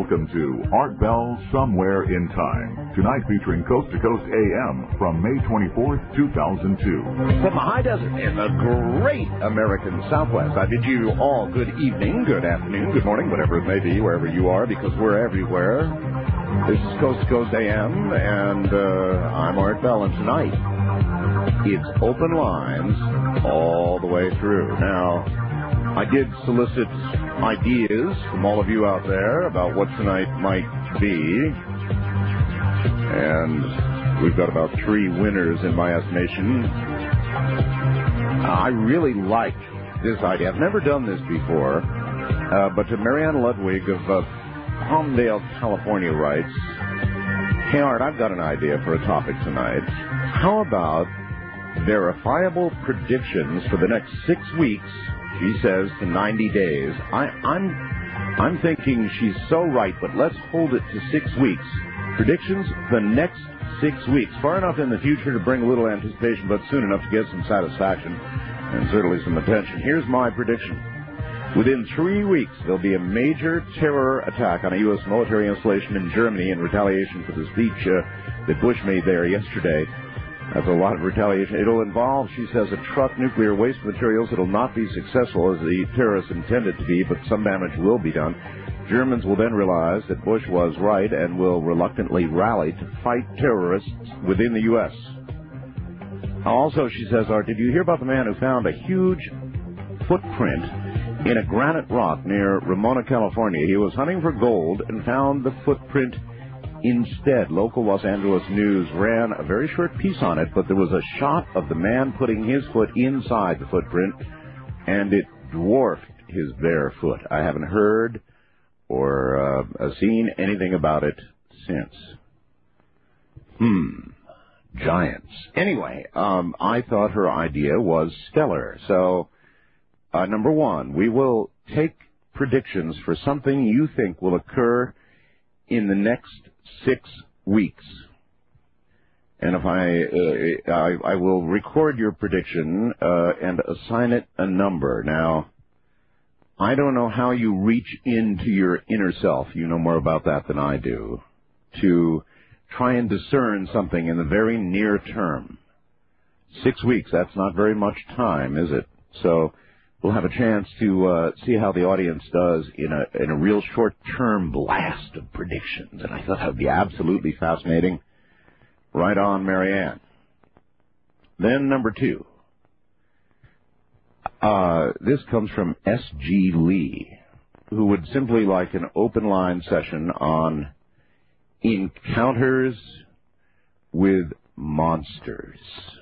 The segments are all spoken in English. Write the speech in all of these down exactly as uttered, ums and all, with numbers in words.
Welcome to Art Bell Somewhere in Time. Tonight featuring Coast to Coast A M from May twenty-fourth, two thousand two. From the high desert in the great American Southwest, I bid you all good evening, good afternoon, good morning, whatever it may be, wherever you are, because we're everywhere. This is Coast to Coast A M, and uh, I'm Art Bell, and tonight it's open lines all the way through. Now, I did solicit ideas from all of you out there about what tonight might be, and we've got about three winners in my estimation. I really like this idea. I've never done this before, uh, but to Marianne Ludwig of uh, Palmdale, California writes, "Hey Art, I've got an idea for a topic tonight. How about verifiable predictions for the next six weeks?" She says to ninety days. I, I'm, I'm thinking she's so right, but let's hold it to six weeks. Predictions the next six weeks. Far enough in the future to bring a little anticipation, but soon enough to get some satisfaction and certainly some attention. Here's my prediction. Within three weeks, there'll be a major terror attack on a U S military installation in Germany in retaliation for the speech uh, that Bush made there yesterday. That's a lot of retaliation. It'll involve, she says, a truck, nuclear waste materials. It'll not be successful as the terrorists intended to be, but some damage will be done. Germans will then realize that Bush was right and will reluctantly rally to fight terrorists within the U S Also, she says, Art, did you hear about the man who found a huge footprint in a granite rock near Ramona, California? He was hunting for gold and found the footprint instead. Local Los Angeles News ran a very short piece on it, but there was a shot of the man putting his foot inside the footprint, and it dwarfed his bare foot. I haven't heard or uh, seen anything about it since. Hmm. Giants. Anyway, um, I thought her idea was stellar. So, uh, number one, we will take predictions for something you think will occur in the next six weeks. And if I, uh, I, I will record your prediction uh, and assign it a number. Now, I don't know how you reach into your inner self. You know more about that than I do. To try and discern something in the very near term. Six weeks, that's not very much time, is it? So we'll have a chance to uh, see how the audience does in a in a real short-term blast of predictions. And I thought that would be absolutely fascinating. Right on, Marianne. Then number two. Uh, this comes from S G Lee, who would simply like an open line session on encounters with monsters.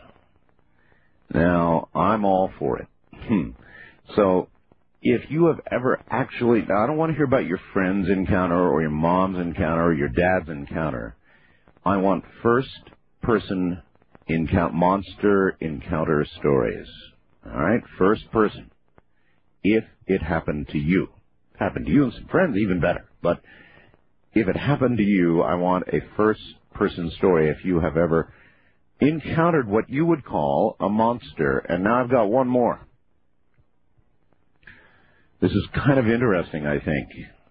Now, I'm all for it. Hmm. So, if you have ever actually, now I don't want to hear about your friend's encounter or your mom's encounter or your dad's encounter. I want first-person encounter, monster encounter stories. All right? First person. If it happened to you. Happened to you and some friends, even better. But if it happened to you, I want a first-person story if you have ever encountered what you would call a monster. And now I've got one more. This is kind of interesting, I think.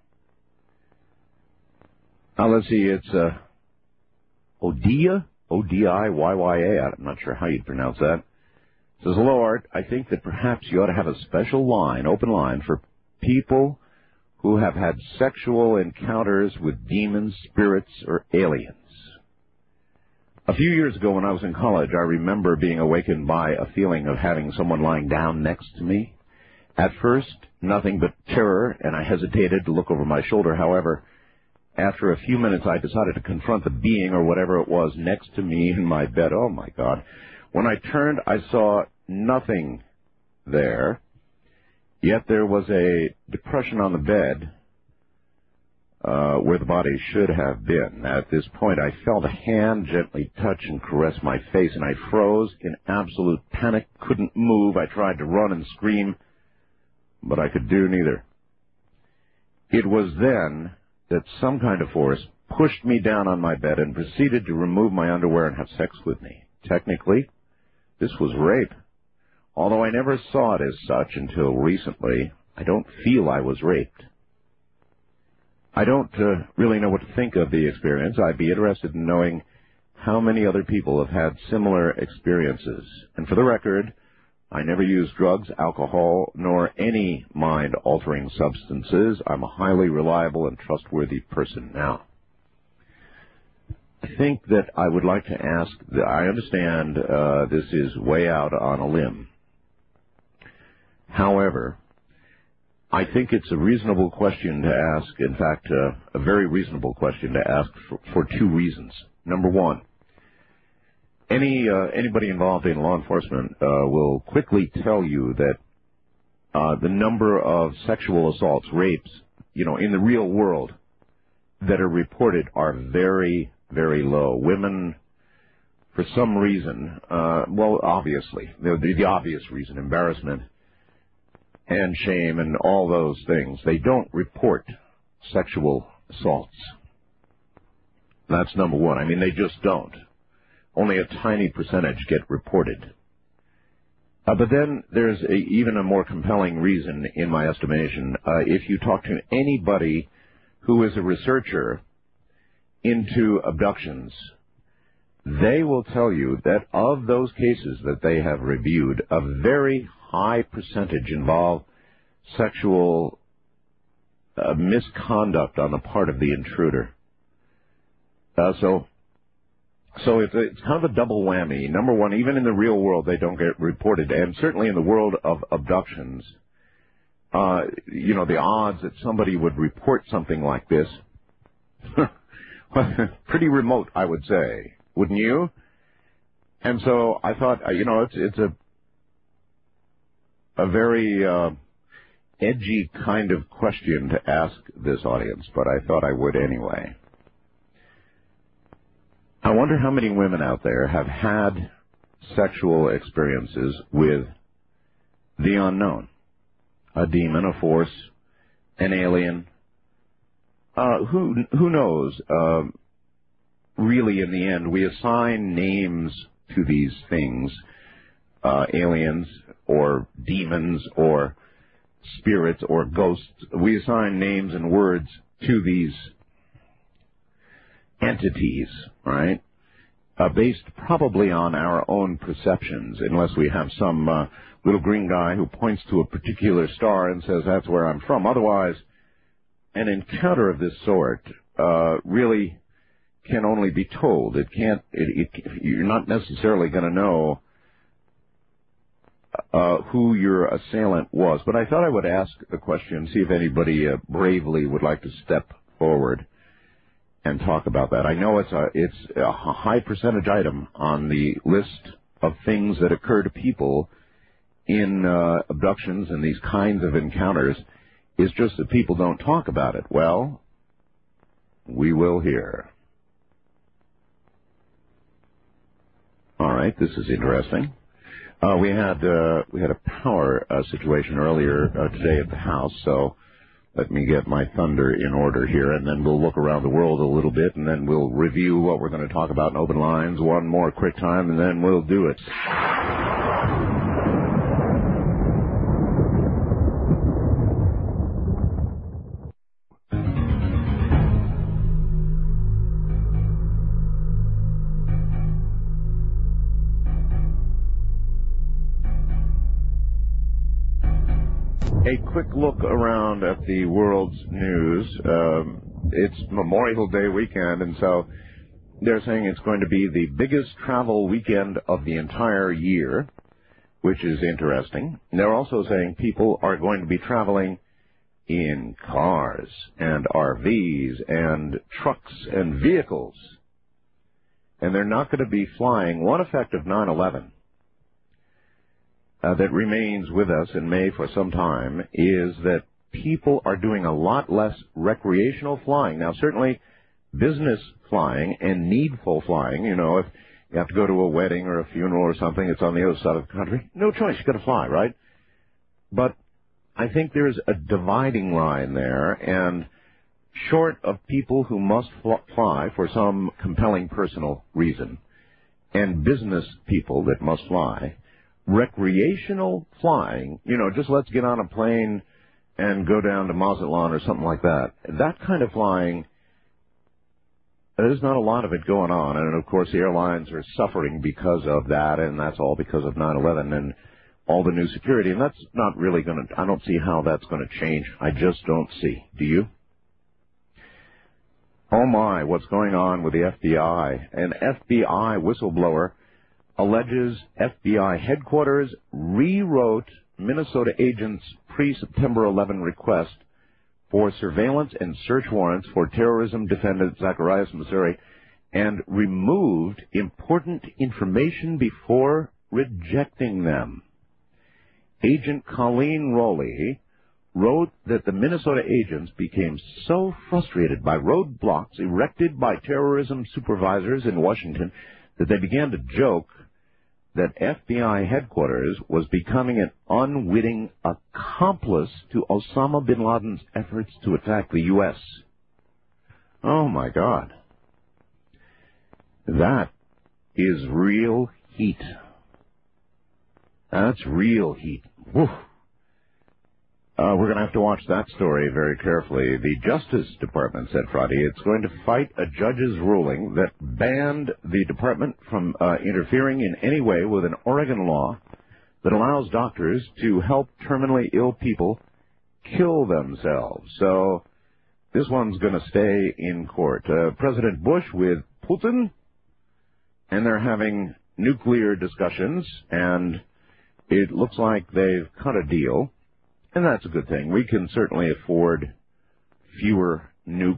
Now, let's see, it's uh, Odia, O D I Y Y A. I'm not sure how you'd pronounce that. It says, hello, Art. I think that perhaps you ought to have a special line, open line, for people who have had sexual encounters with demons, spirits, or aliens. A few years ago when I was in college, I remember being awakened by a feeling of having someone lying down next to me. At first, nothing but terror, and I hesitated to look over my shoulder. However, after a few minutes, I decided to confront the being or whatever it was next to me in my bed. Oh, my God. When I turned, I saw nothing there, yet there was a depression on the bed uh, where the body should have been. At this point, I felt a hand gently touch and caress my face, and I froze in absolute panic, couldn't move. I tried to run and scream, but I could do neither. It was then that some kind of force pushed me down on my bed and proceeded to remove my underwear and have sex with me. Technically, this was rape. Although I never saw it as such until recently, I don't feel I was raped. I don't uh, really know what to think of the experience. I'd be interested in knowing how many other people have had similar experiences. And for the record, I never used drugs, alcohol, nor any mind-altering substances. I'm a highly reliable and trustworthy person now. I think that I would like to ask, I understand uh, this is way out on a limb. However, I think it's a reasonable question to ask, in fact, uh, a very reasonable question to ask for, for two reasons. Number one, any uh, anybody involved in law enforcement uh, will quickly tell you that uh, the number of sexual assaults, rapes, you know, in the real world that are reported are very, very low. Women, for some reason, uh, well, obviously, the, the obvious reason, embarrassment and shame and all those things, they don't report sexual assaults. That's number one. I mean, they just don't. Only a tiny percentage get reported. Uh, but then there's a, even a more compelling reason, in my estimation. Uh, if you talk to anybody who is a researcher into abductions, they will tell you that of those cases that they have reviewed, a very high percentage involve sexual uh, misconduct on the part of the intruder. Uh, so, so it's, it's kind of a double whammy. Number one, even in the real world, they don't get reported, and certainly in the world of abductions, uh, you know, the odds that somebody would report something like this, pretty remote, I would say. Wouldn't you? And so I thought, you know, it's it's a a very uh, edgy kind of question to ask this audience, but I thought I would anyway. I wonder how many women out there have had sexual experiences with the unknown, a demon, a force, an alien. Uh, who who knows? Uh, really, in the end, we assign names to these things, uh, aliens or demons or spirits or ghosts. We assign names and words to these entities, right? Uh, based probably on our own perceptions, unless we have some uh, little green guy who points to a particular star and says, that's where I'm from. Otherwise, an encounter of this sort uh, really can only be told. It can't. It, it, you're not necessarily going to know uh, who your assailant was. But I thought I would ask the question, see if anybody uh, bravely would like to step forward and talk about that. I know it's a it's a high percentage item on the list of things that occur to people in uh, abductions and these kinds of encounters. Is just that people don't talk about it. Well, we will hear. All right, this is interesting. Uh, we had uh, we had a power uh, situation earlier uh, today at the house, so let me get my thunder in order here, and then we'll look around the world a little bit, and then we'll review what we're going to talk about in open lines one more quick time, and then we'll do it. A quick look around at the world's news. Um, it's Memorial Day weekend, and so they're saying it's going to be the biggest travel weekend of the entire year, which is interesting. And they're also saying people are going to be traveling in cars and R Vs and trucks and vehicles, and they're not going to be flying. One effect of nine eleven Uh, that remains with us and may for some time is that people are doing a lot less recreational flying. Now, certainly business flying and needful flying, you know, if you have to go to a wedding or a funeral or something, it's on the other side of the country. No choice, you've got to fly, right? But I think there's a dividing line there, and short of people who must fly for some compelling personal reason and business people that must fly, recreational flying, you know, just let's get on a plane and go down to Mazatlan or something like that. That kind of flying, there's not a lot of it going on. And, of course, the airlines are suffering because of that, and that's all because of nine eleven and all the new security. And that's not really going to, I don't see how that's going to change. I just don't see. Do you? Oh, my, what's going on with the F B I? An F B I whistleblower alleges F B I headquarters rewrote Minnesota agents' pre-September eleventh request for surveillance and search warrants for terrorism defendant Zacharias Missouri and removed important information before rejecting them. Agent Colleen Rowley wrote that the Minnesota agents became so frustrated by roadblocks erected by terrorism supervisors in Washington that they began to joke that F B I headquarters was becoming an unwitting accomplice to Osama bin Laden's efforts to attack the U S Oh, my God. That is real heat. That's real heat. Whew. Uh, we're going to have to watch that story very carefully. The Justice Department said Friday it's going to fight a judge's ruling that banned the department from uh, interfering in any way with an Oregon law that allows doctors to help terminally ill people kill themselves. So this one's going to stay in court. Uh, President Bush with Putin, and they're having nuclear discussions, and it looks like they've cut a deal. And that's a good thing. We can certainly afford fewer nukes.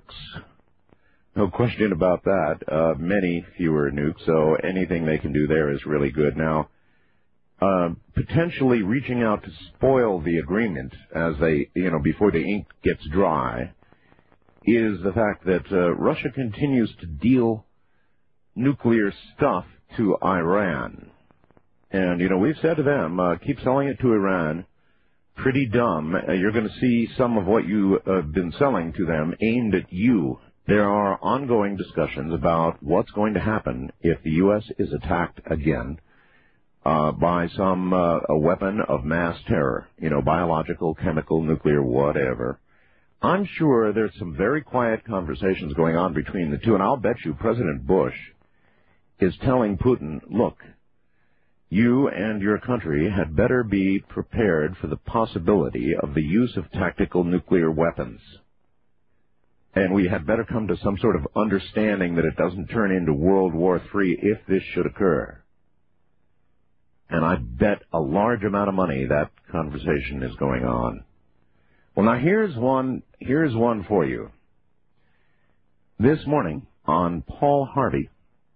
No question about that. Uh, many fewer nukes, so anything they can do there is really good. Now, uh, potentially reaching out to spoil the agreement as they, you know, before the ink gets dry, is the fact that uh, Russia continues to deal nuclear stuff to Iran. And, you know, we've said to them, uh, keep selling it to Iran. Pretty dumb. Uh, you're going to see some of what you've uh, been selling to them aimed at you. There are ongoing discussions about what's going to happen if the U S is attacked again uh, by some uh, a weapon of mass terror, you know, biological, chemical, nuclear, whatever. I'm sure there's some very quiet conversations going on between the two, and I'll bet you President Bush is telling Putin, look, you and your country had better be prepared for the possibility of the use of tactical nuclear weapons. And we had better come to some sort of understanding that it doesn't turn into World War Three if this should occur. And I bet a large amount of money that conversation is going on. Well, now here's one, here's one for you. This morning on Paul Harvey,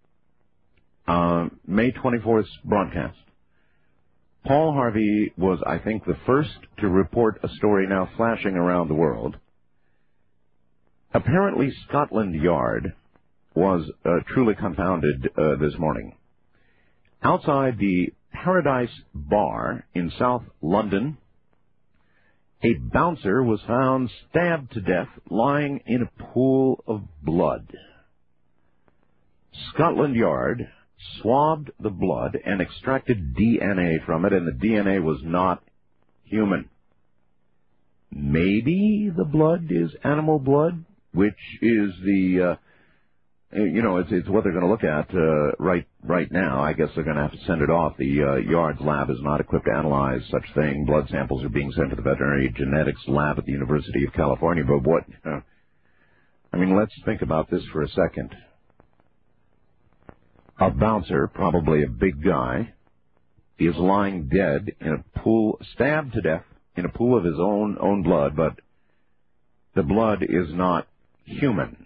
Uh, May twenty-fourth's broadcast, Paul Harvey was, I think, the first to report a story now flashing around the world. Apparently, Scotland Yard was uh, truly confounded uh, this morning. Outside the Paradise Bar in South London, a bouncer was found stabbed to death lying in a pool of blood. Scotland Yard swabbed the blood and extracted D N A from it, and the D N A was not human. Maybe the blood is animal blood, which is the, uh, you know, it's, it's what they're going to look at uh, right right now. I guess they're going to have to send it off. The uh, Yard's lab is not equipped to analyze such thing. Blood samples are being sent to the veterinary genetics lab at the University of California. But what, uh, I mean, let's think about this for a second. A bouncer, probably a big guy, is lying dead in a pool, stabbed to death in a pool of his own own blood, but the blood is not human.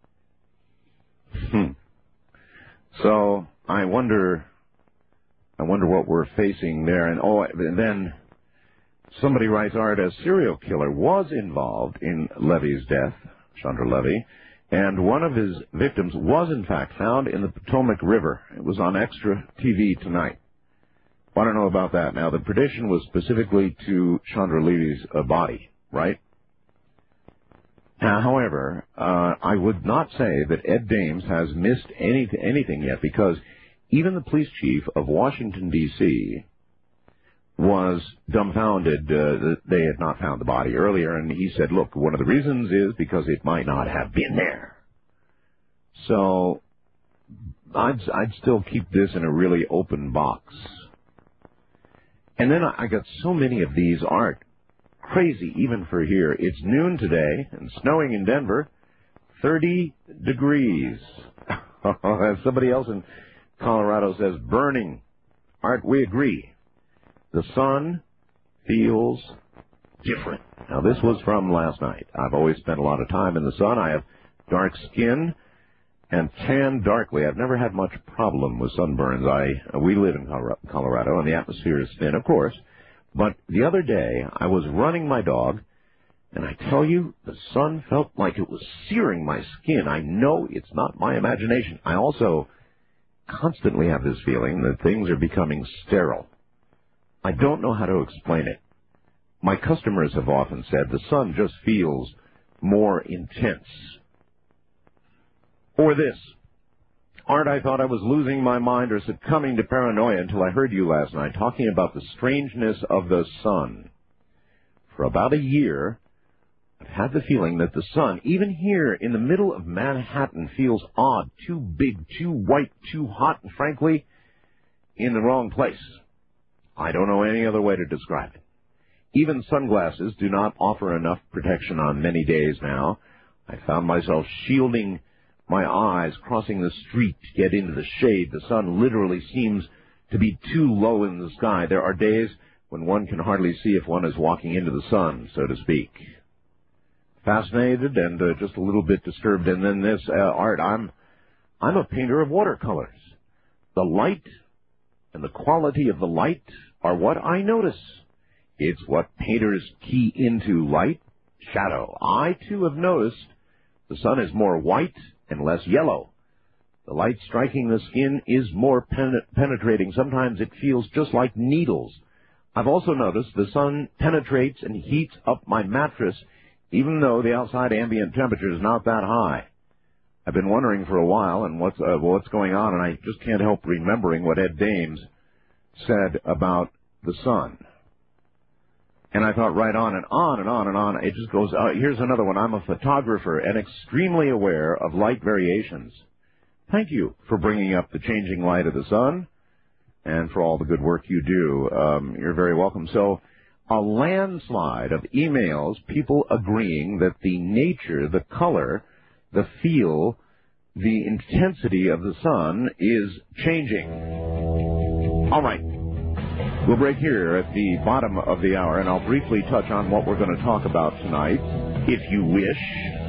Hmm. So I wonder, I wonder what we're facing there. And oh, and then somebody writes, Art, a serial killer was involved in Levy's death, Chandra Levy. And one of his victims was, in fact, found in the Potomac River. It was on Extra T V tonight. I don't know about that. Now, the prediction was specifically to Chandra Levy's uh, body, right? Now, however, uh, I would not say that Ed Dames has missed any, anything yet, because even the police chief of Washington, D C, was dumbfounded uh, that they had not found the body earlier, and he said, look, one of the reasons is because it might not have been there. So I'd, I'd still keep this in a really open box. And then I got so many of these, Art. Crazy, even for here. It's noon today, and snowing in Denver, thirty degrees. As somebody else in Colorado says, burning. Art, we agree. The sun feels different. Now, this was from last night. I've always spent a lot of time in the sun. I have dark skin and tan darkly. I've never had much problem with sunburns. I we live in Colorado, and the atmosphere is thin, of course. But the other day, I was running my dog, and I tell you, the sun felt like it was searing my skin. I know it's not my imagination. I also constantly have this feeling that things are becoming sterile. I don't know how to explain it. My customers have often said the sun just feels more intense. Or this. Art, I thought I was losing my mind or succumbing to paranoia until I heard you last night talking about the strangeness of the sun. For about a year, I've had the feeling that the sun, even here in the middle of Manhattan, feels odd, too big, too white, too hot, and frankly, in the wrong place. I don't know any other way to describe it. Even sunglasses do not offer enough protection on many days now. I found myself shielding my eyes, crossing the street to get into the shade. The sun literally seems to be too low in the sky. There are days when one can hardly see if one is walking into the sun, so to speak. Fascinated and uh, just a little bit disturbed. And then this, uh, Art, I'm, I'm a painter of watercolors. The light and the quality of the light are what I notice. It's what painters key into: light, shadow. I, too, have noticed the sun is more white and less yellow. The light striking the skin is more pen- penetrating. Sometimes it feels just like needles. I've also noticed the sun penetrates and heats up my mattress, even though the outside ambient temperature is not that high. I've been wondering for a while and what's uh, what's going on, and I just can't help remembering what Ed Dames said about the sun. And I thought right on and on and on and on. It just goes, uh, here's another one. I'm a photographer and extremely aware of light variations. Thank you for bringing up the changing light of the sun and for all the good work you do. Um, you're very welcome. So a landslide of emails, people agreeing that the nature, the color, the feel, the intensity of the sun is changing. All right. We'll break here at the bottom of the hour, and I'll briefly touch on what we're going to talk about tonight, if you wish.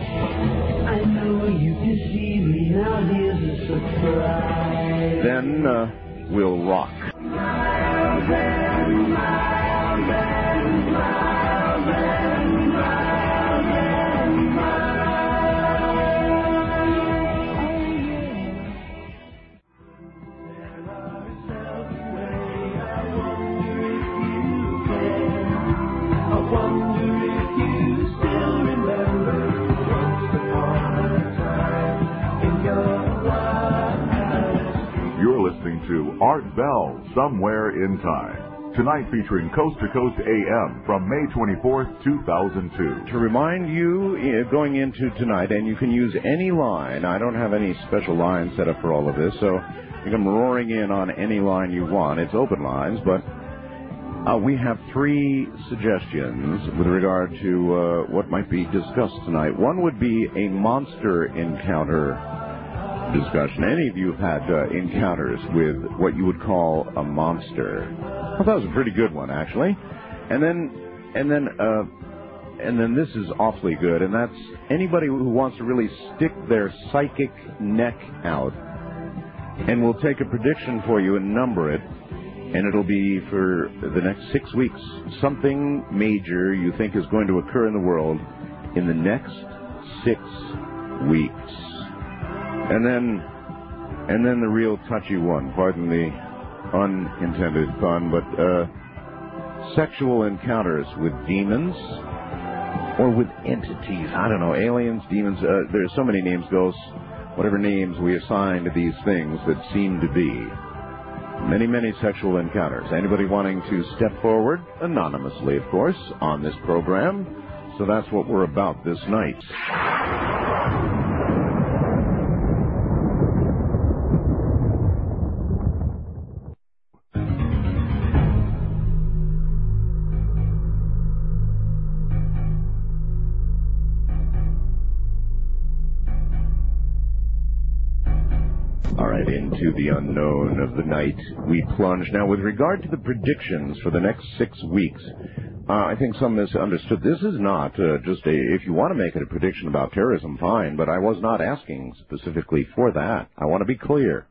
I know you deceive me, now here's a surprise. Then uh, we'll rock. Miles and miles and miles and miles and miles. There are selfish ways. I wonder if you can. I wonder if you still remember once upon a time in your life. You're listening to Art Bell, Somewhere in Time. Tonight featuring Coast to Coast A M from May twenty-fourth, two thousand two. To remind you, uh, going into tonight, and you can use any line. I don't have any special line set up for all of this, so you can roaring in on any line you want. It's open lines, but uh, we have three suggestions with regard to uh, what might be discussed tonight. One would be a monster encounter discussion. Any of you have had uh, encounters with what you would call a monster? I thought it was a pretty good one, actually. And then, and then, uh, and then this is awfully good, and that's anybody who wants to really stick their psychic neck out, and we'll take a prediction for you and number it, and it'll be for the next six weeks. Something major you think is going to occur in the world in the next six weeks. And then, and then the real touchy one, pardon the unintended pun, but uh, sexual encounters with demons or with entities. I don't know, aliens, demons, uh, there's so many names, ghosts, whatever names we assign to these things that seem to be. Many, many sexual encounters. Anybody wanting to step forward, anonymously, of course, on this program. So that's what we're about this night. Into the unknown of the night we plunge. Now, with regard to the predictions for the next six weeks, uh, I think some misunderstood. This is not uh, just a, if you want to make it a prediction about terrorism, fine, but I was not asking specifically for that. I want to be clear.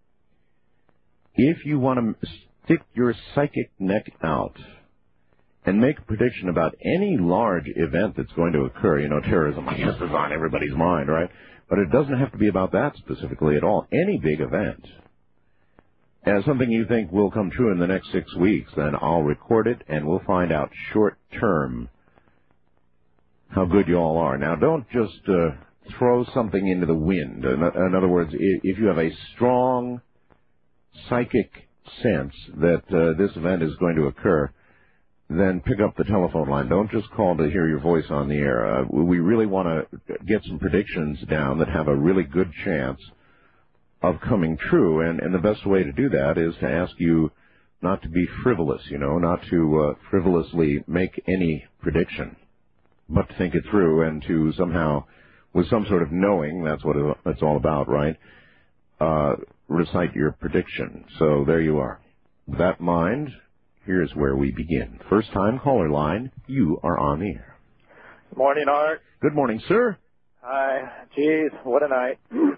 If you want to stick your psychic neck out and make a prediction about any large event that's going to occur, you know, terrorism, I guess, is on everybody's mind, right? But it doesn't have to be about that specifically at all. Any big event. As something you think will come true in the next six weeks, then I'll record it and we'll find out short term how good you all are. Now, don't just uh, throw something into the wind. In, in other words, if you have a strong psychic sense that uh, this event is going to occur, then pick up the telephone line. Don't just call to hear your voice on the air. Uh, we really want to get some predictions down that have a really good chance of coming true, and, and the best way to do that is to ask you not to be frivolous, you know, not to uh, frivolously make any prediction, but to think it through and to somehow, with some sort of knowing, that's what it's all about, right, uh, recite your prediction. So there you are. With that in mind, here's where we begin. First time caller line, you are on the air. Good morning, Art. Good morning, sir. Hi. Geez, what a night.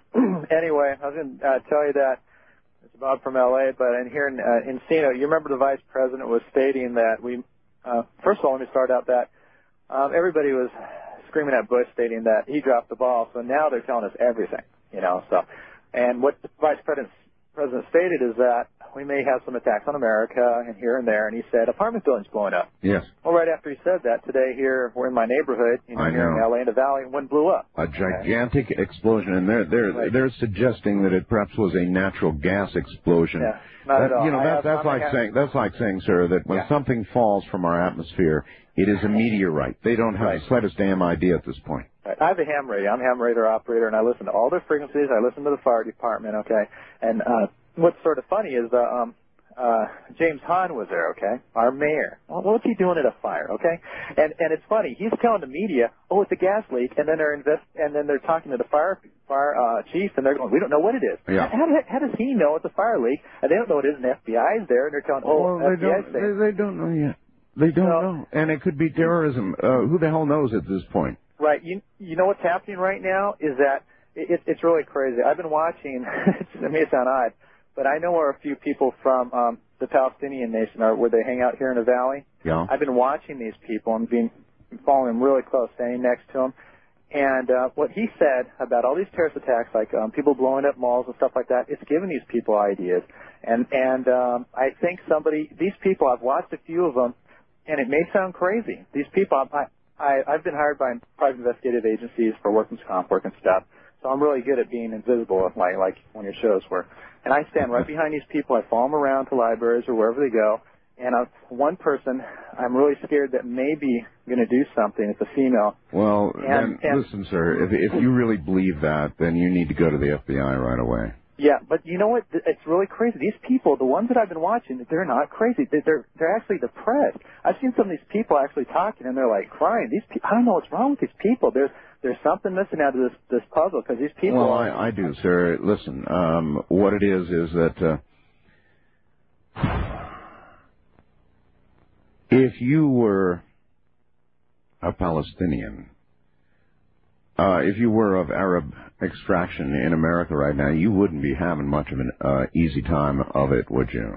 Anyway, I was going to uh, tell you that it's Bob from L A, but in here in uh, Encino, you remember the vice president was stating that we, uh, first of all, let me start out that um, everybody was screaming at Bush stating that he dropped the ball, so now they're telling us everything, you know, so, and what the vice president President stated is that we may have some attacks on America and here and there, and he said apartment buildings blowing up. Yes. Well, right after he said that, today here, we're in my neighborhood, you know, I here know. in L A in the Valley, and one blew up. A gigantic okay. explosion, and they're, they're, right. they're suggesting that it perhaps was a natural gas explosion. Yeah, not that, at all. You know, that, that's, like saying, that's like saying, sir, that when yeah. something falls from our atmosphere, it is a meteorite. They don't have right. the slightest damn idea at this point. Right. I have a ham radio. I'm a ham radio operator, and I listen to all their frequencies. I listen to the fire department, okay? And uh, what's sort of funny is uh, um, uh, James Hahn was there, okay? Our mayor. Well, what's he doing at a fire, okay? And and it's funny. He's telling the media, oh, it's a gas leak, and then they're invest and then they're talking to the fire fire uh, chief, and they're going, we don't know what it is. Yeah. How, how, how does he know it's a fire leak? And they don't know what it is, and the F B I is there, and they're telling, oh, well, F B I's they there. don't, they, they don't know yet. They don't so, know. And it could be terrorism. Uh, who the hell knows at this point? Right. You you know what's happening right now is that it, it's really crazy. I've been watching. It may sound odd, but I know where a few people from um, the Palestinian nation are, where they hang out here in the valley. Yeah. I've been watching these people and being following them really close, standing next to them. And uh, what he said about all these terrorist attacks, like um, people blowing up malls and stuff like that, it's giving these people ideas. And and um, I think somebody, these people, I've watched a few of them, and it may sound crazy. These people, I, I, I've been hired by private investigative agencies for workers' comp work and stuff, so I'm really good at being invisible, like, like one of your shows were. And I stand right behind these people. I follow them around to libraries or wherever they go. And uh, one person, I'm really scared that may be going to do something. It's a female. Well, and, then, and, listen, sir, if, if you really believe that, then you need to go to the F B I right away. Yeah, but you know what? It's really crazy. These people, the ones that I've been watching, they're not crazy. They're they're actually depressed. I've seen some of these people actually talking, and they're like crying. These people, I don't know what's wrong with these people. There's there's something missing out of this this puzzle because these people. Well, are, I, I do, sir. Listen, um, what it is is that uh, if you were a Palestinian, uh, if you were of Arab extraction in America right now, you wouldn't be having much of an uh, easy time of it, would you?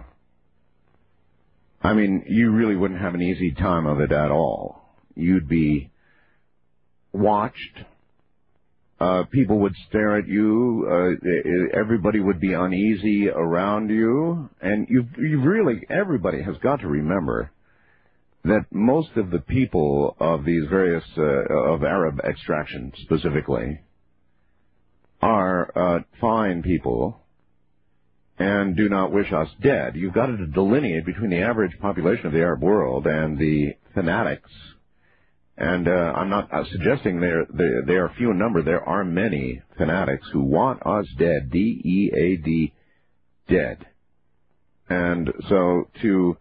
I mean, you really wouldn't have an easy time of it at all. You'd be watched. Uh, people would stare at you. Uh, everybody would be uneasy around you. And you you really, everybody has got to remember that most of the people of these various, uh, of Arab extraction specifically, are uh, fine people, and do not wish us dead. You've got to delineate between the average population of the Arab world and the fanatics. And uh, I'm not uh, suggesting they're, they, they are few in number. There are many fanatics who want us dead, D E A D, dead. And so to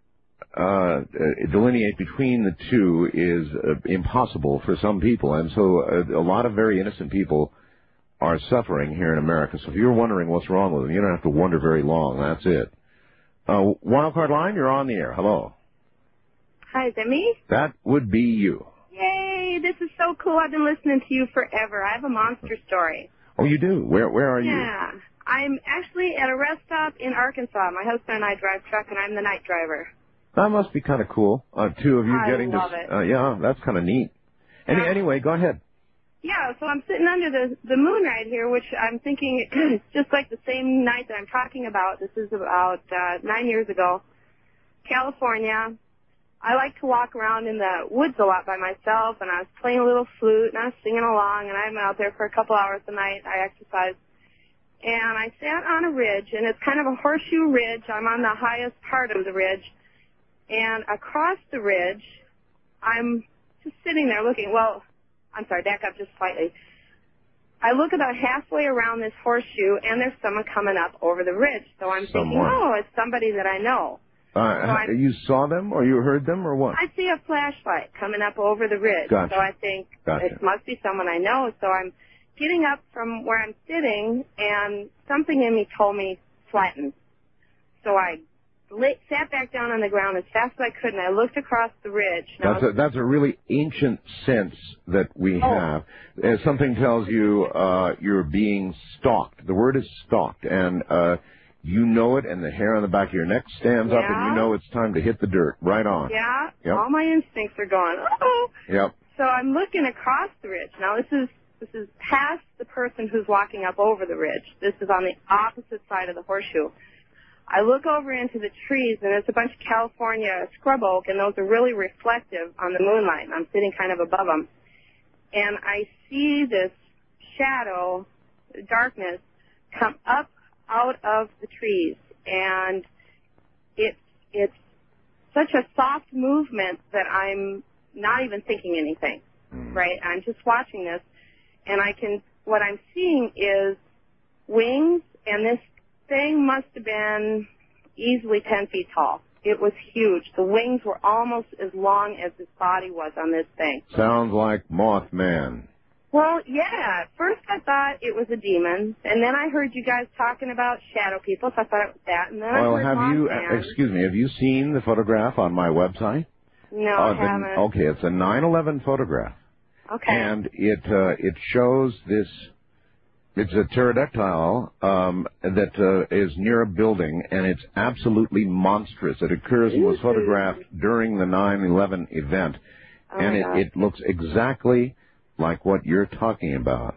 uh, delineate between the two is uh, impossible for some people. And so uh, a lot of very innocent people are suffering here in America. So if you're wondering what's wrong with them, you don't have to wonder very long. That's it. Uh, Wildcard Line, you're on the air. Hello. Hi, is that me? That would be you. Yay, this is so cool. I've been listening to you forever. I have a monster story. Oh, you do? Where Where are you? Yeah. I'm actually at a rest stop in Arkansas. My husband and I drive truck, and I'm the night driver. That must be kind of cool. Uh, two of you I getting love to... it. Uh, yeah, that's kind of neat. Any, Yeah. Anyway, go ahead. Yeah, so I'm sitting under the, the moon right here, which I'm thinking is just like the same night that I'm talking about. This is about uh, nine years ago. California. I like to walk around in the woods a lot by myself, and I was playing a little flute, and I was singing along, and I'm out there for a couple hours a night. I exercise. And I sat on a ridge, and it's kind of a horseshoe ridge. I'm on the highest part of the ridge. And across the ridge, I'm just sitting there looking. Well, I'm sorry, back up just slightly. I look about halfway around this horseshoe, and there's someone coming up over the ridge. So I'm thinking, Someone. oh, it's somebody that I know. Uh, So you saw them, or you heard them, or what? I see a flashlight coming up over the ridge. Gotcha. So I think Gotcha. it must be someone I know. So I'm getting up from where I'm sitting, and something in me told me flatten. So I lit, sat back down on the ground as fast as I could, and I looked across the ridge. Now, That's a, that's a really ancient sense that we Oh. have. Uh, something tells you uh, you're being stalked. The word is stalked, and uh, you know it, and the hair on the back of your neck stands up, and Yeah. you know it's time to hit the dirt. Right on. yeah, Yep. all my instincts are going, oh. Yep. So I'm looking across the ridge. Now this is this is past the person who's walking up over the ridge. This is on the opposite side of the horseshoe. I look over into the trees, and it's a bunch of California scrub oak, and those are really reflective on the moonlight, and I'm sitting kind of above them. And I see this shadow, darkness, come up out of the trees, and it's it's such a soft movement that I'm not even thinking anything, Mm. right? I'm just watching this, and I can, what I'm seeing is wings, and this thing must have been easily ten feet tall. It was huge. The wings were almost as long as his body was on this thing. Sounds like Mothman. Well, yeah. At first I thought it was a demon, and then I heard you guys talking about shadow people, so I thought it was that. And then Well, I heard have you, Mothman. excuse me, have you seen the photograph on my website? No, Uh, I the- haven't. Okay, it's a nine eleven photograph. Okay. And it uh, it shows this. It's a pterodactyl um, that uh, is near a building, and it's absolutely monstrous. It occurs and was photographed during the nine eleven event, Oh and my it, God. it looks exactly like what you're talking about.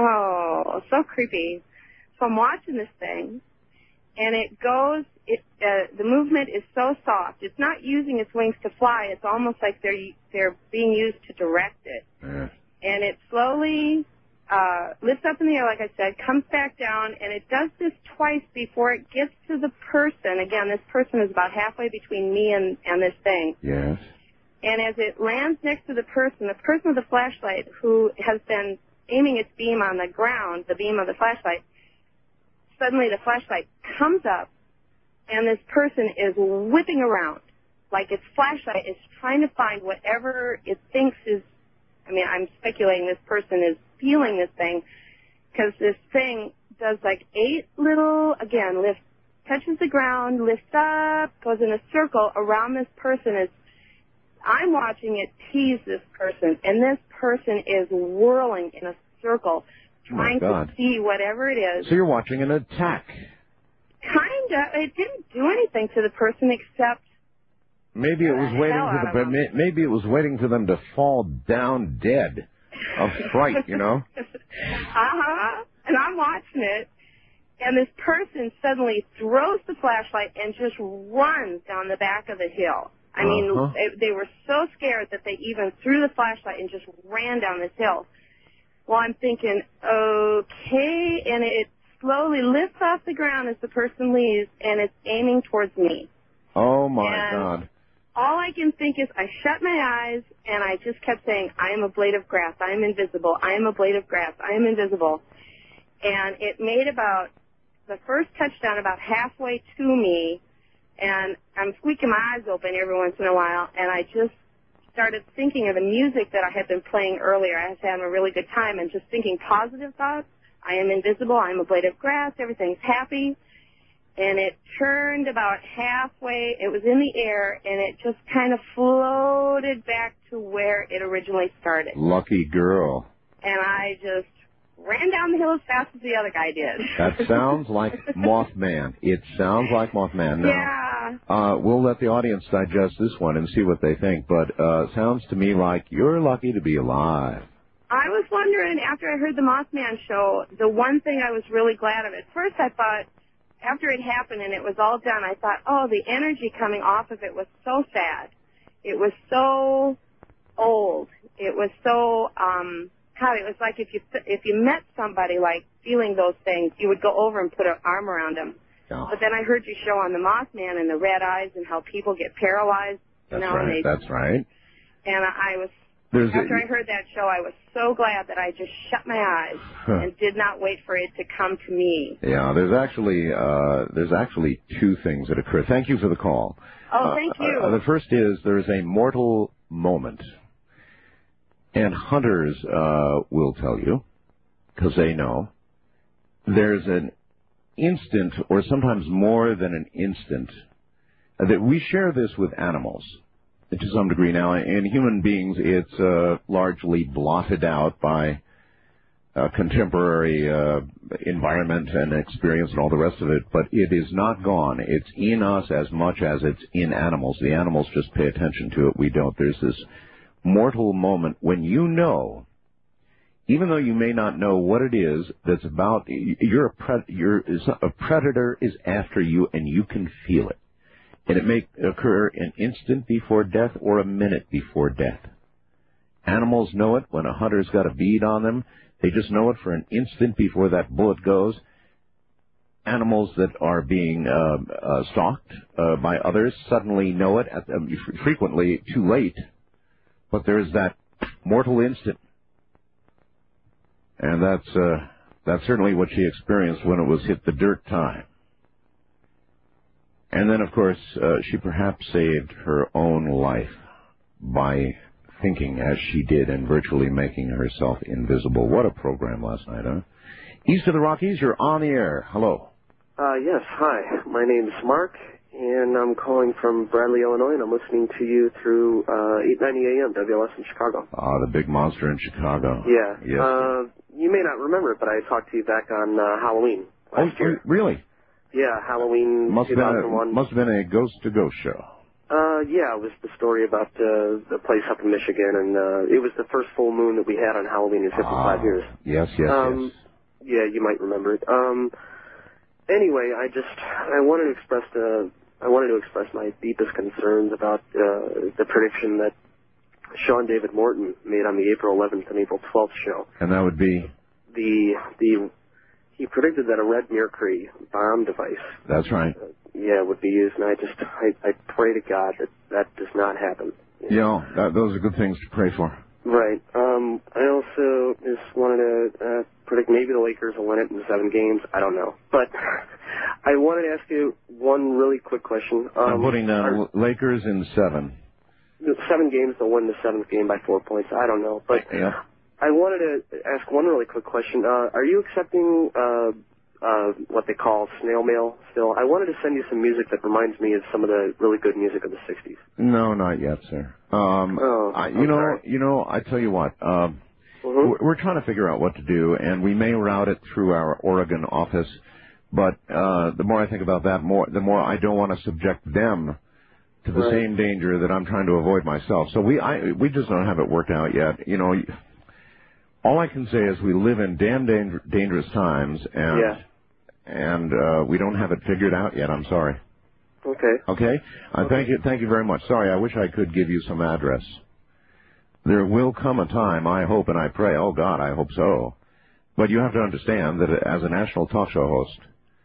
Oh, so creepy. So I'm watching this thing, and it goes, it, uh, the movement is so soft. It's not using its wings to fly. It's almost like they're, they're being used to direct it. Yeah. And it slowly uh, lifts up in the air, like I said, comes back down, and it does this twice before it gets to the person. Again, this person is about halfway between me and, and this thing. Yes. And as it lands next to the person, the person with the flashlight who has been aiming its beam on the ground, the beam of the flashlight, suddenly the flashlight comes up, and this person is whipping around. Like its flashlight is trying to find whatever it thinks is, I mean, I'm speculating this person is feeling this thing, because this thing does like eight little, again, lifts, touches the ground, lifts up, goes in a circle around this person. Is I'm watching it tease this person, and this person is whirling in a circle, Oh my trying God. to see whatever it is. So you're watching an attack. Kind of. It didn't do anything to the person except, Maybe it was The waiting hell for out the of 'em. may- maybe it was waiting for them to fall down dead of fright, you know. uh-huh. And I'm watching it, and this person suddenly throws the flashlight and just runs down the back of the hill. I mean, Uh-huh. they, they were so scared that they even threw the flashlight and just ran down this hill. Well, I'm thinking, okay, and it slowly lifts off the ground as the person leaves, and it's aiming towards me. Oh, my and God. All I can think is I shut my eyes, and I just kept saying, I am a blade of grass. I am invisible. I am a blade of grass. I am invisible. And it made about the first touchdown about halfway to me, and I'm squeaking my eyes open every once in a while, and I just started thinking of the music that I had been playing earlier. I was having a really good time and just thinking positive thoughts. I am invisible. I am a blade of grass. Everything's happy. And it turned about halfway. It was in the air, and it just kind of floated back to where it originally started. Lucky girl. And I just ran down the hill as fast as the other guy did. That sounds like Mothman. It sounds like Mothman. Now, yeah. Uh, we'll let the audience digest this one and see what they think, but uh, sounds to me like you're lucky to be alive. I was wondering, after I heard the Mothman show, the one thing I was really glad of. At first I thought, after it happened and it was all done, I thought, oh, the energy coming off of it was so sad. It was so old. It was so, um, how it was like if you if you met somebody like feeling those things, you would go over and put an arm around them. Oh. But then I heard you show on the Mothman and the red eyes and how people get paralyzed. That's you know, right. And they, That's right. And I was. There's After a, I heard that show, I was so glad that I just shut my eyes huh. and did not wait for it to come to me. Yeah, there's actually uh, there's actually two things that occur. Thank you for the call. Oh, thank uh, you. Uh, the first is there's a mortal moment, and hunters uh, will tell you, because they know, there's an instant, or sometimes more than an instant, uh, that we share this with animals. To some degree now. In human beings, it's uh, largely blotted out by uh, contemporary uh, environment and experience and all the rest of it, but it is not gone. It's in us as much as it's in animals. The animals just pay attention to it. We don't. There's this mortal moment when you know, even though you may not know what it is that's about, you're a, pred- you're, a predator is after you and you can feel it. And it may occur an instant before death or a minute before death. Animals know it. When a hunter's got a bead on them, they just know it for an instant before that bullet goes. Animals that are being uh, uh, stalked uh, by others suddenly know it, at, um, frequently too late. But there's that mortal instant. And that's, uh, that's certainly what she experienced when it was hit the dirt time. And then, of course, uh, she perhaps saved her own life by thinking as she did and virtually making herself invisible. What a program last night, huh? East of the Rockies, you're on the air. Hello. Uh, yes, hi. My name's Mark, and I'm calling from Bradley, Illinois, and I'm listening to you through uh, eight ninety A M, W L S in Chicago. Ah, the big monster in Chicago. Yeah. Yes. Uh, you may not remember it, but I talked to you back on uh, Halloween last oh, year. Really? Yeah, Halloween must two thousand one. Have been a, must have been a ghost-to-ghost show. Uh, yeah, it was the story about uh, the place up in Michigan, and uh, it was the first full moon that we had on Halloween in fifty-five ah, years. Yes, yes, um, yes. Yeah, you might remember it. Um, anyway, I just I wanted to express the I wanted to express my deepest concerns about uh, the prediction that Sean David Morton made on the April eleventh and April twelfth show. And that would be the the. He predicted that a Red Mercury bomb device. That's right. Uh, yeah, would be used, and I just I, I pray to God that that does not happen. You know, that, those are good things to pray for. Right. Um, I also just wanted to uh, predict maybe the Lakers will win it in seven games. I don't know, but I wanted to ask you one really quick question. Um, I'm putting down are, Lakers in seven. Seven games, they'll win the seventh game by four points. I don't know, but. Yeah. I wanted to ask one really quick question. Uh, are you accepting uh, uh, what they call snail mail still? I wanted to send you some music that reminds me of some of the really good music of the sixties. No, not yet, sir. Um, oh, I, you I'm know, sorry. you know, I tell you what. Um, mm-hmm. we're, we're trying to figure out what to do, and we may route it through our Oregon office. But uh, the more I think about that, more the more I don't want to subject them to the right. same danger that I'm trying to avoid myself. So we, I, we just don't have it worked out yet. You know. All I can say is we live in damn danger, dangerous times, and yeah. and uh, we don't have it figured out yet. I'm sorry. Okay. Okay. Uh, okay. Thank you. Thank you very much. Sorry, I wish I could give you some address. There will come a time, I hope and I pray. Oh God, I hope so. But you have to understand that as a national talk show host,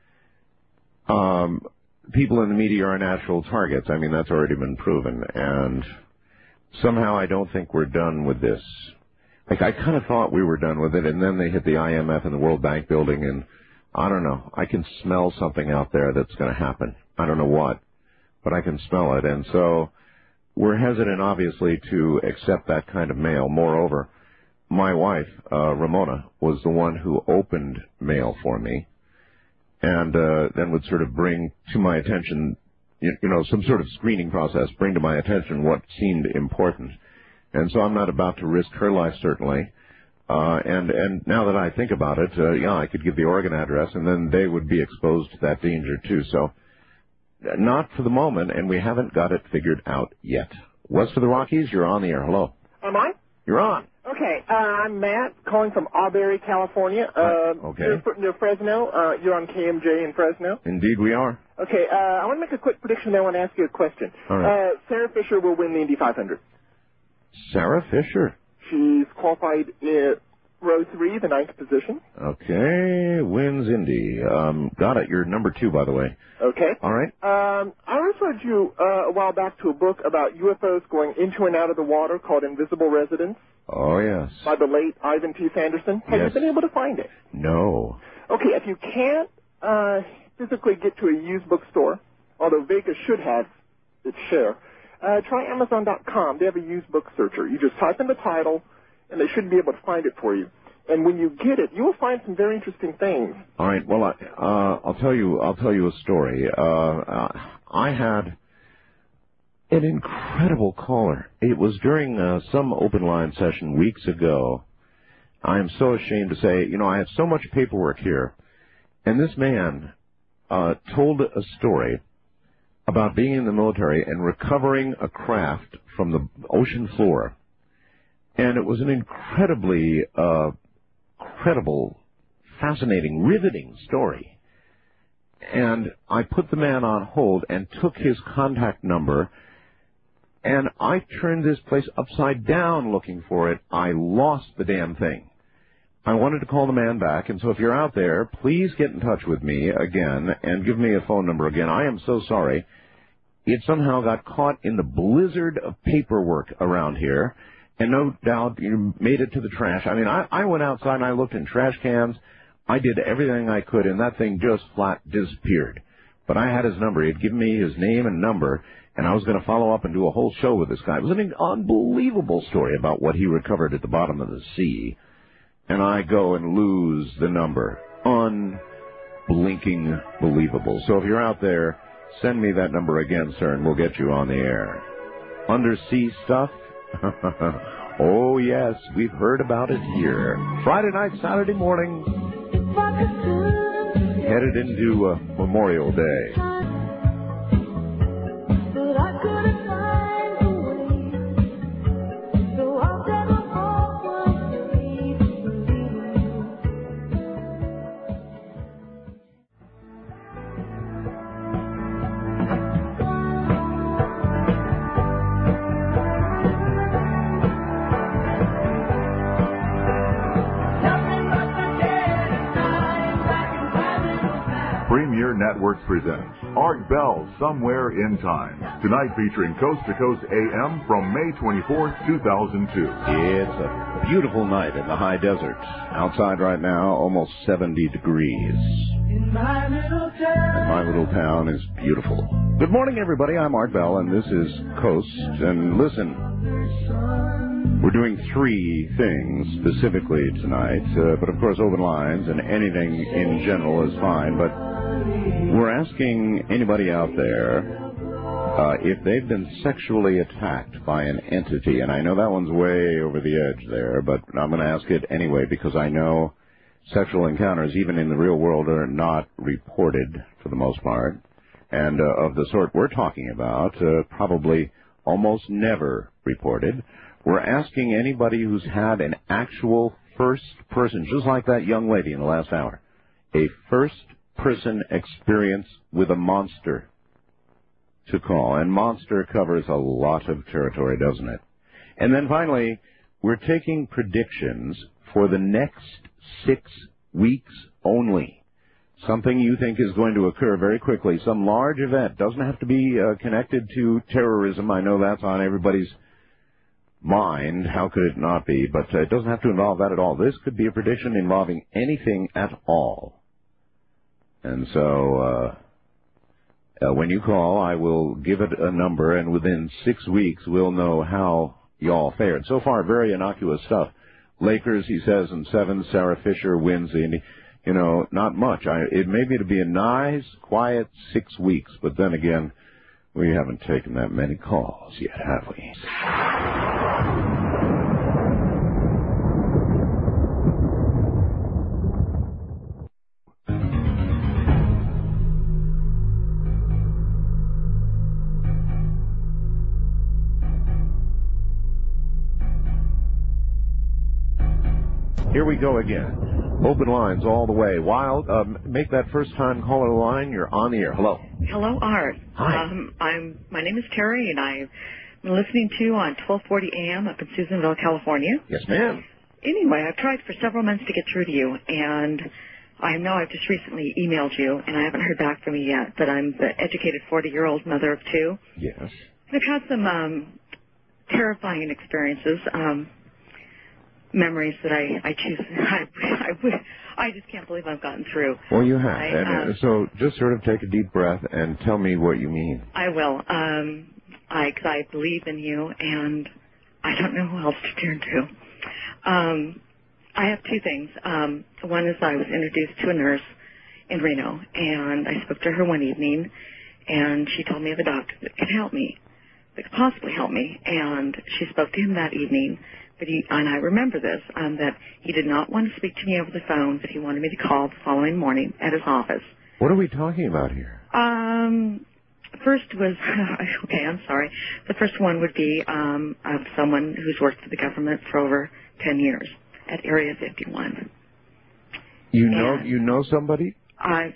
um, people in the media are natural targets. I mean, that's already been proven. And somehow I don't think we're done with this. Like, I kind of thought we were done with it, and then they hit the I M F and the World Bank building, and I don't know. I can smell something out there that's going to happen. I don't know what, but I can smell it. And so we're hesitant, obviously, to accept that kind of mail. Moreover, my wife, uh, Ramona, was the one who opened mail for me and uh, then would sort of bring to my attention, you, you know, some sort of screening process, bring to my attention what seemed important. And so I'm not about to risk her life, certainly. Uh, and, and now that I think about it, uh, yeah, I could give the Oregon address, and then they would be exposed to that danger, too. So not for the moment, and we haven't got it figured out yet. West of the Rockies, you're on the air. Hello. Am I? You're on. Okay, uh, I'm Matt, calling from Auberry, California. Uh, okay. Near, near Fresno. Uh, you're on K M J in Fresno. Indeed we are. Okay, uh, I want to make a quick prediction, then I want to ask you a question. All right. Uh, Sarah Fisher will win the Indy five hundred. Sarah Fisher. She's qualified in row three, the ninth position. Okay, wins Indy. Um, got it. You're number two, by the way. Okay. All right. Um, I referred you uh, a while back to a book about U F Os going into and out of the water called Invisible Residents. Oh, yes. By the late Ivan T. Sanderson. Have yes. you been able to find it? No. Okay, if you can't uh, physically get to a used bookstore, although Vegas should have its share, uh, try Amazon dot com. They have a used book searcher. You just type in the title, and they should be able to find it for you. And when you get it, you will find some very interesting things. All right. Well, I, uh, I'll tell you. I'll tell you a story. Uh, uh, I had an incredible caller. It was during uh, some open line session weeks ago. I am so ashamed to say, you know, I have so much paperwork here, and this man uh, told a story about being in the military and recovering a craft from the ocean floor. And it was an incredibly uh, credible, fascinating, riveting story. And I put the man on hold and took his contact number, and I turned this place upside down looking for it. I lost the damn thing. I wanted to call the man back, and so if you're out there, please get in touch with me again and give me a phone number again. I am so sorry. It somehow got caught in the blizzard of paperwork around here, and no doubt you made it to the trash. I mean, I, I went outside and I looked in trash cans. I did everything I could, and that thing just flat disappeared. But I had his number. He had given me his name and number, and I was going to follow up and do a whole show with this guy. It was an unbelievable story about what he recovered at the bottom of the sea. And I go and lose the number. Unblinking believable. So if you're out there, send me that number again, sir, and we'll get you on the air. Undersea stuff? Oh, yes, we've heard about it here. Friday night, Saturday morning, headed into uh, Memorial Day. Premier Networks presents Art Bell, Somewhere in Time. Tonight featuring Coast to Coast A M from May twenty-fourth, two thousand two. It's a beautiful night in the high desert. Outside right now, almost seventy degrees. And my little town is beautiful. Good morning, everybody. I'm Art Bell, and this is Coast. And listen, we're doing three things specifically tonight, uh, but of course open lines and anything in general is fine, but we're asking anybody out there uh, if they've been sexually attacked by an entity, and I know that one's way over the edge there, but I'm going to ask it anyway because I know sexual encounters, even in the real world, are not reported for the most part, and uh, of the sort we're talking about, uh, probably almost never reported. We're asking anybody who's had an actual first person, just like that young lady in the last hour, a first person experience with a monster, to call. And monster covers a lot of territory, doesn't it? And then finally, we're taking predictions for the next six weeks only. Something you think is going to occur very quickly, some large event. Doesn't have to be uh, connected to terrorism. I know that's on everybody's mind. How could it not be? But uh, it doesn't have to involve that at all. This could be a prediction involving anything at all. And so uh, uh, when you call, I will give it a number, and within six weeks we'll know how y'all fared. So far, very innocuous stuff. Lakers, he says, in seven. Sarah Fisher wins the Indy. You know, not much. I, it may be to be a nice, quiet six weeks, but then again, we haven't taken that many calls yet, have we? Here we go again. Open lines all the way. Wild, uh, make that first-time caller line. You're on the air. Hello. Hello, Art. Hi. Um, I'm. My name is Terry, and I've been listening to you on twelve forty A M up in Susanville, California. Yes, ma'am. Anyway, I've tried for several months to get through to you, and I know I've just recently emailed you, and I haven't heard back from you yet, but I'm the educated forty-year-old mother of two. Yes. I've had some um, terrifying experiences. Um, memories that I, I choose. I, I, I just can't believe I've gotten through. Well, you have. I, and, um, so just sort of take a deep breath and tell me what you mean. I will. Um, I, cause I believe in you, and I don't know who else to turn to. Um, I have two things. Um, one is I was introduced to a nurse in Reno, and I spoke to her one evening, and she told me of a doctor that could help me, that could possibly help me. And she spoke to him that evening. But he, and I remember this, um, that he did not want to speak to me over the phone, but he wanted me to call the following morning at his office. What are we talking about here? Um, first was, okay, I'm sorry. The first one would be um, of someone who's worked for the government for over ten years at Area fifty-one. You know, and you know somebody? I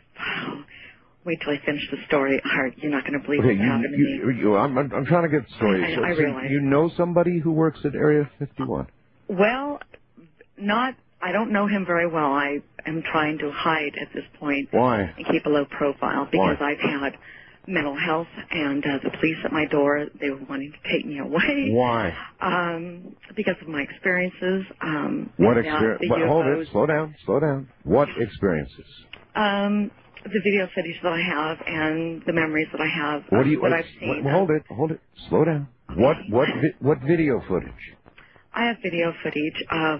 wait till I finish the story. Art, you're not going to believe Okay, what you, happened to you, me. you, I'm, I'm trying to get the story. I- I- so, I so realize. you know somebody who works at Area fifty-one? Well, not. I don't know him very well. I am trying to hide at this point. Why? And keep a low profile because Why? I've had mental health and uh, the police at my door. They were wanting to take me away. Why? Um, because of my experiences. Um, What now, experience? the Hold U F Os. it. Slow down. Slow down. What experiences? Um, the video footage that I have and the memories that I have What um, do you? that what- I've seen. what- hold it. Hold it. Slow down. What? What? vi- What video footage? I have video footage of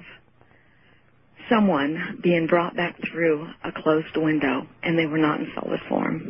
someone being brought back through a closed window, and they were not in solid form.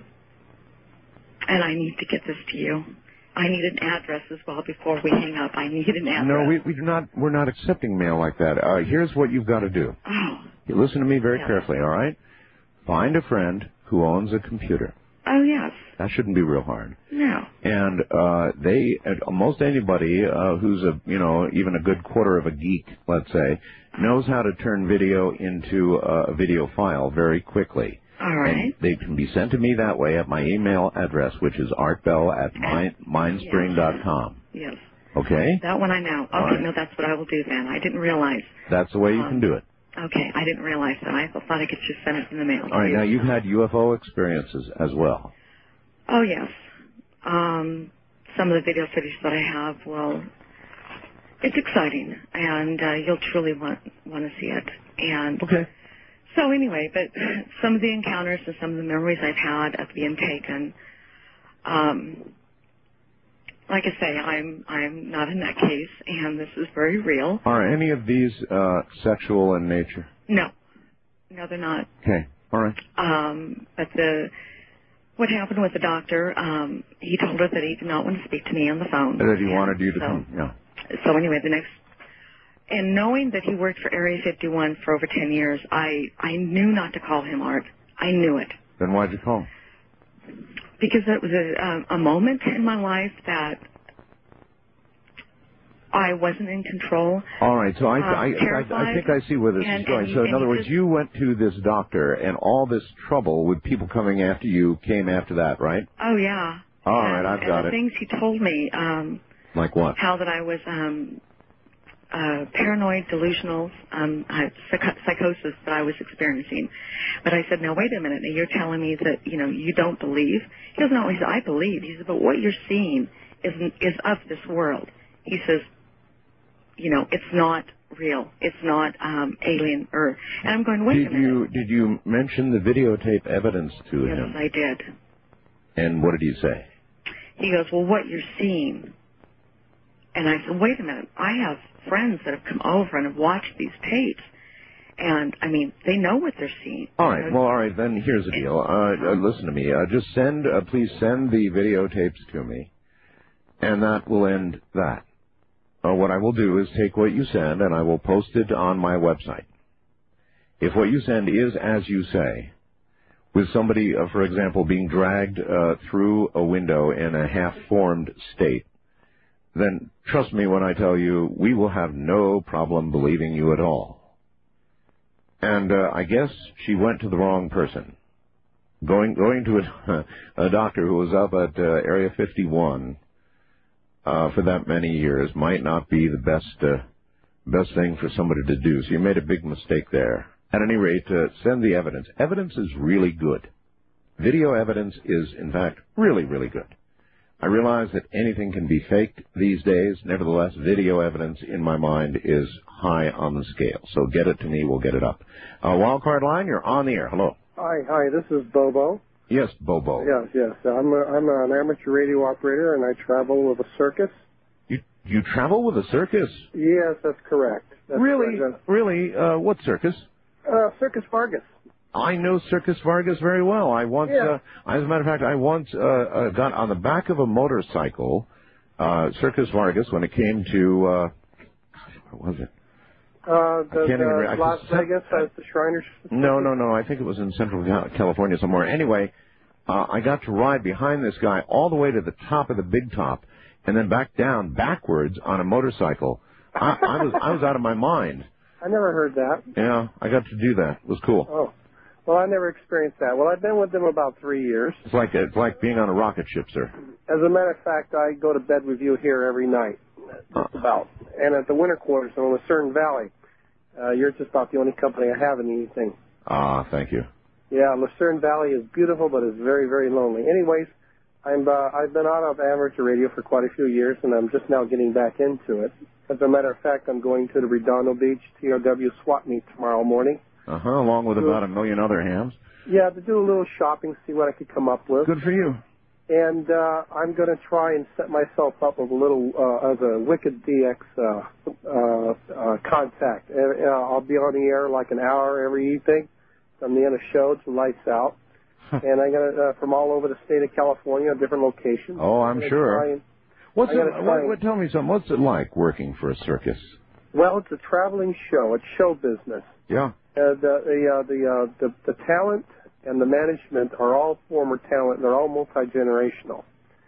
And I need to get this to you. I need an address as well before we hang up. I need an address. No, we we do not. We're not accepting mail like that. Uh, here's what you've got to do. Oh. You listen to me very Yeah. carefully. All right. Find a friend who owns a computer. Oh, yes. That shouldn't be real hard. No. And uh, they, and most anybody uh, who's a, you know, even a good quarter of a geek, let's say, knows how to turn video into a video file very quickly. All right. And they can be sent to me that way at my email address, which is artbell at mindspring dot com. Yes. Okay? That one I know. Okay, All right. no, that's what I will do then. I didn't realize. That's the way you Um, can do it. Okay, I didn't realize that. I thought I could just send it in the mail. All right, now you've had U F O experiences as well. Oh, yes. Um, some of the video footage that I have, well, it's exciting, and uh, you'll truly want want to see it. And Okay. so anyway, but some of the encounters and some of the memories I've had of being taken, um, like I say, I'm I'm not in that case, and this is very real. Are any of these uh, sexual in nature? No, no, they're not. Okay. All right. Um, but the what happened with the doctor, um, he told her that he did not want to speak to me on the phone. That he And wanted you to so, come. Yeah. So anyway, the next, and knowing that he worked for Area fifty-one for over ten years, I, I knew not to call him, Art. I knew it. Then why'd you call? Because it was a, a, a moment in my life that I wasn't in control. All right, so I, Um, I, I, I terrified, think I see where this and- is going. and So he- in and other he words, just- you went to this doctor, and all this trouble with people coming after you came after that, right? Oh, yeah. All and, right, I've and got the it. things he told me, um, Like what? how that I was um, uh, paranoid, delusional um, uh, psych- psychosis that I was experiencing. But I said, now, wait a minute. Now, you're telling me that, you know, you don't believe? He goes, no, he said, I believe. He said, but what you're seeing is, is of this world. He says, you know, it's not real. It's not um, alien. Or, and I'm going, wait did a minute. You, did you mention the videotape evidence to yes, him? Yes, I did. And what did he say? He goes, well, what you're seeing. And I said, wait a minute. I have friends that have come over and have watched these tapes. And, I mean, they know what they're seeing. All right. Well, all right. Then here's the deal. Uh, uh, listen to me. Uh, just send, uh, please send the videotapes to me. And that will end that. Uh, what I will do is take what you send and I will post it on my website. If what you send is as you say, with somebody, uh, for example, being dragged uh, through a window in a half-formed state, then trust me when I tell you, we will have no problem believing you at all. And uh, I guess she went to the wrong person. Going going to a, a doctor who was up at uh, Area fifty-one uh, for that many years might not be the best uh, best thing for somebody to do. So you made a big mistake there. At any rate, uh, send the evidence. Evidence is really good. Video evidence is, in fact, really, really good. I realize that anything can be faked these days. Nevertheless, video evidence, in my mind, is high on the scale. So get it to me. We'll get it up. Uh, Wildcard line, you're on the air. Hello. Hi, hi. This is Bobo. Yes, Bobo. Yes, yes. I'm a, I'm an amateur radio operator, and I travel with a circus. You you travel with a circus? Yes, that's correct. That's really? correct. Really? Uh, what circus? Uh, Circus Vargas. I know Circus Vargas very well. I once, Yeah. uh, as a matter of fact, I once uh, uh, got on the back of a motorcycle, uh, Circus Vargas, when it came to, uh, what was it? Uh, the, I can't even the re- I Las can- Vegas has the Shriners. No, no, no. I think it was in Central Cal- California somewhere. Anyway, uh, I got to ride behind this guy all the way to the top of the Big Top, and then back down backwards on a motorcycle. I, I was I was out of my mind. I never heard that. Yeah, I got to do that. It was cool. Oh. Well, I never experienced that. Well, I've been with them about three years. It's like it's like being on a rocket ship, sir. As a matter of fact, I go to bed with you here every night, just Uh. about. And at the winter quarters in Lucerne Valley, uh, you're just about the only company I have in anything. Ah, thank you. Yeah, Lucerne Valley is beautiful, but it's very, very lonely. Anyways, I'm uh, I've been out of amateur radio for quite a few years, and I'm just now getting back into it. As a matter of fact, I'm going to the Redondo Beach T O W swap meet tomorrow morning. Uh-huh, along with about a million other hams. Yeah, to do a little shopping, see what I could come up with. Good for you. And uh, I'm going to try and set myself up with a little, uh, as a Wicked D X uh, uh, uh, contact. Uh, I'll be on the air like an hour every evening from the end of show to lights out. And I'm going to, uh, from all over the state of California, different locations. Oh, I'm sure. Try and, What's I it, gotta try what, and- what, tell me something. What's it like working for a circus? Well, it's a traveling show. It's show business. Yeah. Uh, the the, uh, the, uh, the the talent and the management are all former talent. They're all multi-generational.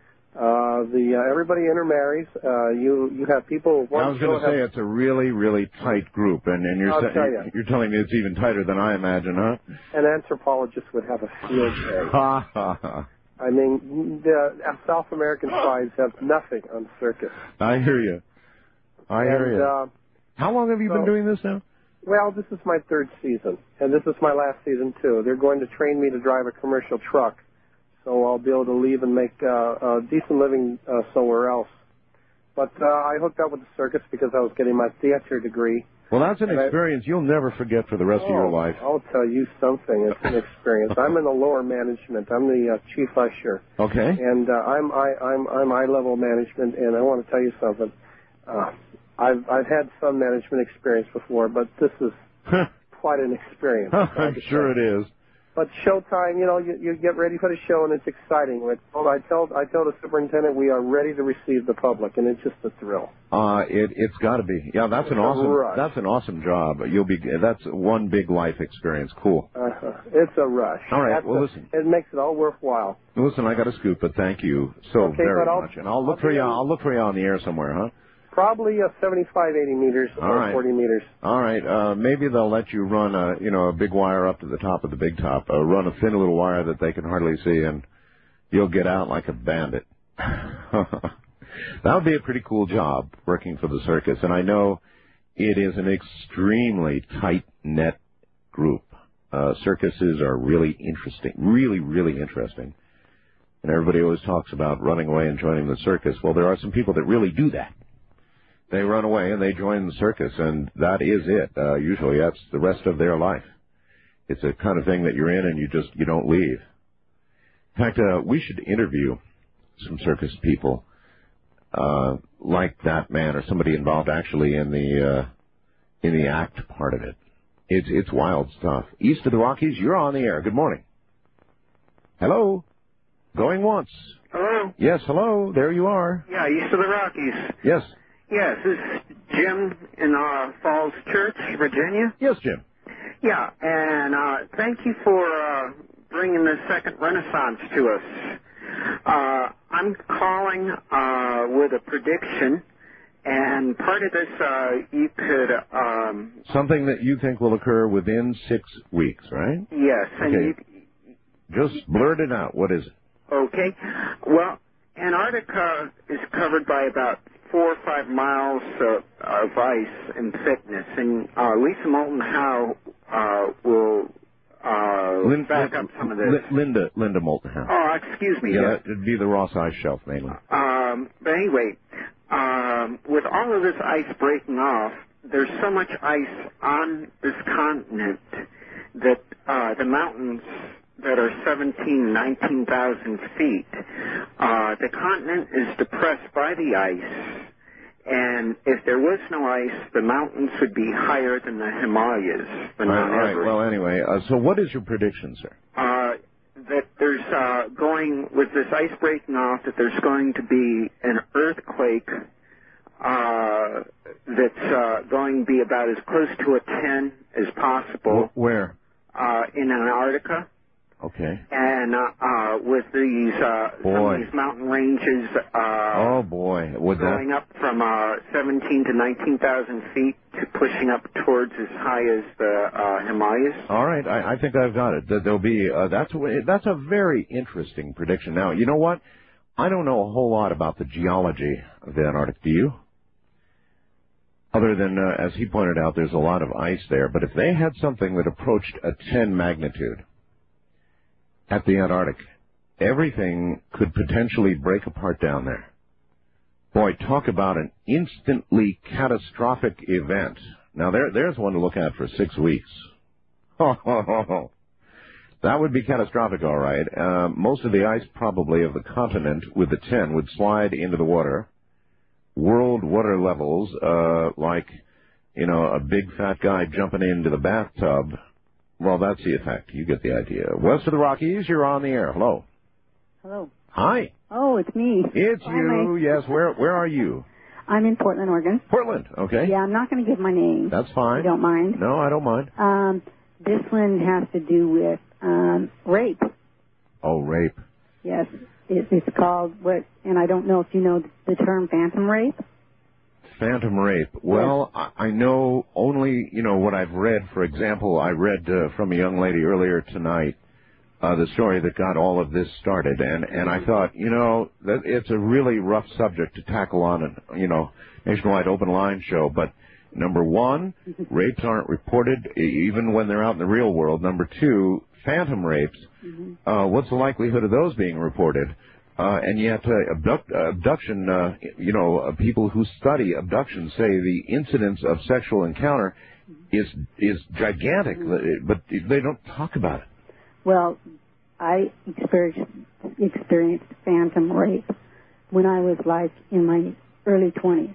Uh, the uh, everybody intermarries. Uh, you you have people. I was going to say it's a really, really tight group, and, and you're I'll sa- tell ya. you're telling me it's even tighter than I imagine, huh? An anthropologist would have a field day. Ha ha ha. I mean, the uh, South American tribes have nothing on circus. I hear you. I hear and, you. Uh, How long have you so- been doing this now? Well, this is my third season, and this is my last season too. They're going to train me to drive a commercial truck, so I'll be able to leave and make uh, a decent living uh, somewhere else. But uh, I hooked up with the circus because I was getting my theater degree. Well, that's an And I- experience you'll never forget for the rest of your Oh, life. I'll tell you something. It's an experience. I'm in the lower management. I'm the uh, chief usher, Okay. and uh, I'm I, I'm I'm eye level management. And I want to tell you something. Uh, I've I've had some management experience before, but this is quite an experience. I'm sure it is. But showtime, you know, you, you get ready for the show, and it's exciting. With, well, I tell I tell the superintendent we are ready to receive the public, and it's just a thrill. Uh, it, it's got to be. Yeah, that's an It's a awesome. rush. That's an awesome job. You'll be. That's one big life experience. Cool. Uh, it's a rush. All right, That's well, a- listen. It makes it all worthwhile. Listen, I got to scoot, but thank you so Okay, very but I'll- much, and I'll look I'll for be you. on- I'll look for you on the air somewhere, huh? Probably a seventy-five, eighty meters All or right. forty meters. All right. Uh, maybe they'll let you run a, you know, a big wire up to the top of the Big Top. Uh, run a thin little wire that they can hardly see, and you'll get out like a bandit. That would be a pretty cool job, working for the circus. And I know It is an extremely tight-knit group. Uh, circuses are really interesting, really, really interesting. And everybody always talks about running away and joining the circus. Well, there are some people that really do that. They run away and they join the circus, and that is it. Uh, usually that's the rest of their life. It's a kind of thing that you're in and you just, you don't leave. In fact, uh, we should interview some circus people, uh, like that man or somebody involved actually in the, uh, in the act part of it. It's, it's wild stuff. East of the Rockies, you're on the air. Good morning. Hello? Going once. Hello? Yes, hello. There you are. Yeah, east of the Rockies. Yes. Yes, this is Jim in uh, Falls Church, Virginia. Yes, Jim. Yeah, and uh, thank you for uh, bringing the second Renaissance to us. Uh, I'm calling uh, with a prediction, and part of this uh, you could... Um, Something that you think will occur within six weeks, right? yes, and Okay. you... Just blurt it out. What is it? Okay. Well, Antarctica is covered by about four or five miles uh, of ice in thickness, and uh, Lisa Moulton Howe uh, will uh, Lin- back up some of this. Li- Linda Linda Moulton Howe. Oh, excuse me. Yeah, it'd be the Ross Ice Shelf mainly. Um, but anyway, um, with all of this ice breaking off, there's so much ice on this continent that uh, the mountains that are seventeen, nineteen thousand feet, uh, the continent is depressed by the ice, and if there was no ice, the mountains would be higher than the Himalayas, the All right, Mount all right. Everest. Well, anyway, uh, so what is your prediction, sir? Uh, that there's uh, going, with this ice breaking off, that there's going to be an earthquake uh, that's uh, going to be about as close to a ten as possible. Wh- Where? Uh, in Antarctica. Okay. And uh, uh, with these uh, some Boy. of these mountain ranges uh, Oh, boy. Would that... going up from uh, seventeen to nineteen thousand feet to pushing up towards as high as the uh, Himalayas. All right, I, I think I've got it. That There'll be uh, that's a- that's a very interesting prediction. Now, you know what? I don't know a whole lot about the geology of the Antarctic. Do you? Other than, uh, as he pointed out, there's a lot of ice there. But if they had something that approached a ten magnitude at the Antarctic, everything could potentially break apart down there. Boy, talk about an instantly catastrophic event. Now, there, there's one to look at for six weeks. That would be catastrophic, all right. Uh, most of the ice probably of the continent with the ten would slide into the water. World water levels, uh, like, you know, a big fat guy jumping into the bathtub. Well, that's the effect. You get the idea. West of the Rockies, you're on the air. Hello. Hello. Hi. Oh, it's me. It's Hi, you. Mike. Yes. Where Where are you? I'm in Portland, Oregon. Portland. Okay. Yeah, I'm not going to give my name. That's fine. You don't mind? No, I don't mind. Um, this one has to do with um, rape. Oh, rape. Yes, it, it's called what, and I don't know if you know the term phantom rape. Phantom rape. Well, I, I know only, you know, what I've read. For example, I read uh, from a young lady earlier tonight uh, the story that got all of this started, and and I thought, you know, that it's a really rough subject to tackle on a, you know, nationwide open line show. But number one, rapes aren't reported even when they're out in the real world. Number two, phantom rapes. Mm-hmm. Uh, what's the likelihood of those being reported? Uh, and yet, uh, abduct, uh, abduction, uh, you know, uh, people who study abduction say the incidence of sexual encounter is is gigantic, but they don't talk about it. Well, I experienced, experienced phantom rape when I was like in my early twenties,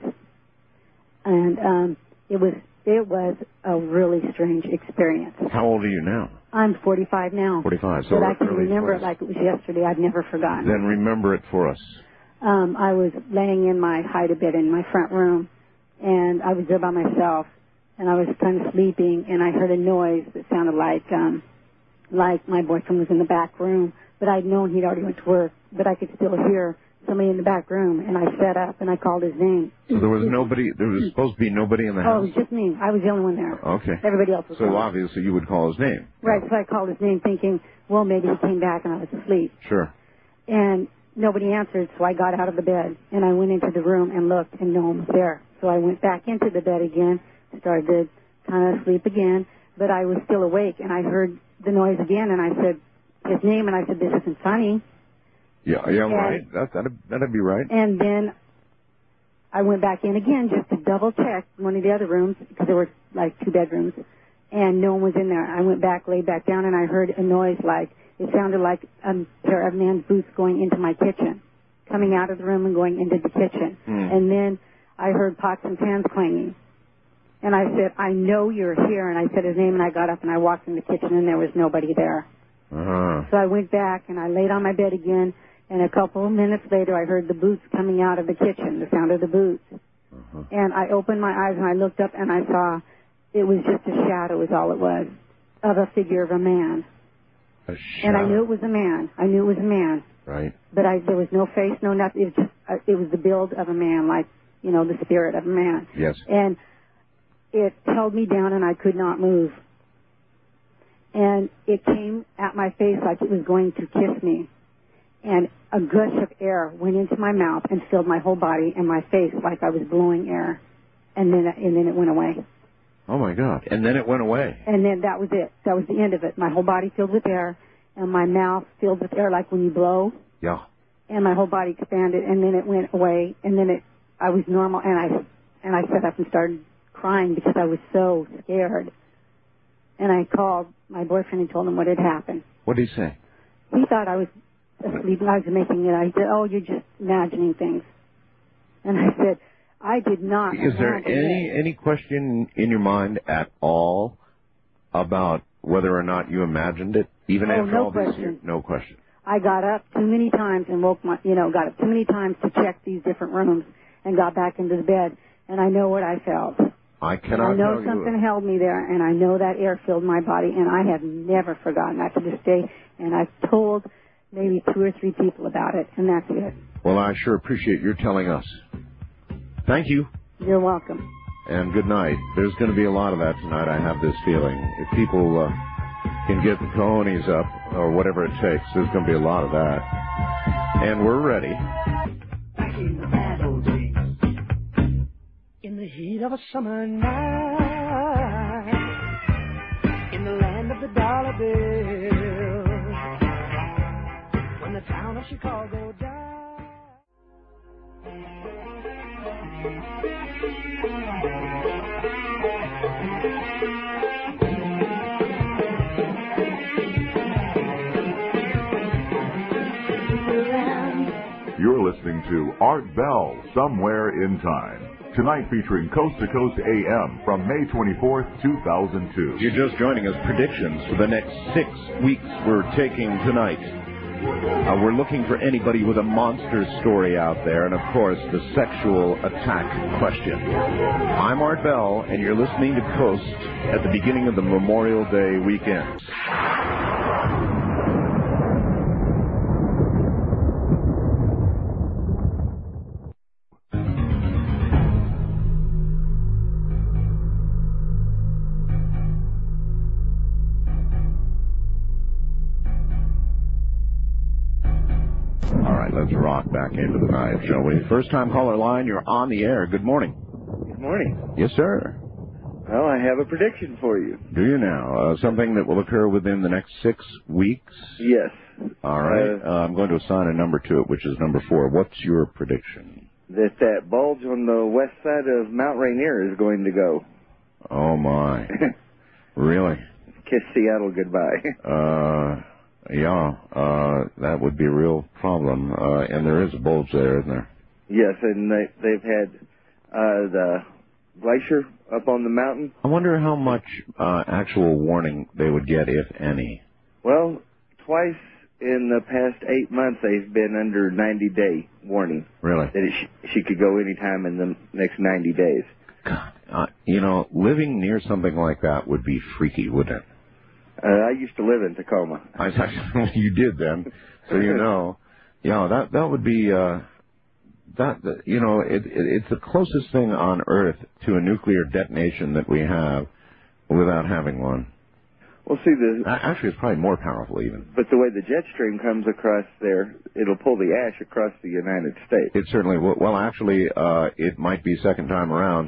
and um, it was it was a really strange experience. How old are you now? I'm forty-five now. forty-five. So but I can early remember twenties. it like it was yesterday. I've never forgotten. Then remember it for us. Um, I was laying in my hide-a-bed in my front room, and I was there by myself, and I was kind of sleeping, and I heard a noise that sounded like um, like my boyfriend was in the back room, but I'd known he'd already went to work, but I could still hear somebody in the back room, and I sat up and I called his name. So there was nobody. There was supposed to be nobody in the Oh, house. it was just me. I was the only one there. Okay. Everybody else was So gone. obviously you would call his name. Right, so I called his name thinking, well, maybe he came back and I was asleep. Sure. And nobody answered, so I got out of the bed, and I went into the room and looked, and no one was there. So I went back into the bed again, started to kind of sleep again, but I was still awake, and I heard the noise again, and I said his name, and I said, this isn't funny. Yeah, yeah, and, right. That, that'd, that'd be right. And then I went back in again just to double check one of the other rooms, because there were like two bedrooms, and no one was in there. I went back, laid back down, and I heard a noise like, it sounded like a pair of men's boots going into my kitchen, coming out of the room and going into the kitchen. Mm. And then I heard pots and pans clanging. And I said, I know you're here. And I said his name, and I got up and I walked in the kitchen, and there was nobody there. Uh-huh. So I went back and I laid on my bed again, and a couple of minutes later I heard the boots coming out of the kitchen, the sound of the boots. Uh-huh. And I opened my eyes and I looked up and I saw it was just a shadow is all it was, of a figure of a man. A And I shadow. knew it was a man. I knew it was a man. Right. But I, there was no face, no nothing. It was just, uh, it was the build of a man, like, you know, the spirit of a man. Yes. And it held me down and I could not move. And it came at my face like it was going to kiss me. And a gush of air went into my mouth and filled my whole body and my face like I was blowing air. And then, and then it went away. Oh, my God. And then it went away. And then that was it. That was the end of it. My whole body filled with air, and my mouth filled with air like when you blow. Yeah. And my whole body expanded, and then it went away, and then it, I was normal, and I, and I sat up and started crying because I was so scared. And I called my boyfriend and told him what had happened. What did he say? He thought I was asleep, and I was making it. I said, oh, you're just imagining things. And I said, I did not. Is there imagine any it. any question in your mind at all about whether or not you imagined it, even Oh, after no all these question. years? No question. I got up too many times and woke my, you know, got up too many times to check these different rooms and got back into the bed, and I know what I felt. I And cannot I know tell something you. held me there, and I know that air filled my body, and I have never forgotten that to this day, and I've told maybe two or three people about it, and that's it. Well, I sure appreciate your telling us. Thank you, You're welcome. and good night. There's going to be a lot of that tonight, I have this feeling. If people uh, can get the cojones up, or whatever it takes, there's going to be a lot of that. And we're ready. Back in the bad old days, in the heat of a summer night, in the land of the dollar bill, when the town of Chicago died. You're listening to Art Bell, Somewhere in Time. Tonight featuring Coast to Coast A M from May twenty-fourth, two thousand two. If you're just joining us, predictions for the next six weeks we're taking tonight. Uh, we're looking for anybody with a monster story out there, and of course, the sexual attack question. I'm Art Bell, and you're listening to Coast at the beginning of the Memorial Day weekend. Let's rock back into the night, shall we? First time caller line, you're on the air. Good morning. Good morning. Yes, sir. Well, I have a prediction for you. Do you now? Uh, something that will occur within the next six weeks? Yes. All right. Uh, I'm going to assign a number to it, which is number four. What's your prediction? That that bulge on the west side of Mount Rainier is going to go. Oh, my. Really? Kiss Seattle goodbye. Uh... Yeah, uh, that would be a real problem. Uh, and there is a bulge there, isn't there? Yes, and they, they've had uh, the glacier up on the mountain. I wonder how much uh, actual warning they would get, if any. Well, twice in the past eight months they've been under ninety-day warning. Really? That it sh- she could go any time in the next ninety days. God, uh, you know, living near something like that would be freaky, wouldn't it? Uh, I used to live in Tacoma. I, you did then, so you know. Yeah, that that would be uh, that. You know, it, it, it's the closest thing on Earth to a nuclear detonation that we have, without having one. Well, see the actually, it's probably more powerful even. But the way the jet stream comes across there, it'll pull the ash across the United States. It certainly will. Well, actually, uh, it might be second time around.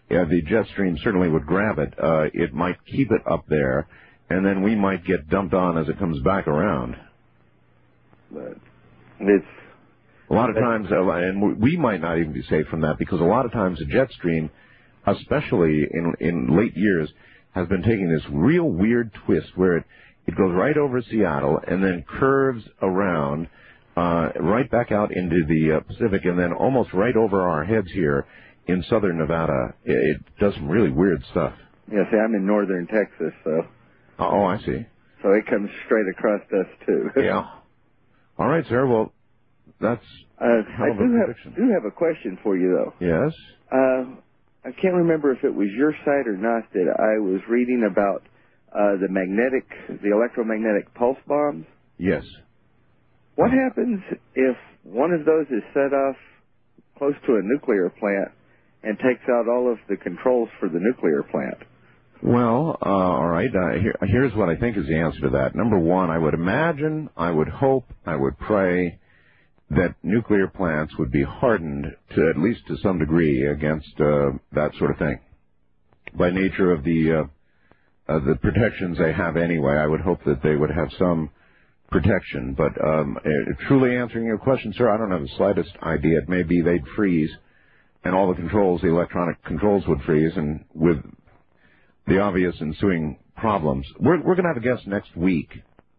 uh, the jet stream certainly would grab it. Uh, it might keep it up there, and then we might get dumped on as it comes back around. But it's a lot of times, uh, and we might not even be safe from that, because a lot of times the jet stream, especially in in late years, has been taking this real weird twist where it, it goes right over Seattle and then curves around uh, right back out into the uh, Pacific, and then almost right over our heads here in southern Nevada. It, it does some really weird stuff. Yeah, see, I'm in northern Texas, so... Oh, I see. So it comes straight across us, too. Yeah. All right, sir. Well, that's uh, hell I of a do have, prediction. do have a question for you, though. Yes? Uh, I can't remember if it was your site or not that I was reading about uh, the magnetic, the electromagnetic pulse bombs. Yes. What happens if one of those is set off close to a nuclear plant and takes out all of the controls for the nuclear plant? Well, uh, all right. Uh, here, here's what I think is the answer to that. Number one, I would imagine, I would hope, I would pray that nuclear plants would be hardened to, at least to some degree, against uh, that sort of thing. By nature of the uh, uh, the protections they have anyway, I would hope that they would have some protection. But um, uh, truly answering your question, sir, I don't have the slightest idea. It may be they'd freeze, and all the controls, the electronic controls would freeze, and with the obvious ensuing problems. We're, we're going to have a guest next week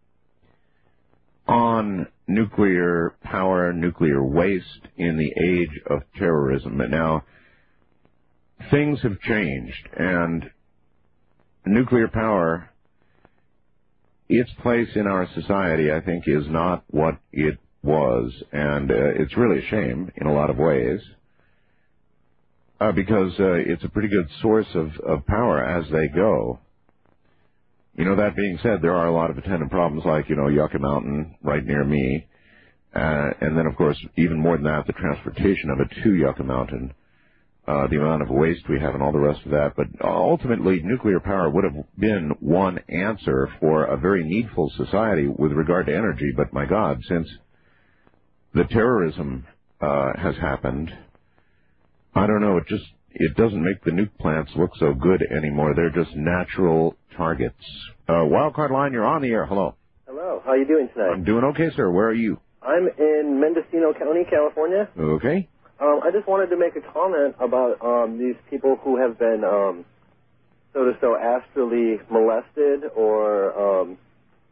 on nuclear power, nuclear waste in the age of terrorism. But now, things have changed, and nuclear power, its place in our society, I think, is not what it was, and uh, it's really a shame in a lot of ways. Uh, because uh, it's a pretty good source of, of power as they go. You know, that being said, there are a lot of attendant problems like, you know, Yucca Mountain right near me. Uh, and then, of course, even more than that, the transportation of it to Yucca Mountain, uh, the amount of waste we have and all the rest of that. But ultimately, nuclear power would have been one answer for a very needful society with regard to energy. But, my God, since the terrorism uh, has happened, I don't know, it just, it doesn't make the nuke plants look so good anymore. They're just natural targets. Uh, Wildcard Line, you're on the air. Hello. Hello. How are you doing tonight? I'm doing okay, sir. Where are you? I'm in Mendocino County, California. Okay. Um, I just wanted to make a comment about um, these people who have been, um, so to so, astrally molested or... Um,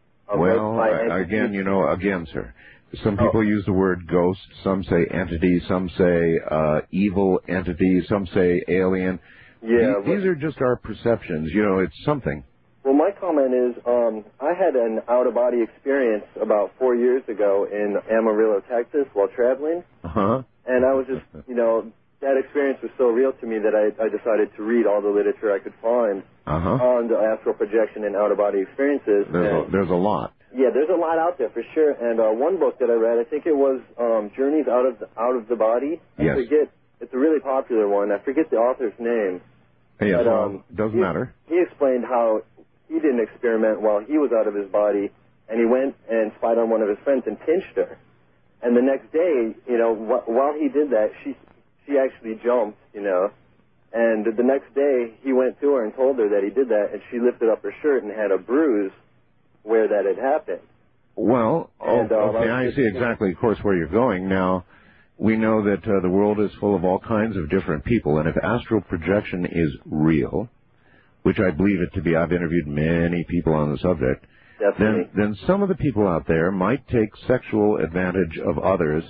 well, I, again, you know, again, sir. Some people oh. use the word ghost, some say entity, some say uh, evil entity, some say alien. Yeah, these, these are just our perceptions. You know, it's something. Well, my comment is um, I had an out-of-body experience about four years ago in Amarillo, Texas, while traveling. Uh-huh. And I was just, you know, that experience was so real to me that I, I decided to read all the literature I could find uh-huh. on the astral projection and out-of-body experiences. There's, a, there's a lot. Yeah, there's a lot out there for sure. And uh, one book that I read, I think it was um, Journeys Out of the, Out of the Body. I yes. forget. It's a really popular one. I forget the author's name. Yes, but, um, well, doesn't he, matter. He explained how he did an experiment while he was out of his body, and he went and spied on one of his friends and pinched her. And the next day, you know, wh- while he did that, she she actually jumped, you know. And the next day, he went to her and told her that he did that, and she lifted up her shirt and had a bruise where that had happened. Well, and, oh, um, okay, I, I see exactly, of course, where you're going. Now, we know that uh, the world is full of all kinds of different people, and if astral projection is real, which I believe it to be, I've interviewed many people on the subject, then, then some of the people out there might take sexual advantage of others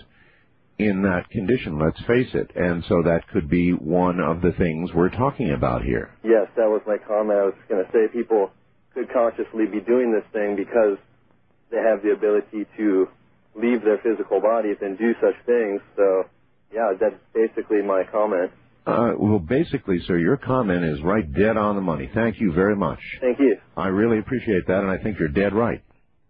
in that condition, let's face it. And so that could be one of the things we're talking about here. Yes, that was my comment. I was going to say people could consciously be doing this thing because they have the ability to leave their physical bodies and do such things. So, yeah, that's basically my comment. Uh, well, basically, sir, your comment is right dead on the money. Thank you very much. Thank you. I really appreciate that, and I think you're dead right.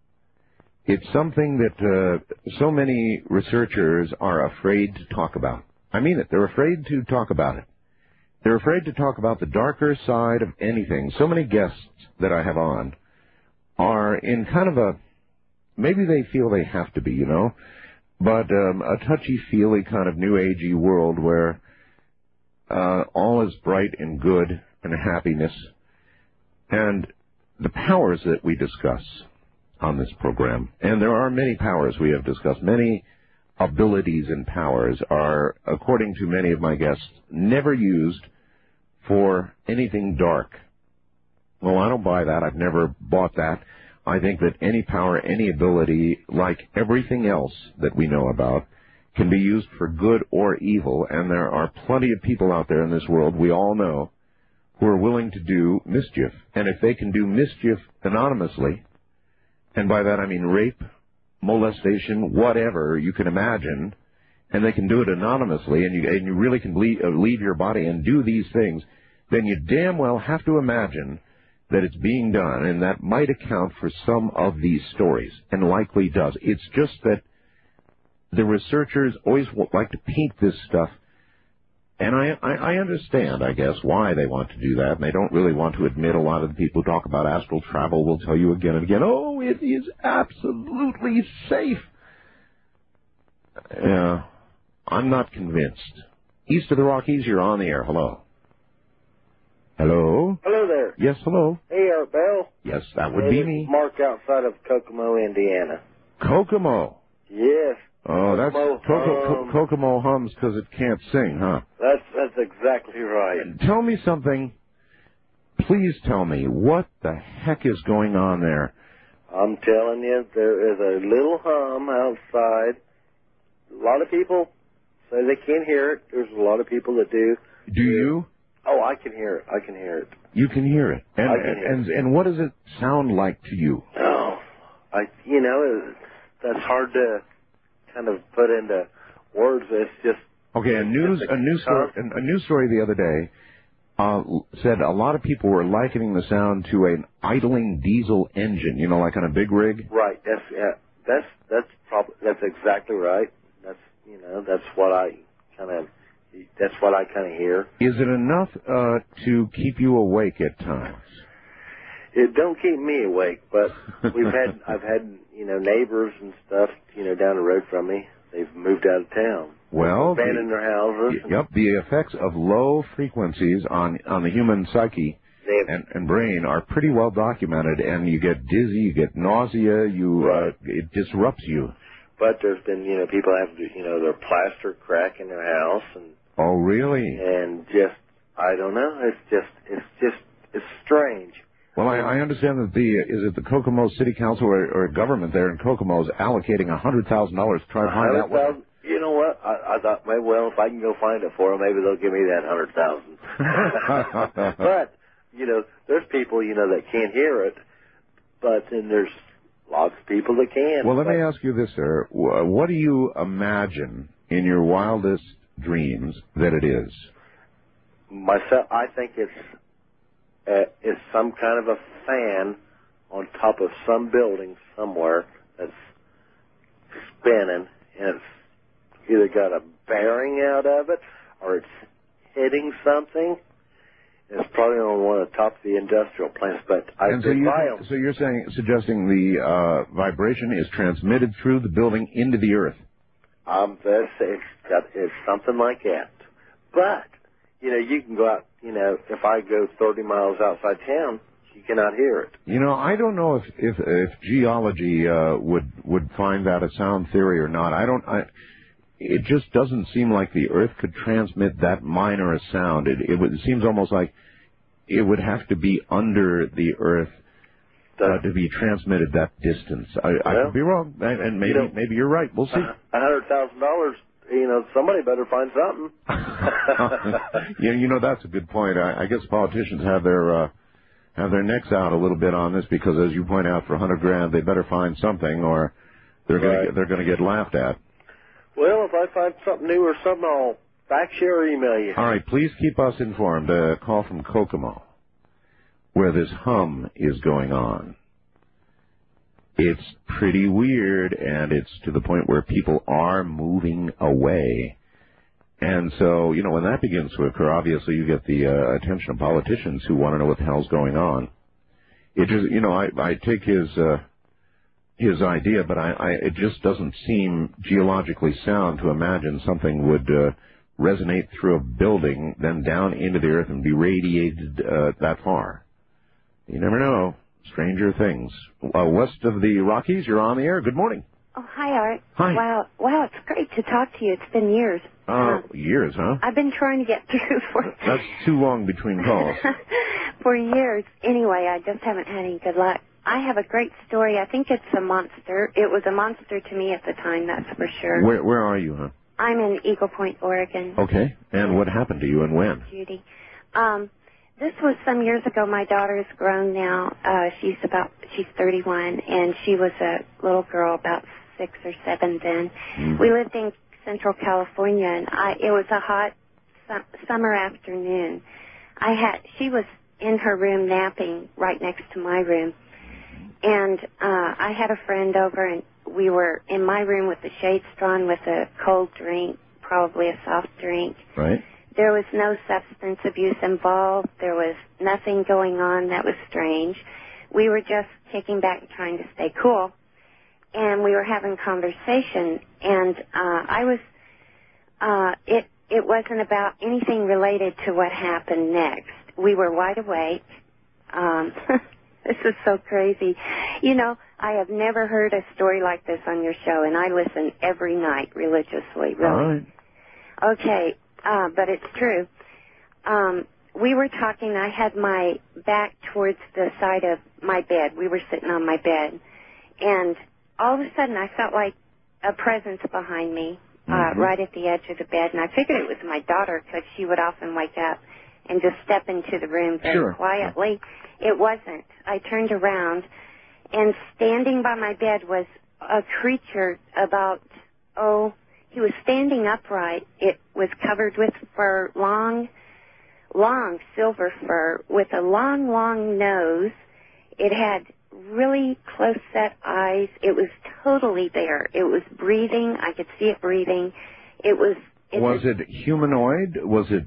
It's something that uh, so many researchers are afraid to talk about. I mean it. They're afraid to talk about it. They're afraid to talk about the darker side of anything. So many guests that I have on are in kind of a, maybe they feel they have to be, you know, but um, a touchy-feely kind of new agey world where uh, all is bright and good and happiness. And the powers that we discuss on this program, and there are many powers we have discussed, many abilities and powers are, according to many of my guests, never used for anything dark. Well, I don't buy that. I've never bought that. I think that any power, any ability, like everything else that we know about, can be used for good or evil, and there are plenty of people out there in this world, we all know, who are willing to do mischief. And if they can do mischief anonymously, and by that I mean rape, molestation, whatever you can imagine, and they can do it anonymously, and you, and you really can leave, uh, leave your body and do these things, then you damn well have to imagine that it's being done, and that might account for some of these stories, and likely does. It's just that the researchers always like to paint this stuff, and I, I, I understand, I guess, why they want to do that, and they don't really want to admit. A lot of the people who talk about astral travel will tell you again and again, oh, it is absolutely safe. Yeah, I'm not convinced. East of the Rockies, you're on the air. Hello. Hello? Hello there. Yes, hello. Hey, Art Bell. Yes, that would hey, be this me. is Mark outside of Kokomo, Indiana. Kokomo? Yes. Oh, that's Kokomo Coco, Co- hums. Kokomo hums because it can't sing, huh? That's that's exactly right. Tell me something. Please tell me, what the heck is going on there? I'm telling you, there is a little hum outside. A lot of people say they can't hear it. There's a lot of people that do. Do you? Oh, I can hear it. I can hear it. You can hear it. And I can hear and, and what does it sound like to you? Oh, I you know that's hard to kind of put into words. It's just Okay, a news a news story a news story the other day uh, said a lot of people were likening the sound to an idling diesel engine. You know, like on a big rig. Right. That's yeah. That's that's probably that's exactly right. That's you know that's what I kind of that's what I kind of hear. Is it enough uh, to keep you awake at times? It don't keep me awake, but we've had I've had you know neighbors and stuff you know down the road from me. They've moved out of town. Well, abandoned the, their houses. Yep, the effects of low frequencies on on the human psyche and, and brain are pretty well documented, and you get dizzy, you get nausea, you Right. uh, it disrupts you. But there's been you know people have you know their plaster crack in their house and Oh, really? and just I don't know. It's just it's just it's strange. Well, I, I understand that the is it the Kokomo City Council or, or government there in Kokomo is allocating a hundred thousand dollars to try to find out what. You know what? I, I thought, maybe, well, if I can go find it for them, maybe they'll give me that hundred thousand. But you know, there's people you know that can't hear it, but then there's lots of people that can. Well, let but me ask you this, sir. Wh- What do you imagine in your wildest dreams that it is? myself, I think it's uh, it's some kind of a fan on top of some building somewhere that's spinning, and it's either got a bearing out of it or it's hitting something. It's probably on one of the top of the industrial plants, but I and so, did you, buy them. so you're saying, suggesting the uh, vibration is transmitted through the building into the earth? Um, that's, it's, got, it's something like that. But, you know, you can go out, you know, if I go thirty miles outside town, you cannot hear it. You know, I don't know if if, if geology uh, would would find that a sound theory or not. I don't. I, it just doesn't seem like the Earth could transmit that minor a sound. It it, would, it seems almost like it would have to be under the Earth uh, to be transmitted that distance. I, I Well, could be wrong, and, and maybe you know, maybe you're right. We'll see. A hundred thousand dollars. You know, somebody better find something. Yeah, you know that's a good point. I, I guess politicians have their uh, have their necks out a little bit on this because, as you point out, for a hundred grand they better find something, or they're Right. going to they're going to get laughed at. Well, if I find something new or something, I'll fax you or email you. All right, please keep us informed. A call from Kokomo, where this hum is going on. It's pretty weird, and it's to the point where people are moving away. And so, you know, when that begins to occur, obviously you get the uh, attention of politicians who want to know what the hell's going on. It just, you know, I, I take his uh, his idea, but I, I, it just doesn't seem geologically sound to imagine something would uh, resonate through a building, then down into the earth and be radiated uh, that far. You never know. Stranger things. Uh, west of the Rockies, you're on the air. Good morning. Oh, hi, Art. Hi. Wow, wow, it's great to talk to you. It's been years. Uh, Uh, years, huh? I've been trying to get through for That's too long between calls. for years. Anyway, I just haven't had any good luck. I have a great story. I think it's a monster. It was a monster to me at the time, that's for sure. Where where are you, huh? I'm in Eagle Point, Oregon. Okay. And what happened to you and when? Judy. Um, this was some years ago. My daughter's grown now. Uh, she's about, she's thirty-one, and she was a little girl, about six or seven then. Mm. We lived in Central California, and I, it was a hot su- summer afternoon. I had, she was in her room napping right next to my room, and uh, I had a friend over, and we were in my room with the shades drawn with a cold drink, probably a soft drink. Right. There was no substance abuse involved. There was nothing going on that was strange. We were just kicking back and trying to stay cool. And we were having conversation, and uh, I was, uh, it, it wasn't about anything related to what happened next. We were wide awake. Um, this is so crazy. You know, I have never heard a story like this on your show, and I listen every night religiously, really. All right. Okay, uh, but it's true. Um, we were talking, I had my back towards the side of my bed. We were sitting on my bed, and all of a sudden I felt like a presence behind me, uh, Mm-hmm. right at the edge of the bed, and I figured it was my daughter because she would often wake up and just step into the room very Sure. quietly. It wasn't. I turned around, and standing by my bed was a creature about, oh, he was standing upright. It was covered with fur, long, long silver fur, with a long, long nose. It had really close-set eyes. It was totally there. It was breathing. I could see it breathing. It was... It was it humanoid? Was it,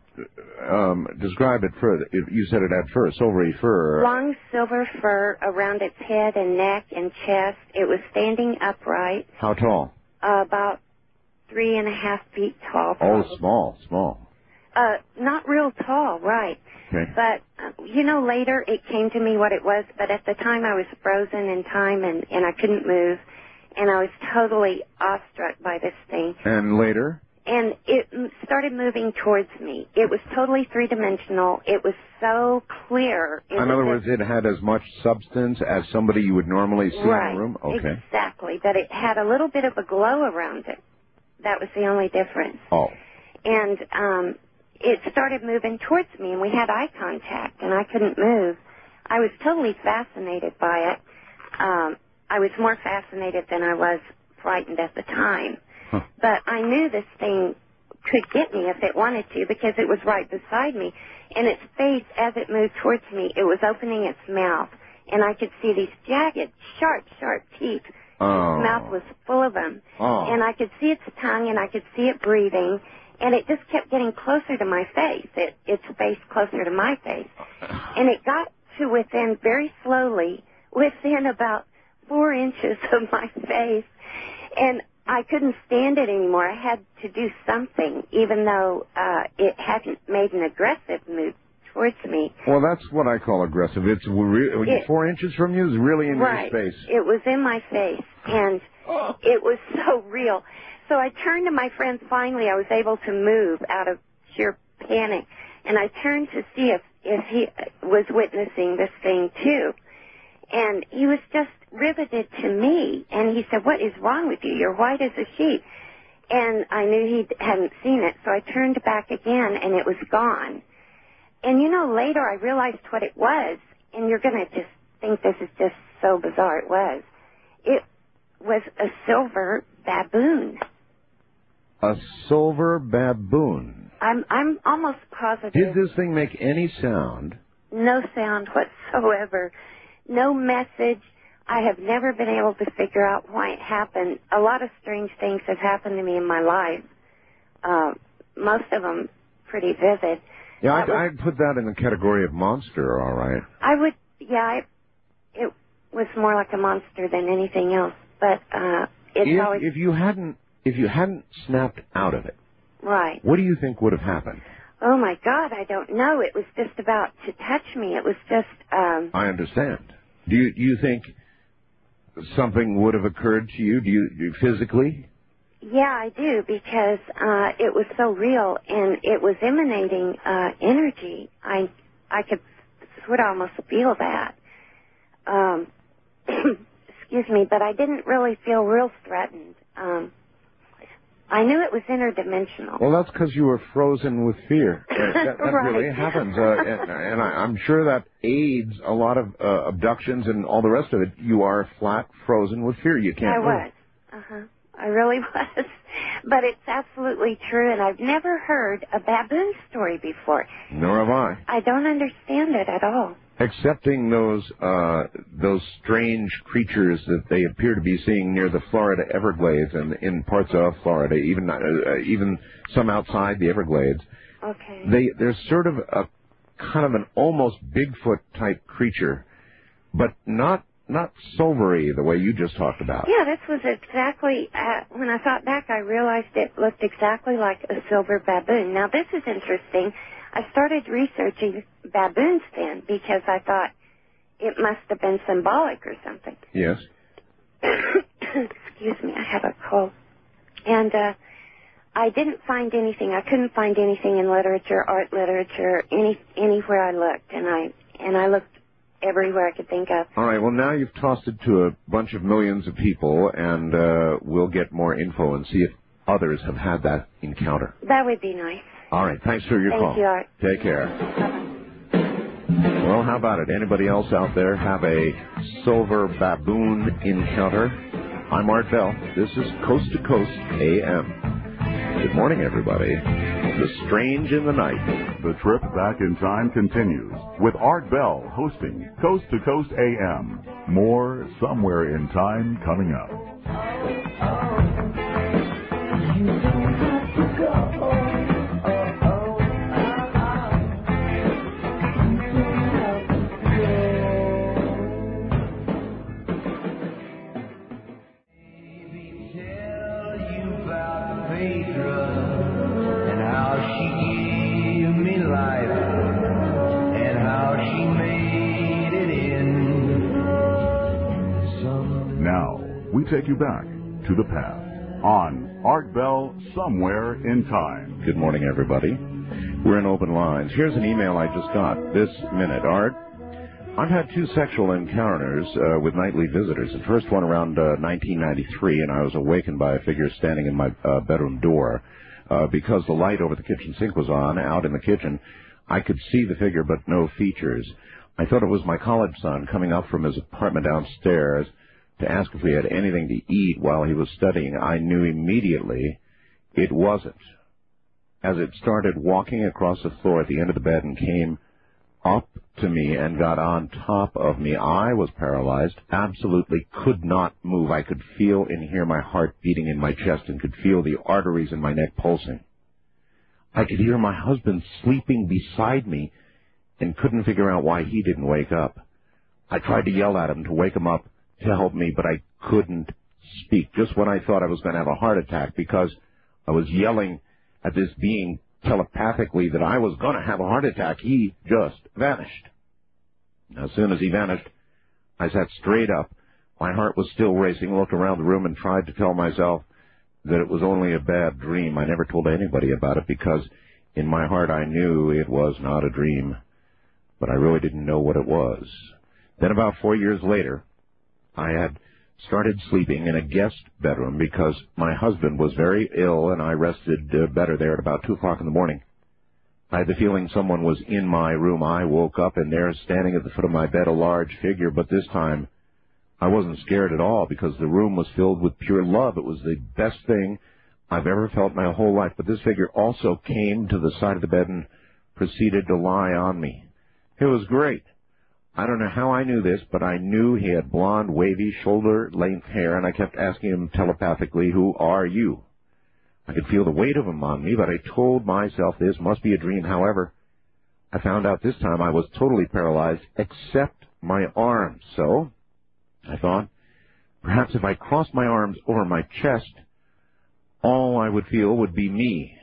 um, describe it further. You said it had fur, silvery fur. long silver fur around its head and neck and chest. It was standing upright, How tall? uh, about three and a half feet tall. Oh, probably. small, small. Uh, not real tall, right. Okay. But, uh, you know, later it came to me what it was, but at the time I was frozen in time and, and I couldn't move, and I was totally awestruck by this thing. And later? And it m- started moving towards me. It was totally three-dimensional. It was so clear. It In was other a- words, it had as much substance as somebody you would normally see right, in a room? Okay. exactly. But it had a little bit of a glow around it. That was the only difference. Oh. And um, it started moving towards me, and we had eye contact, and I couldn't move. I was totally fascinated by it. Um, I was more fascinated than I was frightened at the time. Huh. But I knew this thing could get me if it wanted to because it was right beside me. And its face, as it moved towards me, it was opening its mouth. And I could see these jagged, sharp, sharp teeth. Oh. Its mouth was full of them. Oh. And I could see its tongue, and I could see it breathing. And it just kept getting closer to my face, it, its face closer to my face. And it got to within, very slowly, within about four inches of my face. And I couldn't stand it anymore. I had to do something, even though uh, it hadn't made an aggressive move towards me. Well, that's what I call aggressive. It's re- It- four inches from you is really in right. your face. It was in my face, and it was so real. So I turned to my friend. Finally, I was able to move out of sheer panic, and I turned to see if, if he was witnessing this thing, too. And he was just riveted to me, and he said, "What is wrong with you? You're white as a sheet." And I knew he hadn't seen it, so I turned back again, and it was gone. And, you know, later I realized what it was, and you're going to just think this is just so bizarre. It was. It was a silver baboon. A silver baboon. I'm I'm almost positive. Did this thing make any sound? No sound whatsoever. No message. I have never been able to figure out why it happened. A lot of strange things have happened to me in my life. Uh, most of them pretty vivid. Yeah, I'd, That was- I'd put that in the category of monster, all right. I would, yeah, it, it was more like a monster than anything else. But uh, it's If, always if you hadn't, if you hadn't snapped out of it, Right. What do you think would have happened? Oh, my God, I don't know. It was just about to touch me. It was just... Um, I understand. Do you, do you think something would have occurred to you? Do you, do you physically? Yeah, I do, because uh, it was so real, and it was emanating uh, energy. I I could would almost feel that. Um, excuse me, but I didn't really feel real threatened. Um, I knew it was interdimensional. Well, that's because you were frozen with fear. Uh, that that Right. really happens, uh, and, and I, I'm sure that aids a lot of uh, abductions and all the rest of it. You are flat frozen with fear. You can't I move. was. Uh-huh. I really was. But it's absolutely true, and I've never heard a baboon story before. Nor have I. I don't understand it at all. Excepting those uh, those strange creatures that they appear to be seeing near the Florida Everglades and in parts of Florida, even uh, even some outside the Everglades. Okay. They they're sort of a kind of an almost Bigfoot type creature, but not not silvery the way you just talked about. Yeah, this was exactly, uh, when I thought back, I realized it looked exactly like a silver baboon. Now, this is interesting. I started researching baboons then because I thought it must have been symbolic or something. Yes. Excuse me, I have a cold. And uh, I didn't find anything. I couldn't find anything in literature, art literature, any anywhere I looked, and I and I looked everywhere I could think of. All right, well, now you've tossed it to a bunch of millions of people, and uh, we'll get more info and see if others have had that encounter. That would be nice. All right, thanks for your Thank call. you, Art. Take care. Well, how about it? Anybody else out there have a silver baboon encounter? I'm Art Bell. This is Coast to Coast A M. Good morning, everybody. The strange in the night. The trip back in time continues with Art Bell hosting Coast to Coast A M. More somewhere in time coming up. Now, we take you back to the past on Art Bell Somewhere in Time. Good morning, everybody. We're in open lines. Here's an email I just got this minute. Art, I've had two sexual encounters uh, with nightly visitors. The first one around uh, nineteen ninety-three, and I was awakened by a figure standing in my uh, bedroom door. Uh, because the light over the kitchen sink was on, out in the kitchen, I could see the figure but no features. I thought it was my college son coming up from his apartment downstairs to ask if we had anything to eat while he was studying. I knew immediately it wasn't. As it started walking across the floor at the end of the bed and came up to me and got on top of me, I was paralyzed, absolutely could not move. I could feel and hear my heart beating in my chest and could feel the arteries in my neck pulsing. I could hear my husband sleeping beside me and couldn't figure out why he didn't wake up. I tried to yell at him to wake him up to help me, but I couldn't speak. Just when I thought I was going to have a heart attack because I was yelling at this being telepathically that I was going to have a heart attack, he just vanished. As soon as he vanished, I sat straight up. My heart was still racing, looked around the room and tried to tell myself that it was only a bad dream. I never told anybody about it because in my heart I knew it was not a dream, but I really didn't know what it was. Then about four years later, I had started sleeping in a guest bedroom because my husband was very ill and I rested uh, better there at about two o'clock in the morning. I had the feeling someone was in my room. I woke up and there, standing at the foot of my bed, a large figure, but this time I wasn't scared at all because the room was filled with pure love. It was the best thing I've ever felt my whole life. But this figure also came to the side of the bed and proceeded to lie on me. It was great. I don't know how I knew this, but I knew he had blonde, wavy, shoulder-length hair, and I kept asking him telepathically, "Who are you?" I could feel the weight of him on me, but I told myself this must be a dream. However, I found out this time I was totally paralyzed except my arms. So I thought, perhaps if I crossed my arms over my chest, all I would feel would be me.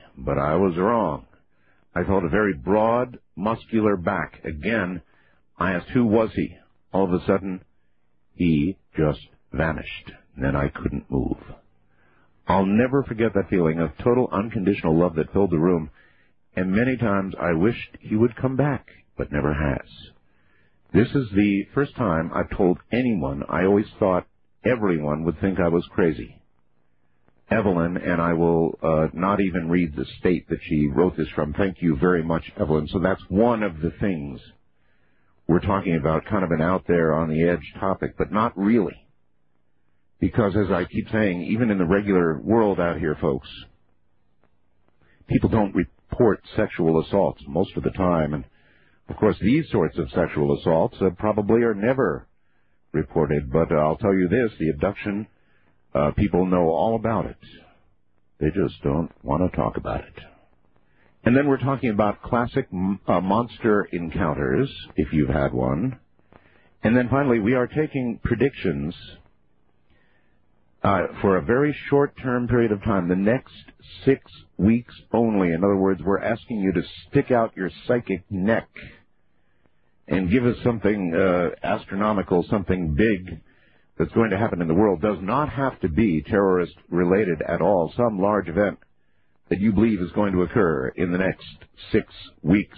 but I was wrong. I felt a very broad, muscular back. Again, I asked, who was he? All of a sudden, he just vanished. And then I couldn't move. I'll never forget that feeling of total unconditional love that filled the room, and many times I wished he would come back, but never has. This is the first time I've told anyone. I always thought everyone would think I was crazy. Evelyn, and I will uh, not even read the state that she wrote this from. Thank you very much, Evelyn. So that's one of the things we're talking about, kind of an out there on the edge topic, but not really. Because as I keep saying, even in the regular world out here, folks, people don't report sexual assaults most of the time. And, of course, these sorts of sexual assaults uh, probably are never reported. But uh, I'll tell you this, the abduction, uh, people know all about it. They just don't want to talk about it. And then we're talking about classic uh, monster encounters, if you've had one. And then finally, we are taking predictions uh, for a very short-term period of time, the next six weeks only. In other words, we're asking you to stick out your psychic neck and give us something uh, astronomical, something big that's going to happen in the world. Does not have to be terrorist-related at all. Some large event that you believe is going to occur in the next six weeks.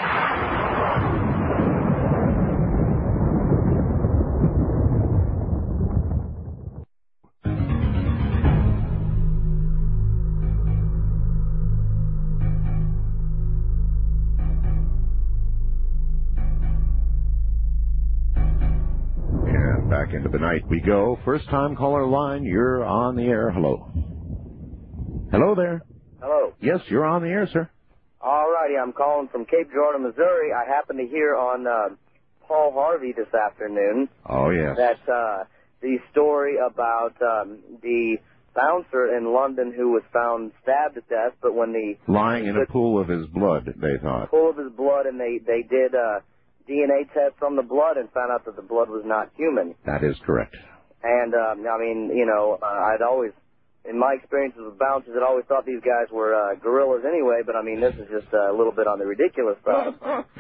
And back into the night we go. First time caller line, you're on the air. Hello. Hello there. Hello. Yes, you're on the air, sir. All righty, I'm calling from Cape Jordan, Missouri. I happened to hear on uh, Paul Harvey this afternoon Oh, yes. that uh, the story about um, the bouncer in London who was found stabbed to death, but when the Lying in a pool of his blood, they thought. pool of his blood, and they they did a D N A test from the blood and found out that the blood was not human. That is correct. And um, I mean, you know, uh, I'd always, in my experiences with bouncers, I'd always thought these guys were uh, gorillas anyway, but I mean, this is just uh, a little bit on the ridiculous side.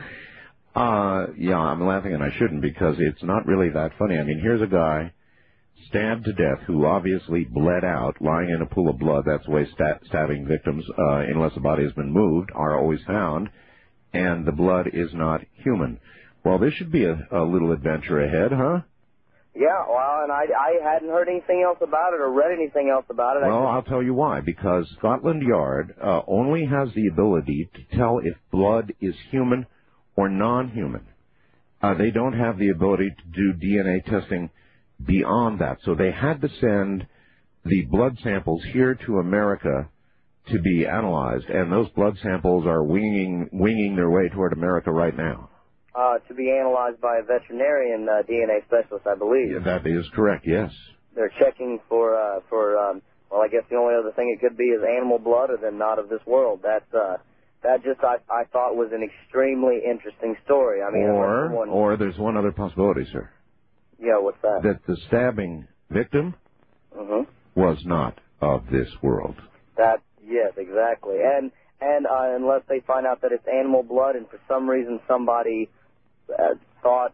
Uh, yeah, I'm laughing and I shouldn't because it's not really that funny. I mean, here's a guy stabbed to death who obviously bled out, lying in a pool of blood. That's the way stab- stabbing victims, uh, unless the body has been moved, are always found, and the blood is not human. Well, this should be a, a little adventure ahead, huh? Yeah, well, and I, I hadn't heard anything else about it or read anything else about it. Well, I I'll tell you why. Because Scotland Yard uh, only has the ability to tell if blood is human or non-human. Uh, they don't have the ability to do D N A testing beyond that. So they had to send the blood samples here to America to be analyzed, and those blood samples are winging, winging their way toward America right now. uh, to be analyzed by a veterinarian uh, D N A specialist, I believe. Yeah, that is correct, yes. They're checking for, uh, for um, well, I guess the only other thing it could be is animal blood or then not of this world. That's, uh, that just I, I thought was an extremely interesting story. I mean, or, someone, or there's one other possibility, sir. Yeah, what's that? That the stabbing victim Mm-hmm. was not of this world. That, yes, exactly. And, and uh, unless they find out that it's animal blood and for some reason somebody uh, thought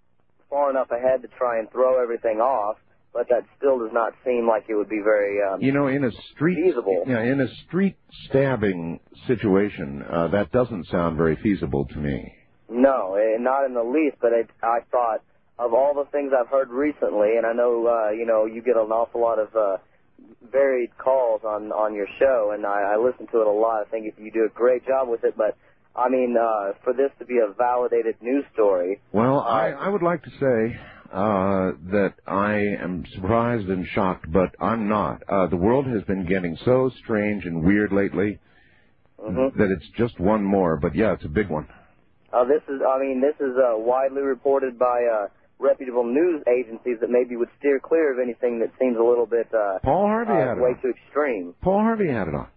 far enough ahead to try and throw everything off, but that still does not seem like it would be very um, You know, in a street, feasible. Yeah, in a street stabbing situation, uh, that doesn't sound very feasible to me. No, eh, not in the least, but it, I thought of all the things I've heard recently, and I know, uh, you know, you get an awful lot of uh, varied calls on, on your show, and I, I listen to it a lot. I think if you do a great job with it, but, I mean, uh, for this to be a validated news story. Well, I, I would like to say uh, that I am surprised and shocked, but I'm not. Uh, the world has been getting so strange and weird lately Mm-hmm. that it's just one more, but yeah, it's a big one. Uh, this is, I mean, this is uh, widely reported by uh, reputable news agencies that maybe would steer clear of anything that seems a little bit uh, Paul Harvey uh, had it way on. too extreme. Paul Harvey had it on.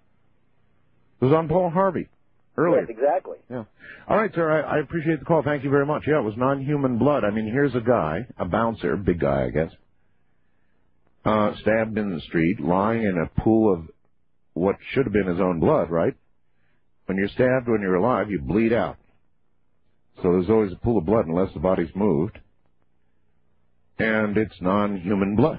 It was on Paul Harvey earlier. Yes, exactly. Yeah. All right, sir, I, I appreciate the call. Thank you very much. Yeah, it was non-human blood. I mean, here's a guy, a bouncer, big guy, I guess, uh, stabbed in the street, lying in a pool of what should have been his own blood, right? When you're stabbed when you're alive, you bleed out. So there's always a pool of blood unless the body's moved. And it's non-human blood.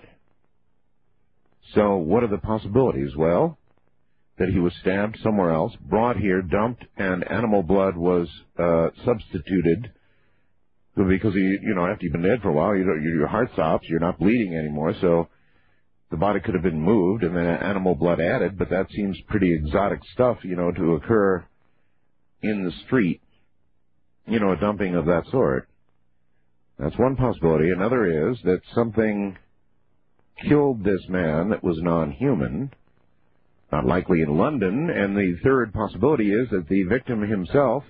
So what are the possibilities? Well, that he was stabbed somewhere else, brought here, dumped, and animal blood was uh, substituted because, he, you know, after you've been dead for a while, you don't, your heart stops, you're not bleeding anymore, so the body could have been moved and then animal blood added, but that seems pretty exotic stuff, you know, to occur in the street, you know, a dumping of that sort. That's one possibility. Another is that something killed this man that was non-human, not likely in London, and the third possibility is that the victim himself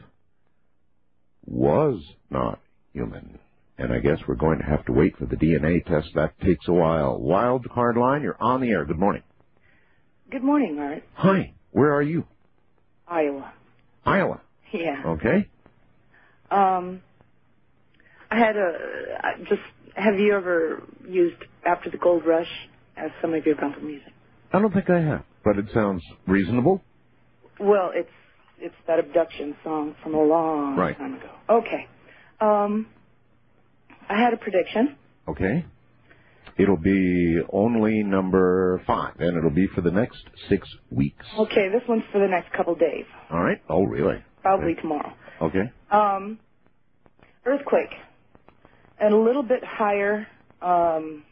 was not human. And I guess we're going to have to wait for the D N A test. That takes a while. Wild card line, you're on the air. Good morning. Good morning, Art. Hi. Where are you? Iowa. Iowa. Yeah. Okay. Um, I had a, I just, have you ever used After the Gold Rush as some of your bumper music? I don't think I have, but it sounds reasonable. Well, it's it's that abduction song from a long right. time ago. Okay. Um, I had a prediction. Okay. It'll be only number five, and it'll be for the next six weeks. Okay, this one's for the next couple days. All right. Oh, really? Probably okay. tomorrow. Okay. Um, earthquake. And a little bit higher, um,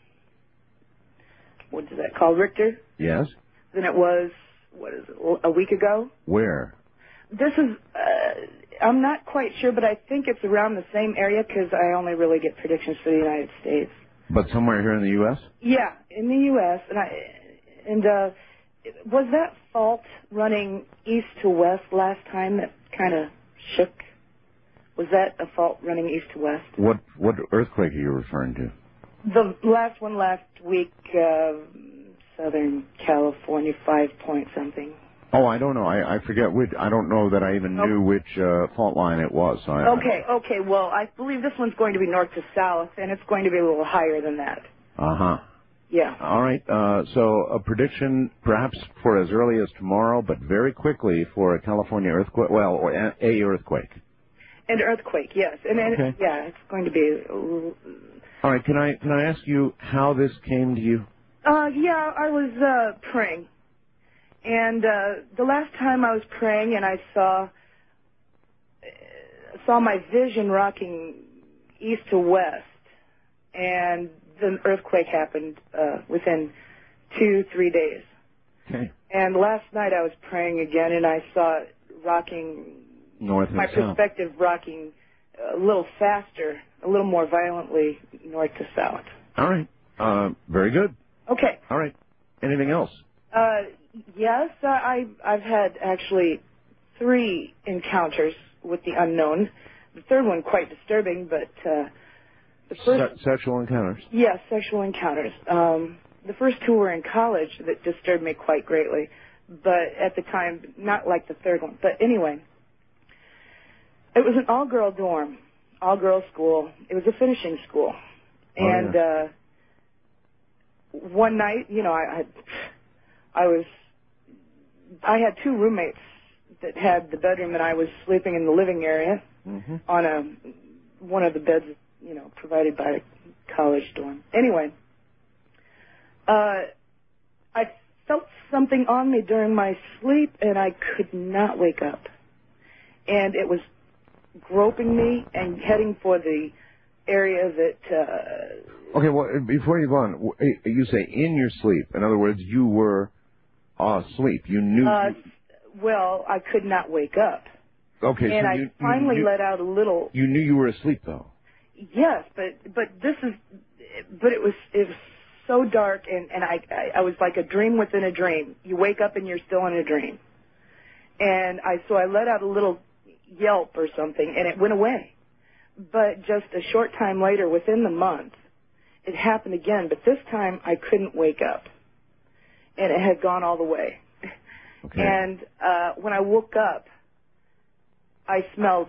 what is that called, Richter? Yes. Than it was, what is it, a week ago? Where? This is, uh, I'm not quite sure, but I think it's around the same area because I only really get predictions for the United States. But somewhere here in the U S? Yeah, in the U S And I, and uh, was that fault running east to west last time that kind of shook? Was that a fault running east to west? What what earthquake are you referring to? The last one last week, uh, Southern California, five point something. Oh, I don't know. I, I forget which. I don't know that I even Oh. knew which uh, fault line it was. So I, Okay, okay. Well, I believe this one's going to be north to south, and it's going to be a little higher than that. Uh huh. Yeah. All right. Uh, so a prediction, perhaps for as early as tomorrow, but very quickly for a California earthquake. Well, or a, a earthquake. An earthquake, yes. And then, Okay. yeah, it's going to be. All right. Can I can I ask you how this came to you? Uh, yeah, I was uh, praying, and uh, the last time I was praying, and I saw saw my vision rocking east to west, and the earthquake happened uh, within two three days. Okay. And last night I was praying again, and I saw it rocking. North and my south. perspective rocking a little faster, a little more violently north to south. All right. Uh, very good. Okay. All right. Anything else? Uh, yes, uh, I, I've had actually three encounters with the unknown. The third one quite disturbing, but uh, the first... Se- sexual encounters? Yes, sexual encounters. Um, the first two were in college that disturbed me quite greatly, but at the time, not like the third one. But anyway... It was an all-girl dorm, all-girl school. It was a finishing school. Oh, and yeah. uh, one night, you know, I, I, I was, I had two roommates that had the bedroom, and I was sleeping in the living area mm-hmm. on a one of the beds, you know, provided by the college dorm. Anyway, uh, I felt something on me during my sleep, and I could not wake up. And it was groping me and heading for the area that... Uh, okay, well, before you go on, w- you say in your sleep. In other words, you were asleep. You knew... uh, you... Well, I could not wake up. Okay, and so I you, finally you, let out a little... You knew you were asleep, though. Yes, but but this is... But it was it was so dark, and, and I, I, I was like a dream within a dream. You wake up and you're still in a dream. And I so I let out a little... yelp or something, and it went away. But just a short time later, within the month, it happened again, but this time I couldn't wake up. And it had gone all the way. Okay. And uh, when I woke up, I smelled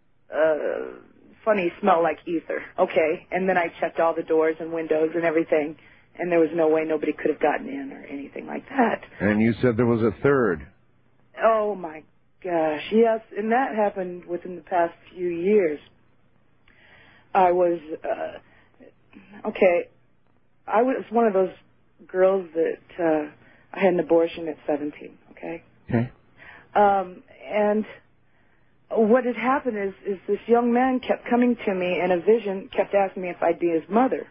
a funny smell like ether, okay? And then I checked all the doors and windows and everything, and there was no way nobody could have gotten in or anything like that. And you said there was a third. Oh, my gosh, yes, and that happened within the past few years. I was, uh, okay, I was one of those girls that uh, I had an abortion at seventeen, okay? Okay. Um, and what had happened is, is this young man kept coming to me in a vision, kept asking me if I'd be his mother.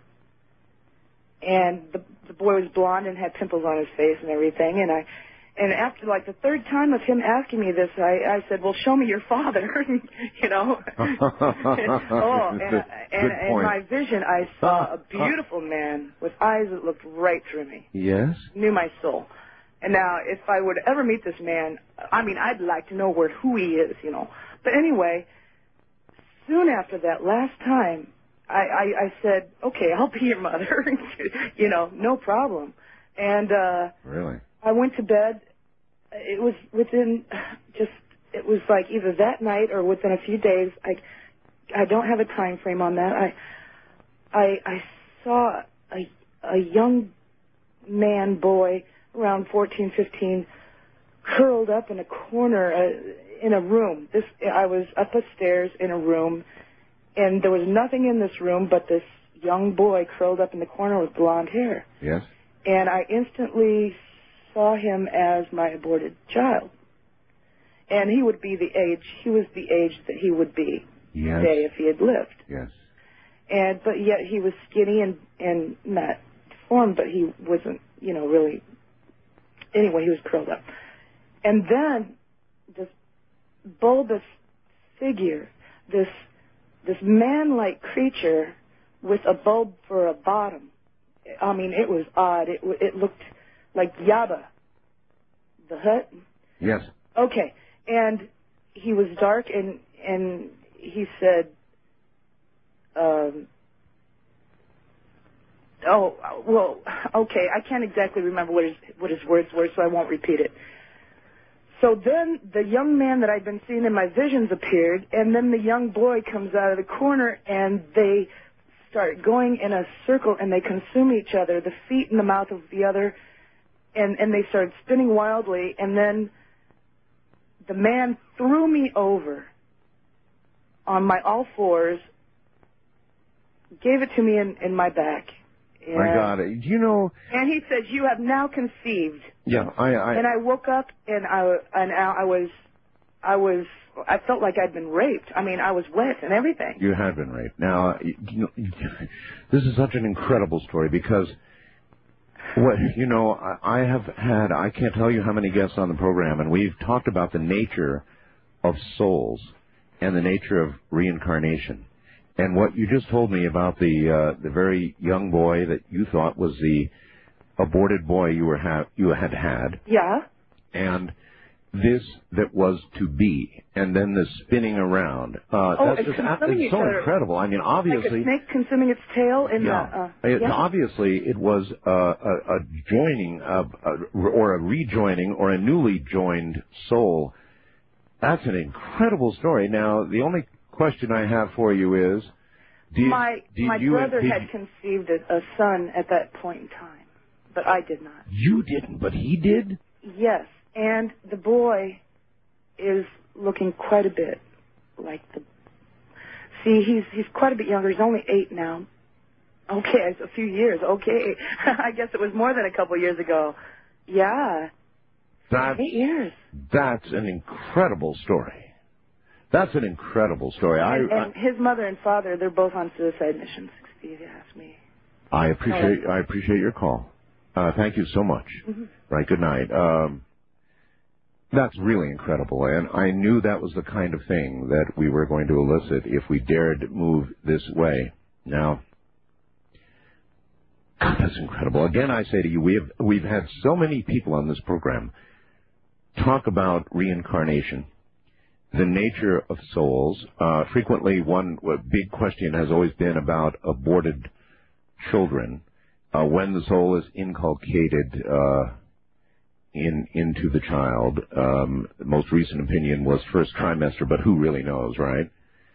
And the, the boy was blonde and had pimples on his face and everything, and I... And after, like, the third time of him asking me this, I, I said, well, show me your father, you know. oh, and, good, and good in my vision, I saw a beautiful man with eyes that looked right through me, Yes? knew my soul. And now, if I were to ever meet this man, I mean, I'd like to know where who he is, you know. But anyway, soon after that last time, I, I, I said, okay, I'll be your mother, you know, no problem. And uh, Really? I went to bed. It was within just, it was like either that night or within a few days. I, I don't have a time frame on that. I, I, I saw a, a young man, boy, around fourteen, fifteen, curled up in a corner uh, in a room. This, I was up the stairs in a room, and there was nothing in this room but this young boy curled up in the corner with blonde hair. Yes? And I instantly saw him as my aborted child. And he would be the age, he was the age that he would be Yes. today if he had lived. Yes. And, but yet he was skinny and, and not deformed, but he wasn't, you know, really, anyway, he was curled up. And then this bulbous figure, this, this man-like creature with a bulb for a bottom. I mean, it was odd. It, it looked like Yabba, the Hutt. Yes. Okay, and he was dark, and and he said, um, "Oh, well, okay, I can't exactly remember what his what his words were, so I won't repeat it." So then the young man that I'd been seeing in my visions appeared, and then the young boy comes out of the corner, and they start going in a circle, and they consume each other, the feet and the mouth of the other. And, and they started spinning wildly, and then the man threw me over on my all fours, gave it to me in, in my back. And, My God. Do you know... And he said, you have now conceived. Yeah, I... I and I woke up, and I, and I was... I was... I felt like I'd been raped. I mean, I was wet and everything. You had been raped. Now, you know, this is such an incredible story because... Well, you know, I, I have had, I can't tell you how many guests on the program, and we've talked about the nature of souls and the nature of reincarnation. And what you just told me about the uh, the very young boy that you thought was the aborted boy you were ha- you had had. Yeah. And this that was to be, and then the spinning around. Uh, oh, that's just, consuming it's each so other. incredible. I mean, obviously... Like a snake consuming its tail in yeah. the... Uh, it, yeah. Obviously, it was uh, a, a joining of, a, or a rejoining, or a newly joined soul. That's an incredible story. Now, the only question I have for you is... Did, my did my you, brother did had you, conceived a, a son at that point in time, but I did not. You didn't, but he did? Yes, and the boy is looking quite a bit like the... See, he's he's quite a bit younger. He's only eight now. Okay, it's a few years. Okay. I guess it was more than a couple years ago. Yeah. That's, eight years. That's an incredible story. That's an incredible story. And, I, and his mother and father, they're both on suicide missions, if you ask me. I appreciate I appreciate your call. Uh, thank you so much. Mm-hmm. Right, good night. Um, that's really incredible, and I knew that was the kind of thing that we were going to elicit if we dared move this way. Now, God, that's incredible. Again, I say to you, we have we've had so many people on this program talk about reincarnation, the nature of souls. Uh, frequently, one big question has always been about aborted children. Uh, when the soul is inculcated uh, in into the child, um, the most recent opinion was first trimester, but who really knows, right?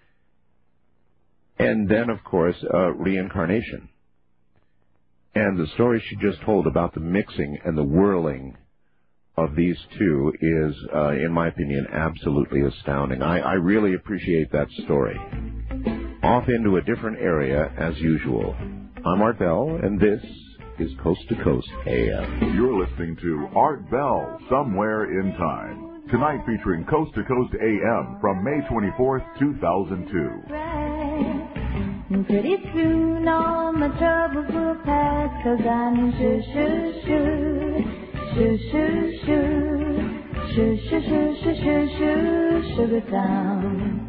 And then, of course, uh, reincarnation. And the story she just told about the mixing and the whirling of these two is, uh, in my opinion, absolutely astounding. I, I really appreciate that story. Off into a different area as usual. I'm Art Bell, and this is Coast to Coast A M. You're listening to Art Bell, Somewhere in Time. Tonight featuring Coast to Coast A M from May twenty-fourth, two thousand two. Pretty soon all my troubles will pass, 'cause I'm sure, sure, sure, sure, sure, sure, sure, sure, sure, sure, sure, Sugar Town.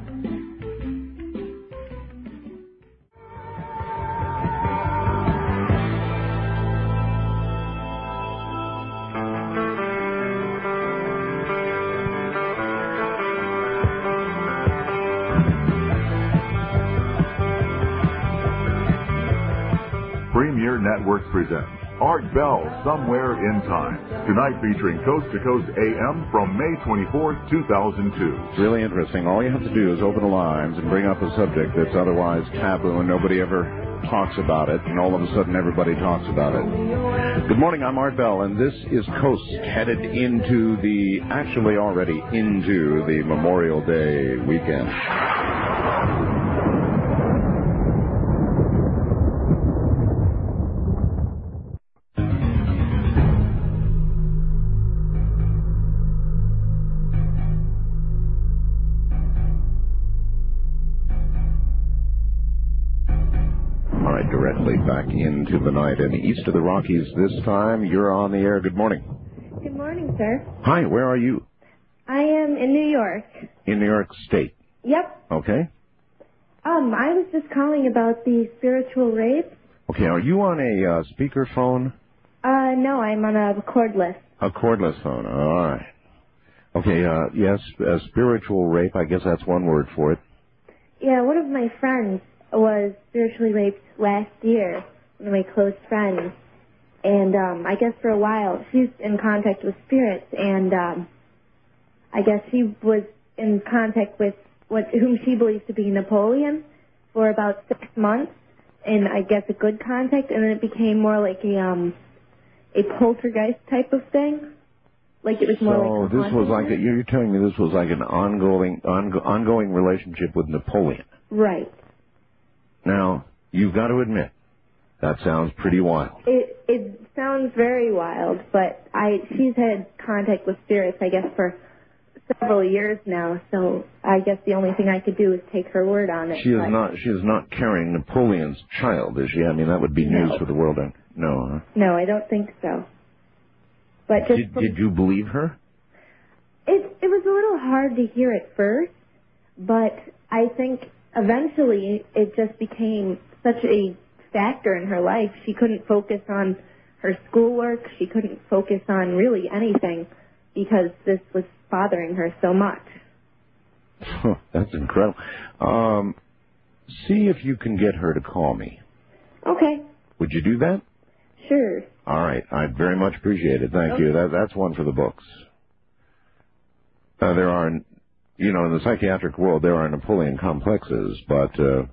Premier Networks presents Art Bell, Somewhere in Time. Tonight featuring Coast to Coast A M from May twenty-fourth, two thousand two. It's really interesting. All you have to do is open the lines and bring up a subject that's otherwise taboo and nobody ever talks about it, and all of a sudden everybody talks about it. Good morning, I'm Art Bell, and this is Coast, headed into the, actually already into the Memorial Day weekend. Back into the night and east of the Rockies this time. You're on the air. Good morning. Good morning, sir. Hi, where are you? I am in New York. In New York State. Yep. Okay. Um, I was just calling about the spiritual rape. Okay, are you on a uh, speaker phone? Uh, no, I'm on a cordless. A cordless phone. All right. Okay, uh, yes, uh, spiritual rape, I guess that's one word for it. Yeah, one of my friends was spiritually raped last year, one of my close friends, and um, I guess for a while she's in contact with spirits, and um, I guess she was in contact with what whom she believes to be Napoleon for about six months, and I guess a good contact, and then it became more like a um, a poltergeist type of thing, like it was more so like. So this was like a, you're telling me this was like an ongoing ongo- ongoing relationship with Napoleon, right? Now, you've got to admit, that sounds pretty wild. It it sounds very wild, but I she's had contact with spirits, I guess, for several years now, so I guess the only thing I could do is take her word on it. She is but not she is not carrying Napoleon's child, is she? I mean, that would be news No. for the world. No, huh? No, I don't think so. But just Did, from, did you believe her? it it was a little hard to hear at first, but I think eventually it just became such a factor in her life. She couldn't focus on her schoolwork. She couldn't focus on really anything because this was bothering her so much. That's incredible. Um, see if you can get her to call me. Okay. Would you do that? Sure. All right. I'd very much appreciate it. Thank Okay. you. That, that's one for the books. Uh, there are, you know, in the psychiatric world, there are Napoleon complexes, but uh,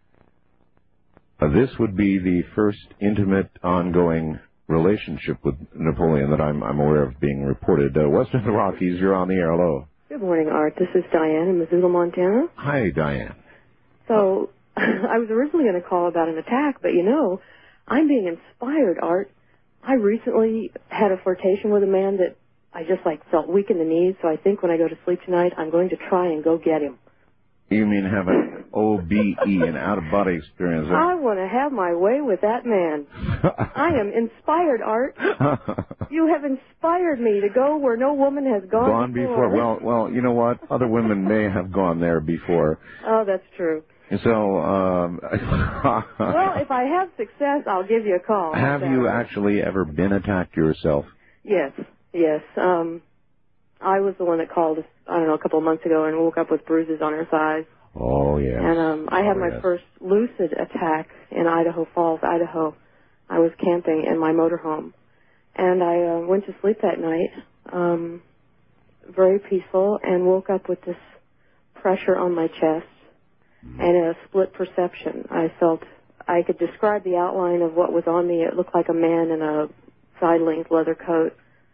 uh, this would be the first intimate, ongoing relationship with Napoleon that I'm, I'm aware of being reported. Uh, west of the Rockies, you're on the air. Hello. Good morning, Art. This is Diane in Missoula, Montana. Hi, Diane. So, I was originally going to call about an attack, but you know, I'm being inspired, Art. I recently had a flirtation with a man that I just like felt weak in the knees, so I think when I go to sleep tonight, I'm going to try and go get him. You mean have an O B E, an out-of-body experience? I want to have my way with that man. I am inspired, Art. You have inspired me to go where no woman has gone, Gone before. Well, well, you know what? Other women may have gone there before. Oh, that's true. So, um, Well, if I have success, I'll give you a call. have you actually ever been attacked yourself? Yes, yes. Um, I was the one that called, I don't know, a couple of months ago and woke up with bruises on her thighs. Oh, yes. And um, I had Oh, my yes. first lucid attack in Idaho Falls, Idaho. I was camping in my motorhome. And I uh, went to sleep that night, um, very peaceful, and woke up with this pressure on my chest and a split perception. I felt I could describe the outline of what was on me. It looked like a man in a side-length leather coat.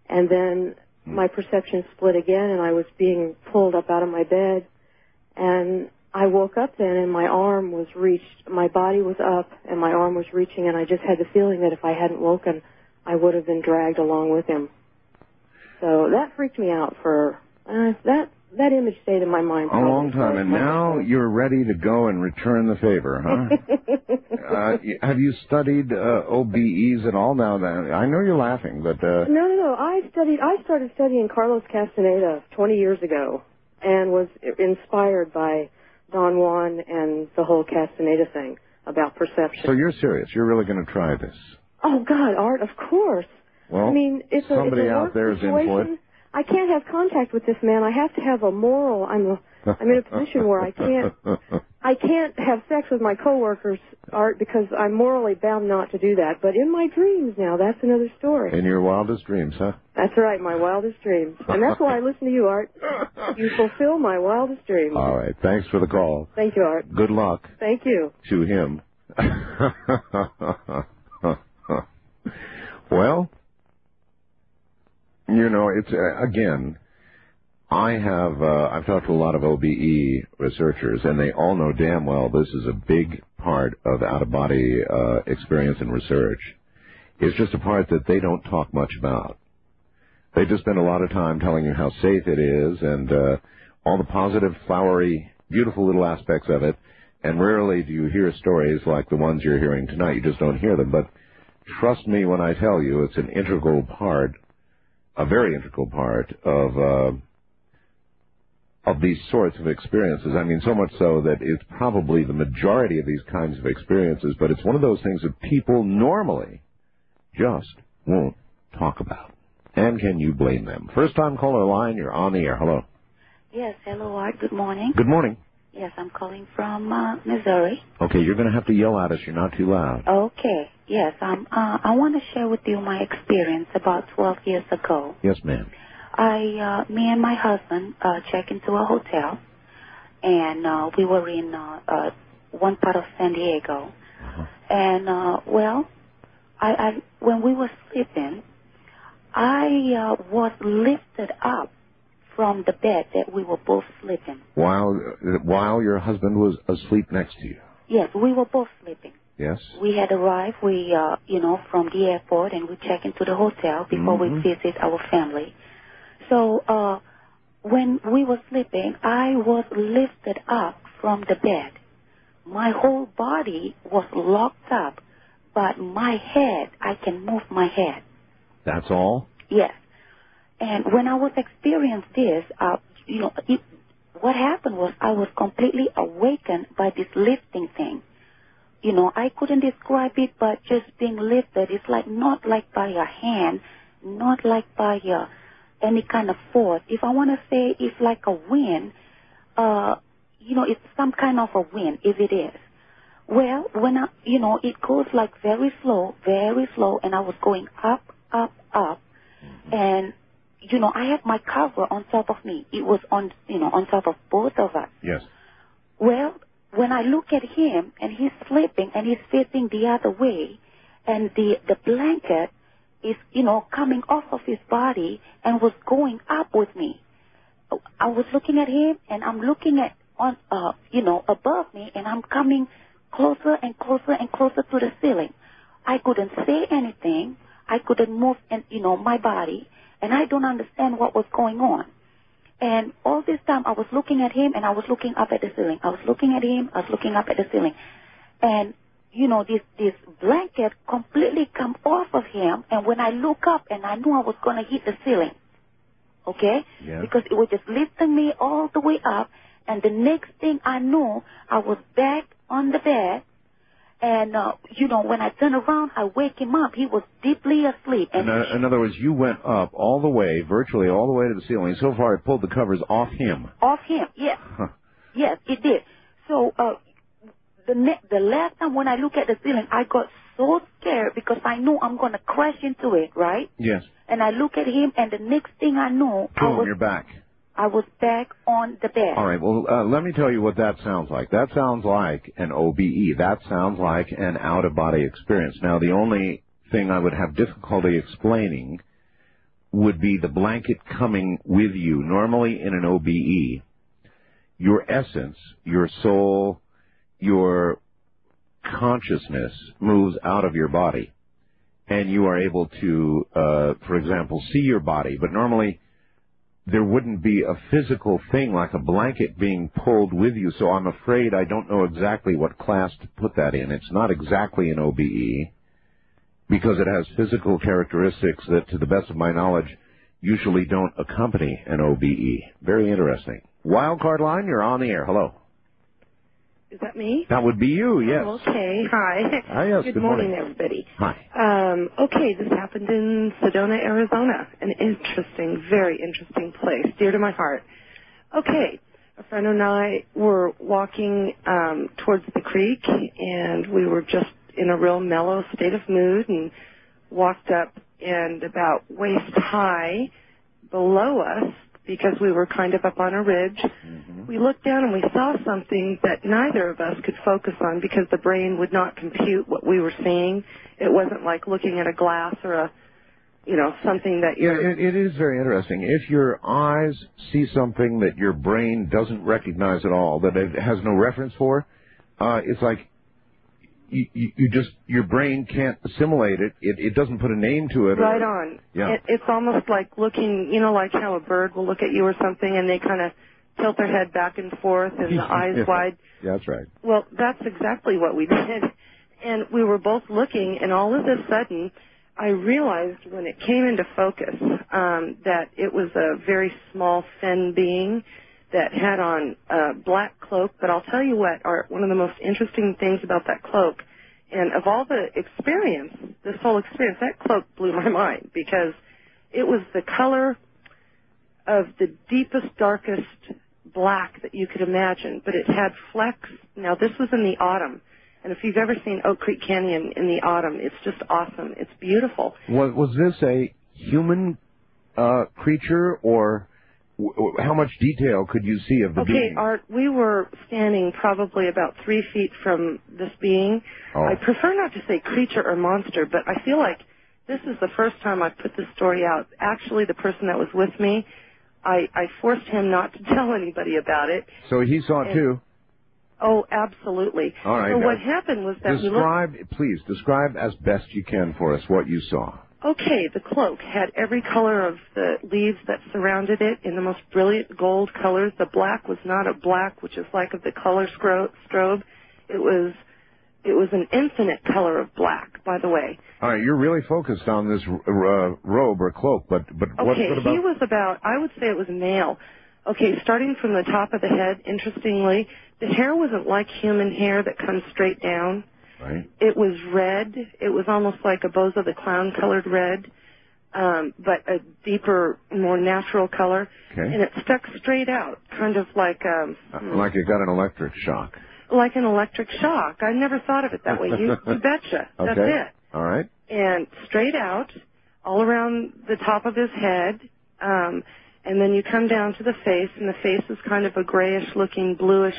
And then my perception split again, and I was being pulled up out of my bed. And I woke up then, and my arm was reached. My body was up, and my arm was reaching, and I just had the feeling that if I hadn't woken, I would have been dragged along with him. So that freaked me out for uh, that. That image stayed in my mind A long time, and now you're ready to go and return the favor, huh? uh, have you studied uh, O B Es at all? Now, that, I know you're laughing, but... Uh... No, no, no. I studied. I started studying Carlos Castaneda twenty years ago and was inspired by Don Juan and the whole Castaneda thing about perception. So you're serious? You're really going to try this? Oh, God, Art, of course. Well, I mean, it's a, somebody it's a out work there is situation. in for it. I can't have contact with this man. I have to have a moral. I'm a, I'm in a position where I can't I can't have sex with my coworkers, Art, because I'm morally bound not to do that. But in my dreams now, that's another story. In your wildest dreams, huh? That's right, my wildest dreams. And that's why I listen to you, Art. You fulfill my wildest dreams. All right. Thanks for the call. Thank you, Art. Good luck. Thank you. To him. Well, you know, it's, uh, again, I have, uh, I've talked to a lot of O B E researchers, and they all know damn well this is a big part of out-of-body uh, experience and research. It's just a part that they don't talk much about. They just spend a lot of time telling you how safe it is and uh, all the positive, flowery, beautiful little aspects of it, and rarely do you hear stories like the ones you're hearing tonight. You just don't hear them. But trust me when I tell you it's an integral part, a very integral part of uh, of these sorts of experiences. I mean, so much so that it's probably the majority of these kinds of experiences, but it's one of those things that people normally just won't talk about. And can you blame them? First time caller line, you're on the air. Hello. Yes, hello, Art. Good morning. Good morning. Yes, I'm calling from uh, Missouri. Okay, you're going to have to yell at us. You're not too loud. Okay. Yes, um, uh, I want to share with you my experience about twelve years ago. Yes, ma'am. I, uh, me and my husband uh, checked into a hotel, and uh, we were in uh, uh, one part of San Diego. Uh-huh. And, uh, well, I, I, when we were sleeping, I uh, was lifted up from the bed that we were both sleeping. While while your husband was asleep next to you? Yes, we were both sleeping. Yes. We had arrived, we, uh, you know, from the airport, and we checked into the hotel before mm-hmm. we visit our family. So uh, when we were sleeping, I was lifted up from the bed. My whole body was locked up, but my head, I can move my head. That's all? Yes. And when I was experiencing this, uh, you know, it, what happened was I was completely awakened by this lifting thing. You know, I couldn't describe it, but just being lifted, it's like not like by a hand, not like by a, any kind of force. If I want to say it's like a wind, uh, you know, it's some kind of a wind, if it is. Well, when I, you know, it goes like very slow, very slow, and I was going up, up, up, and you know, I had my cover on top of me. It was on, you know, on top of both of us. Yes. Well, when I look at him and he's sleeping and he's facing the other way, and the the blanket is, you know, coming off of his body and was going up with me. I was looking at him and I'm looking at on, uh, you know, above me, and I'm coming closer and closer and closer to the ceiling. I couldn't say anything. I couldn't move, and you know, my body. And I don't understand what was going on. And all this time I was looking at him and I was looking up at the ceiling. I was looking at him, I was looking up at the ceiling. And, you know, this, this blanket completely come off of him. And when I look up, and I knew I was going to hit the ceiling. Okay? Yeah. Because it was just lifting me all the way up. And the next thing I knew, I was back on the bed. And, uh, you know, when I turn around, I wake him up. He was deeply asleep. And in, uh, in other words, you went up all the way, virtually all the way to the ceiling. So far, it pulled the covers off him. Off him, yes. Huh. Yes, it did. So uh, the ne- the last time when I look at the ceiling, I got so scared because I knew I'm going to crash into it, right? Yes. And I look at him, and the next thing I knew, I Boom, was, you're back. I was back on the bed. All right, well, uh, let me tell you what that sounds like. That sounds like an O B E. That sounds like an out-of-body experience. Now, the only thing I would have difficulty explaining would be the blanket coming with you. Normally in an O B E, your essence, your soul, your consciousness moves out of your body, and you are able to, uh, for example, see your body. But normally there wouldn't be a physical thing like a blanket being pulled with you, so I'm afraid I don't know exactly what class to put that in. It's not exactly an O B E, because it has physical characteristics that, to the best of my knowledge, usually don't accompany an O B E. Very interesting. Wildcard line, you're on the air. Hello. Is that me? That would be you, yes. Oh, okay. Hi. Hi, yes. Good, Good morning, morning. everybody. Hi. Um, okay, this happened in Sedona, Arizona. An interesting, very interesting place, dear to my heart. Okay, a friend and I were walking um, towards the creek, and we were just in a real mellow state of mood, and walked up, and about waist high below us, because we were kind of up on a ridge, mm-hmm. we looked down and we saw something that neither of us could focus on because the brain would not compute what we were seeing. It wasn't like looking at a glass or a, you know, something that you're... Yeah, it, it is very interesting. If your eyes see something that your brain doesn't recognize at all, that it has no reference for, uh, it's like you, you, you just, your brain can't assimilate it. It, it doesn't put a name to it. Right or, on. Yeah. It, it's almost like looking, you know, like how a bird will look at you or something and they kind of tilt their head back and forth and the eyes yeah. wide. Yeah, that's right. Well, that's exactly what we did. And we were both looking, and all of a sudden, I realized when it came into focus um, that it was a very small fen being that had on a black cloak. But I'll tell you what, Art, one of the most interesting things about that cloak, and of all the experience, this whole experience, that cloak blew my mind because it was the color of the deepest, darkest black that you could imagine, but it had flecks. Now, this was in the autumn, and if you've ever seen Oak Creek Canyon in the autumn, it's just awesome. It's beautiful. Was, was this a human uh, creature, or w- w- how much detail could you see of the okay, being? Art, we were standing probably about three feet from this being. Oh. I prefer not to say creature or monster, but I feel like this is the first time I've put this story out. Actually, the person that was with me, I, I forced him not to tell anybody about it. So he saw it And- too? Oh, absolutely. All right. So now, what happened was that we looked... describe, please, describe as best you can for us what you saw. Okay, the cloak had every color of the leaves that surrounded it in the most brilliant gold colors. The black was not a black, which is like of the color scro- strobe. It was it was an infinite color of black, by the way. All right, you're really focused on this uh, robe or cloak, but but what, Okay, what about... he was about, I would say it was male. Okay, starting from the top of the head, interestingly, the hair wasn't like human hair that comes straight down. Right. It was red. It was almost like a Bozo the Clown colored red, um, but a deeper, more natural color. Okay. And it stuck straight out, kind of like um, Uh, like you got an electric shock. like an electric shock. I never thought of it that way. You, you betcha. That's Okay. it. All right. And straight out, all around the top of his head, um, and then you come down to the face, and the face is kind of a grayish-looking, bluish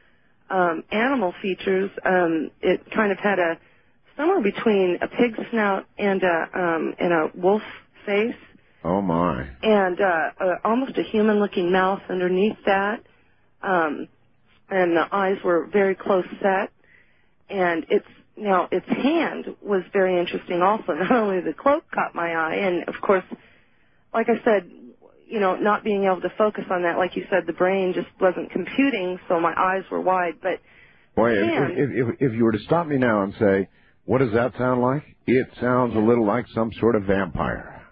um, animal features. Um, it kind of had a somewhere between a pig snout and a um, and a wolf face, Oh, my. and uh, uh, almost a human-looking mouth underneath that. Um, and the eyes were very close set. And it's now its hand was very interesting also. Not only the cloak caught my eye, and of course, like I said, you know, not being able to focus on that, like you said, the brain just wasn't computing, so my eyes were wide. But Boy, if, hand, if, if, if you were to stop me now and say, what does that sound like? It sounds a little like some sort of vampire.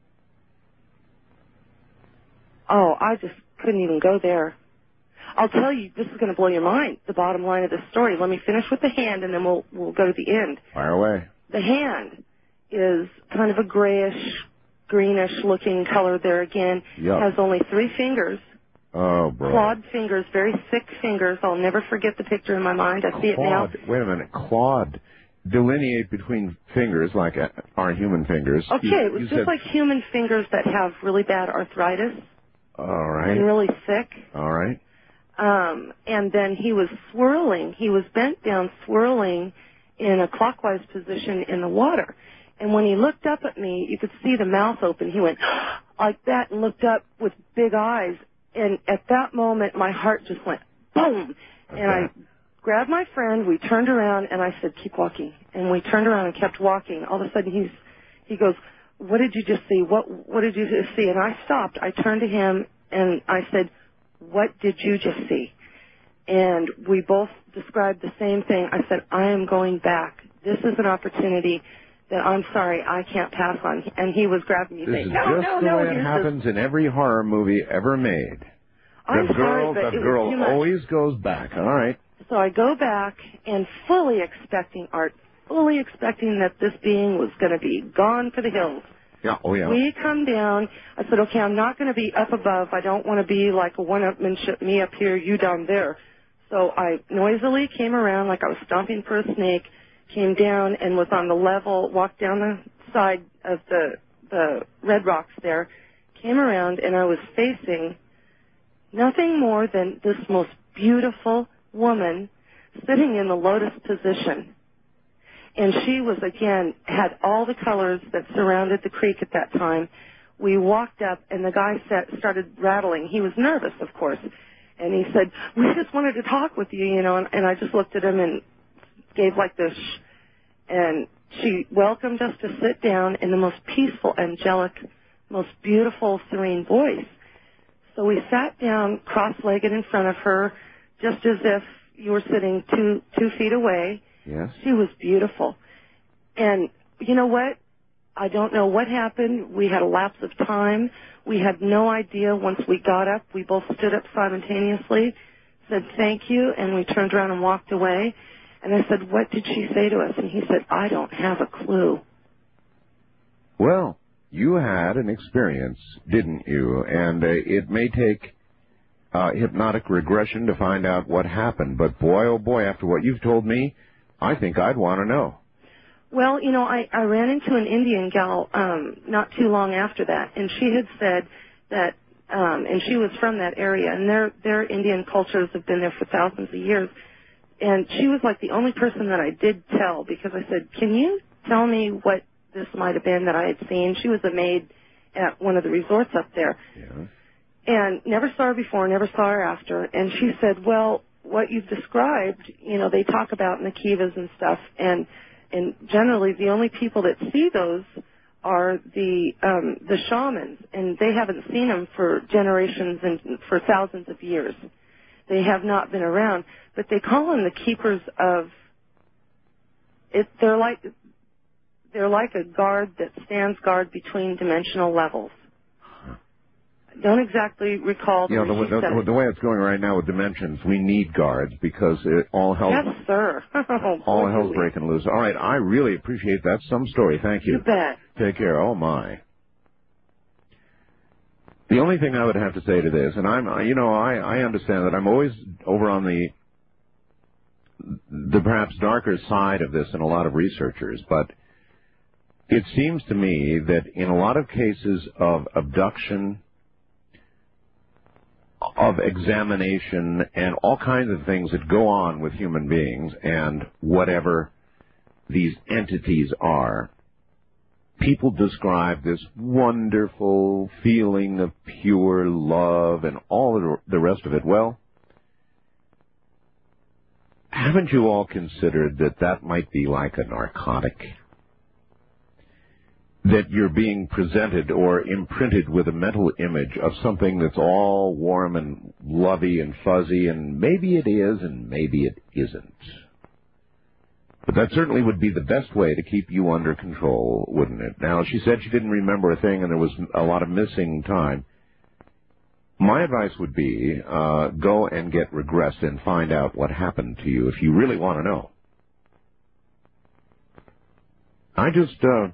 oh, I just couldn't even go there. I'll tell you, this is going to blow your mind, the bottom line of this story. Let me finish with the hand, and then we'll we'll go to the end. Fire away. The hand is kind of a grayish, greenish-looking color there again. Yup. Has only three fingers, Oh, boy. clawed fingers, very thick fingers. I'll never forget the picture in my mind. I see it now. Clawed. Wait a minute. Clawed. Delineate between fingers like uh, our human fingers. Okay, You- it was you just said- like human fingers that have really bad arthritis All and right. really thick. All right. Um, and then he was swirling. He was bent down, swirling in a clockwise position in the water. And when he looked up at me, you could see the mouth open. He went like that and looked up with big eyes. And at that moment, my heart just went boom. Okay. And I grabbed my friend. We turned around, and I said, keep walking. And we turned around and kept walking. All of a sudden, he's he goes, what did you just see? What what did you just see? And I stopped. I turned to him, and I said, what did you just see? And we both described the same thing. I said, I am going back. This is an opportunity that I'm sorry I can't pass on. And he was grabbing me This saying, is no, just no, the no. way it here's happens this. in every horror movie ever made. I'm The girl, sorry, but the it was girl too much. always goes back. All right. So I go back and fully expecting Art, fully expecting that this being was going to be gone for the hills. Yeah. Oh, yeah. We come down. I said, okay, I'm not going to be up above. I don't want to be like a one-upmanship, me up here, you down there. So I noisily came around like I was stomping for a snake, came down and was on the level, walked down the side of the the red rocks there, came around, and I was facing nothing more than this most beautiful woman sitting in the lotus position. And she was, again, had all the colors that surrounded the creek at that time. We walked up, and the guy sat, started rattling. He was nervous, of course. And he said, we just wanted to talk with you, you know. And, and I just looked at him and gave like this shh. And she welcomed us to sit down in the most peaceful, angelic, most beautiful, serene voice. So we sat down cross-legged in front of her, just as if you were sitting two two feet away. Yes. She was beautiful. And you know what? I don't know what happened. We had a lapse of time. We had no idea. Once we got up, we both stood up simultaneously, said thank you, and we turned around and walked away. And I said, what did she say to us? And he said, I don't have a clue. Well, you had an experience, didn't you? And uh, it may take uh, hypnotic regression to find out what happened. But boy, oh boy, after what you've told me, I think I'd want to know. Well, you know, I, I ran into an Indian gal um, not too long after that, and she had said that, um, and she was from that area, and their their Indian cultures have been there for thousands of years. And she was like the only person that I did tell, because I said, can you tell me what this might have been that I had seen? She was a maid at one of the resorts up there. Yeah. And never saw her before, never saw her after. And she said, well, what you've described, you know, they talk about in the kivas and stuff, and and generally the only people that see those are the um, the shamans, and they haven't seen them for generations and for thousands of years. They have not been around, but they call them the keepers of it. They're like they're like a guard that stands guard between dimensional levels. Don't exactly recall. You know, the, the, the, the way it's going right now with dimensions, we need guards because it all hell's, yes, sir. oh, all hell's breaking loose. All right, I really appreciate that. Some story. Thank you. You bet. Take care. Oh, my. The only thing I would have to say to this, and I'm, you know, I, I understand that I'm always over on the the perhaps darker side of this than a lot of researchers, but it seems to me that in a lot of cases of abduction, of examination, and all kinds of things that go on with human beings and whatever these entities are, people describe this wonderful feeling of pure love and all the rest of it. Well, haven't you all considered that that might be like a narcotic? That you're being presented or imprinted with a mental image of something that's all warm and lovey and fuzzy, and maybe it is and maybe it isn't. But that certainly would be the best way to keep you under control, wouldn't it? Now, she said she didn't remember a thing and there was a lot of missing time. My advice would be uh, go and get regressed and find out what happened to you if you really want to know. I just... Uh,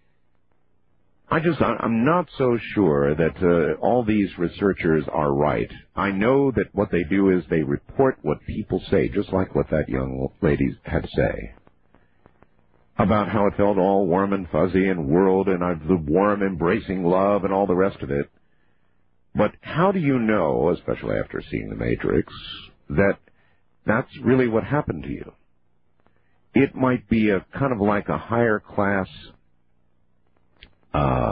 I just, I'm not so sure that uh, all these researchers are right. I know that what they do is they report what people say, just like what that young lady had to say about how it felt all warm and fuzzy and whirled and uh, the warm embracing love and all the rest of it. But how do you know, especially after seeing The Matrix, that that's really what happened to you? It might be a kind of like a higher class uh,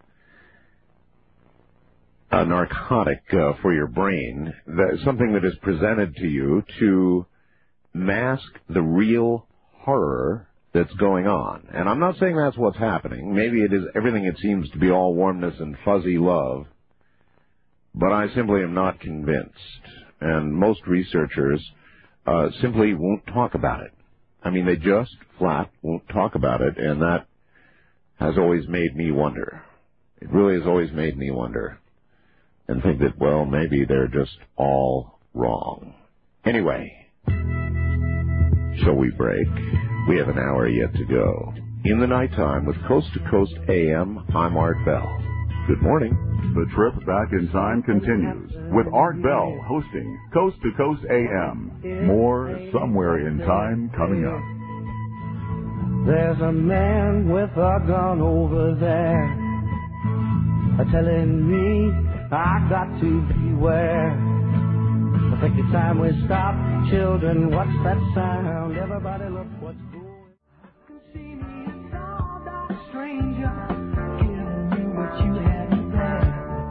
a narcotic uh, for your brain, that, something that is presented to you to mask the real horror that's going on. And I'm not saying that's what's happening. Maybe it is everything it seems to be all warmness and fuzzy love, but I simply am not convinced. And most researchers uh, simply won't talk about it. I mean, they just flat won't talk about it, and that has always made me wonder. It really has always made me wonder and think that, well, maybe they're just all wrong. Anyway, shall we break? We have an hour yet to go. In the nighttime with Coast to Coast A M, I'm Art Bell. Good morning. The trip back in time continues with Art Bell hosting Coast to Coast A M. More Somewhere in Time coming up. There's a man with a gun over there telling me I got to beware. I think it's time we stop. Children, what's that sound? Everybody look what's going. I can see me, saw that stranger giving you what you hadn't there.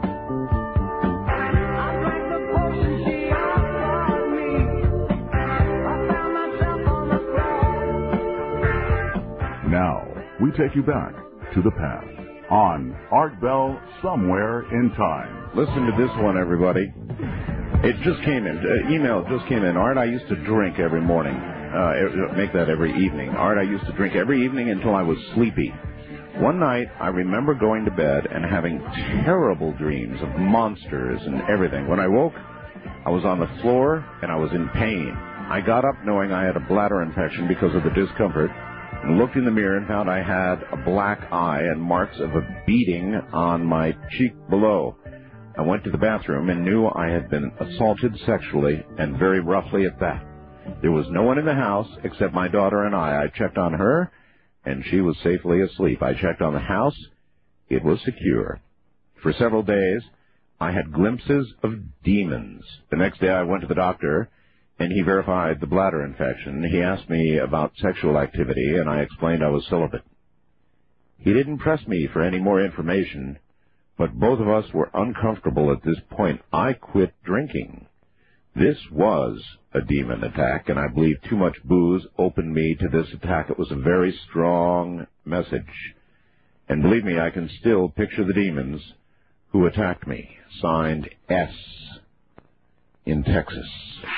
I drank the potion she offered me. I found myself on the floor. Now, we take you back to the past on Art Bell Somewhere in Time. Listen to this one, everybody. It just came in. Uh, email just came in. Art, I used to drink every morning. Uh, make that every evening. Art, I used to drink every evening until I was sleepy. One night, I remember going to bed and having terrible dreams of monsters and everything. When I woke, I was on the floor and I was in pain. I got up knowing I had a bladder infection because of the discomfort, and looked in the mirror and found I had a black eye and marks of a beating on my cheek below. I went to the bathroom and knew I had been assaulted sexually, and very roughly at that. There was no one in the house except my daughter and I. I checked on her, and she was safely asleep. I checked on the house. It was secure. For several days, I had glimpses of demons. The next day I went to the doctor, and he verified the bladder infection. He asked me about sexual activity, and I explained I was celibate. He didn't press me for any more information, but both of us were uncomfortable at this point. I quit drinking. This was a demon attack, and I believe too much booze opened me to this attack. It was a very strong message. And believe me, I can still picture the demons who attacked me. Signed S in Texas.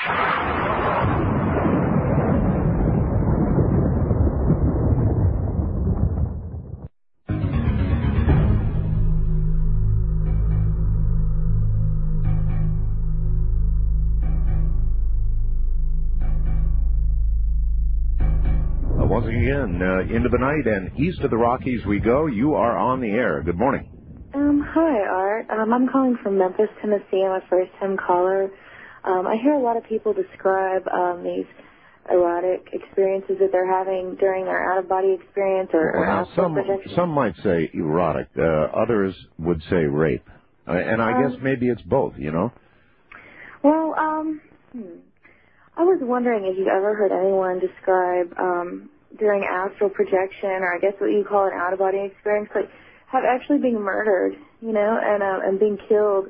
Once again, uh, into the night and east of the Rockies we go. You are on the air. Good morning. Um, hi, Art. Um, I'm calling from Memphis, Tennessee. I'm a first-time caller. Um, I hear a lot of people describe um, these erotic experiences that they're having during their out-of-body experience or, or well, astral some, projection. some might say erotic. Uh, others would say rape. Uh, and I um, guess maybe it's both, you know? Well, um, hmm. I was wondering if you've ever heard anyone describe um, during astral projection, or I guess what you call an out-of-body experience, like have actually been murdered, you know, and uh, and being killed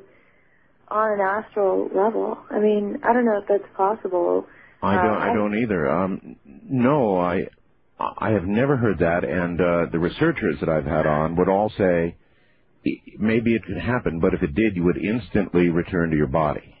on an astral level. I mean, I don't know if that's possible. I don't. Um, I don't either. Um, no, I I have never heard that, and uh, the researchers that I've had on would all say maybe it could happen, but if it did, you would instantly return to your body.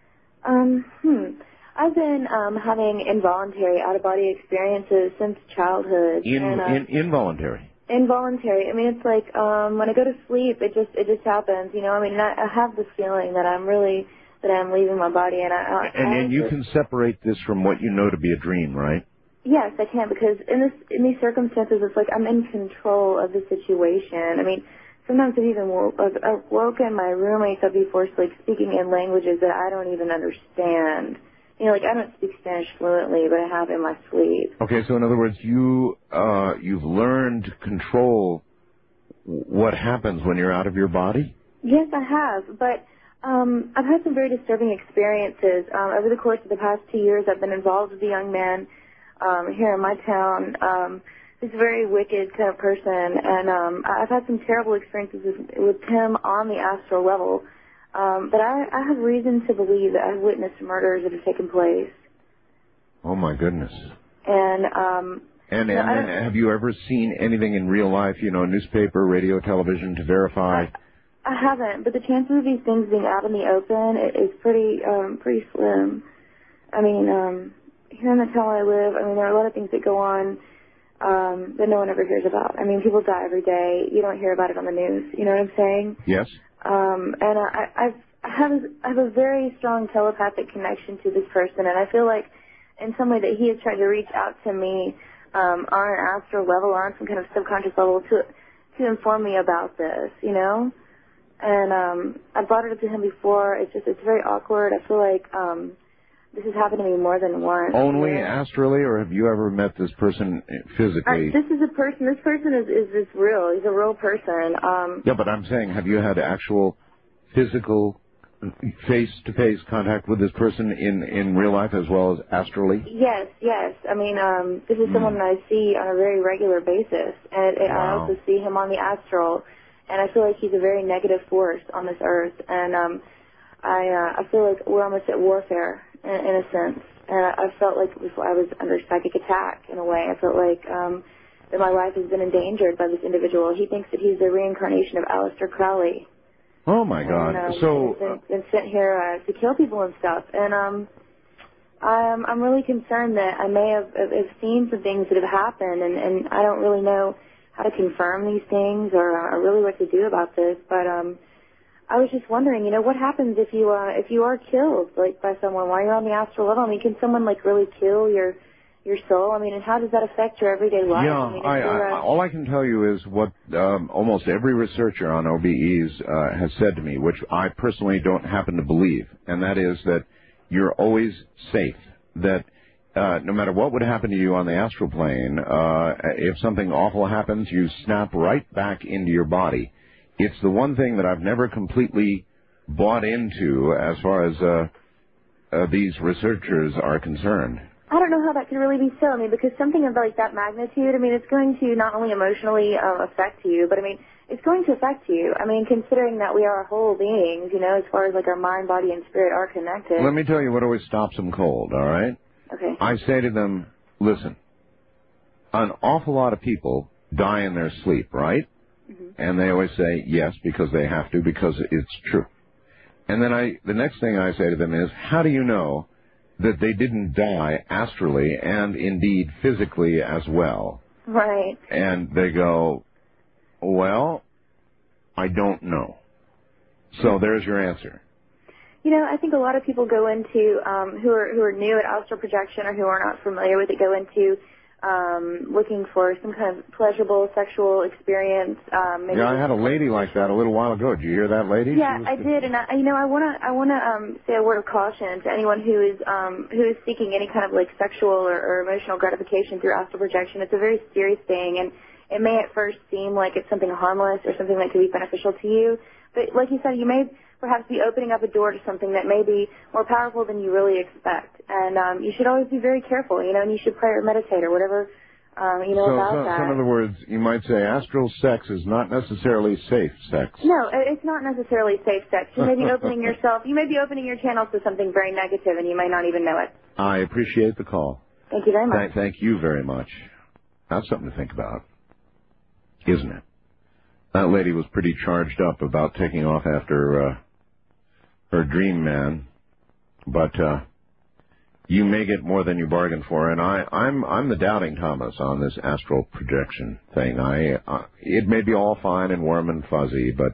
Um. Hmm. I've been um, having involuntary out-of-body experiences since childhood. In, and, uh, in involuntary. Involuntary. I mean, it's like um, when I go to sleep, it just it just happens. You know, I mean, I, I have this feeling that I'm really that I'm leaving my body, and I. I and I and you just, can separate this from what you know to be a dream, right? Yes, I can, because in this in these circumstances, it's like I'm in control of the situation. I mean, sometimes I've even woke, I've woken my roommates up before sleep speaking in languages that I don't even understand. You know, like I don't speak Spanish fluently, but I have in my sleep. Okay, so in other words, you uh, you've learned to control what happens when you're out of your body? Yes, I have, but um, I've had some very disturbing experiences. Um, over the course of the past two years, I've been involved with a young man um, here in my town um, he's a very wicked kind of person, and um, I've had some terrible experiences with, with him on the astral level. Um, but I, I have reason to believe that I've witnessed murders that have taken place. Oh, my goodness. And um, And, you know, I and, don't- and have you ever seen anything in real life, you know, newspaper, radio, television, to verify? I haven't, but the chances of these things being out in the open i- is pretty um, pretty slim. I mean, um, here in the town I live, I mean, there are a lot of things that go on um, that no one ever hears about. I mean, people die every day. You don't hear about it on the news. You know what I'm saying? Yes. Um, and I, I've, I have, I have a very strong telepathic connection to this person, and I feel like in some way that he has tried to reach out to me um, on an astral level or on some kind of subconscious level to to inform me about this, you know? And um, I brought it up to him before. It's just, it's very awkward. I feel like um, this has happened to me more than once. Only you know? astrally, or have you ever met this person physically? Uh, this is a person, this person is, is, is real. He's a real person. Um, Yeah, but I'm saying, have you had actual physical face-to-face contact with this person in, in real life as well as astrally? Yes, yes. I mean, um, this is someone that I see on a very regular basis, and, and I Wow. also see him on the astral, and I feel like he's a very negative force on this earth, and um, I uh, I feel like we're almost at warfare in, in a sense, and I, I felt like before I was under psychic attack in a way. I felt like um, that my life has been endangered by this individual. He thinks that he's the reincarnation of Aleister Crowley. Oh, my God. And, um, so, and, and sent here uh, to kill people and stuff. And um, I'm I'm really concerned that I may have, have have seen some things that have happened, and, and I don't really know how to confirm these things or, uh, or really what to do about this. But um, I was just wondering, you know, what happens if you uh, if you are killed like by someone while you're on the astral level? I mean, can someone like really kill your your soul? I mean, and how does that affect your everyday life? yeah, I mean, if I, you're, I, uh, all I can tell you is what um, almost every researcher on O B Es uh, has said to me, which I personally don't happen to believe, and that is that you're always safe, that uh, no matter what would happen to you on the astral plane, uh, if something awful happens, you snap right back into your body. It's the one thing that I've never completely bought into as far as uh, uh, these researchers are concerned. I don't know how that could really be so. I mean, because something of like that magnitude, I mean, it's going to not only emotionally um, affect you, but I mean, it's going to affect you. I mean, considering that we are whole beings, you know, as far as like our mind, body, and spirit are connected. Let me tell you what always stops them cold, all right? Okay. I say to them, listen, an awful lot of people die in their sleep, right? Mm-hmm. And they always say yes because they have to, because it's true. And then I, the next thing I say to them is, how do you know that they didn't die astrally and indeed physically as well? Right. And they go, well, I don't know. So there's your answer. You know, I think a lot of people go into um, who are who are new at astral projection or who are not familiar with it go into um, looking for some kind of pleasurable sexual experience. Um, maybe Yeah, I had a lady like that a little while ago. Did you hear that lady? Yeah, She was I did, and I, you know, I want to, I want to um, say a word of caution to anyone who is, um, who is seeking any kind of like sexual or, or emotional gratification through astral projection. It's a very serious thing, and it may at first seem like it's something harmless or something that could be beneficial to you, but like you said, you may perhaps be opening up a door to something that may be more powerful than you really expect, and um, you should always be very careful, you know, and you should pray or meditate or whatever. Um, you know so, about so, that. so in other words, you might say astral sex is not necessarily safe sex. No, it- it's not necessarily safe sex. You may be opening yourself, you may be opening your channels to something very negative, and you may not even know it. I appreciate the call. Thank you very much. Thank, thank you very much. That's something to think about, isn't it? That lady was pretty charged up about taking off after uh, her dream man, but uh, you may get more than you bargained for, and I, I'm I'm the doubting Thomas on this astral projection thing. I uh, it may be all fine and warm and fuzzy, but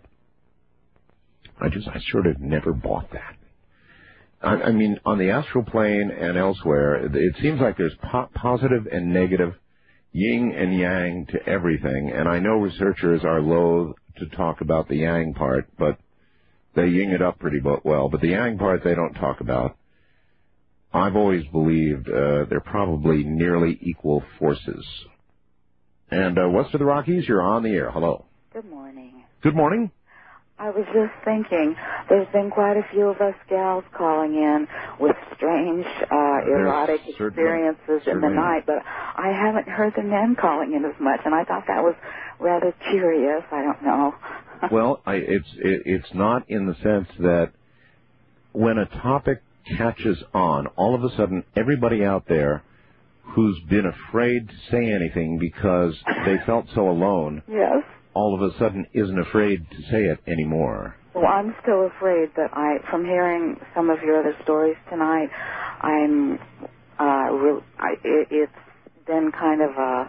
I just I sort of never bought that. I, I mean, on the astral plane and elsewhere, it, it seems like there's po- positive and negative, yin and yang to everything, and I know researchers are loath to talk about the yang part, but they ying it up pretty well, but the yang part they don't talk about. I've always believed uh, they're probably nearly equal forces. And uh, west of the Rockies, you're on the air. Hello. Good morning. Good morning. I was just thinking, there's been quite a few of us gals calling in with strange, uh, erotic experiences in the night, but I haven't heard the men calling in as much, and I thought that was rather curious. I don't know. Well, I, it's it, it's not in the sense that when a topic catches on, all of a sudden everybody out there who's been afraid to say anything because they felt so alone, yes, all of a sudden isn't afraid to say it anymore. Well, I'm still afraid that I, from hearing some of your other stories tonight, I'm, uh, re- I, it, it's been kind of a,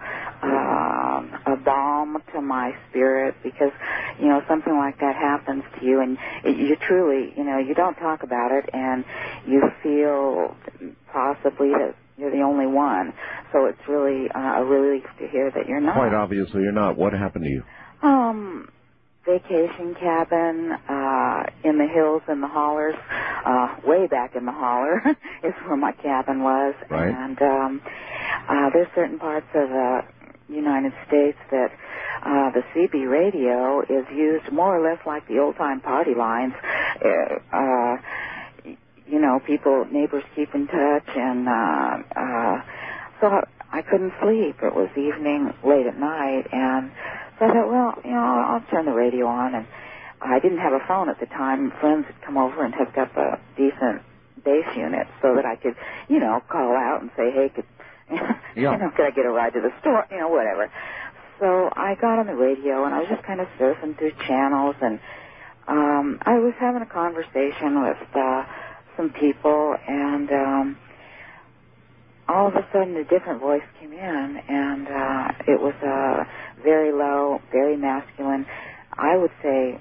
uh, a balm to my spirit because, you know, something like that happens to you and it, you truly, you know, you don't talk about it and you feel possibly that you're the only one. So it's really uh, a relief to hear that you're not. Quite obviously you're not. What happened to you? Um, vacation cabin, uh, in the hills and the hollers, uh, way back in the holler is where my cabin was. Right. And, um, uh, there's certain parts of the United States that, uh, the C B radio is used more or less like the old-time party lines. Uh, uh, you know, people, neighbors keep in touch and, uh, uh, so I couldn't sleep. It was evening, late at night, and so I thought, well, you know, I'll, I'll turn the radio on, and I didn't have a phone at the time. Friends had come over and hooked up a decent base unit so that I could, you know, call out and say, hey, could, yeah. you know, could I get a ride to the store, you know, whatever. So I got on the radio, and I was just kind of surfing through channels, and um, I was having a conversation with uh, some people, and um, all of a sudden a different voice came in, and uh, it was a very low, very masculine, I would say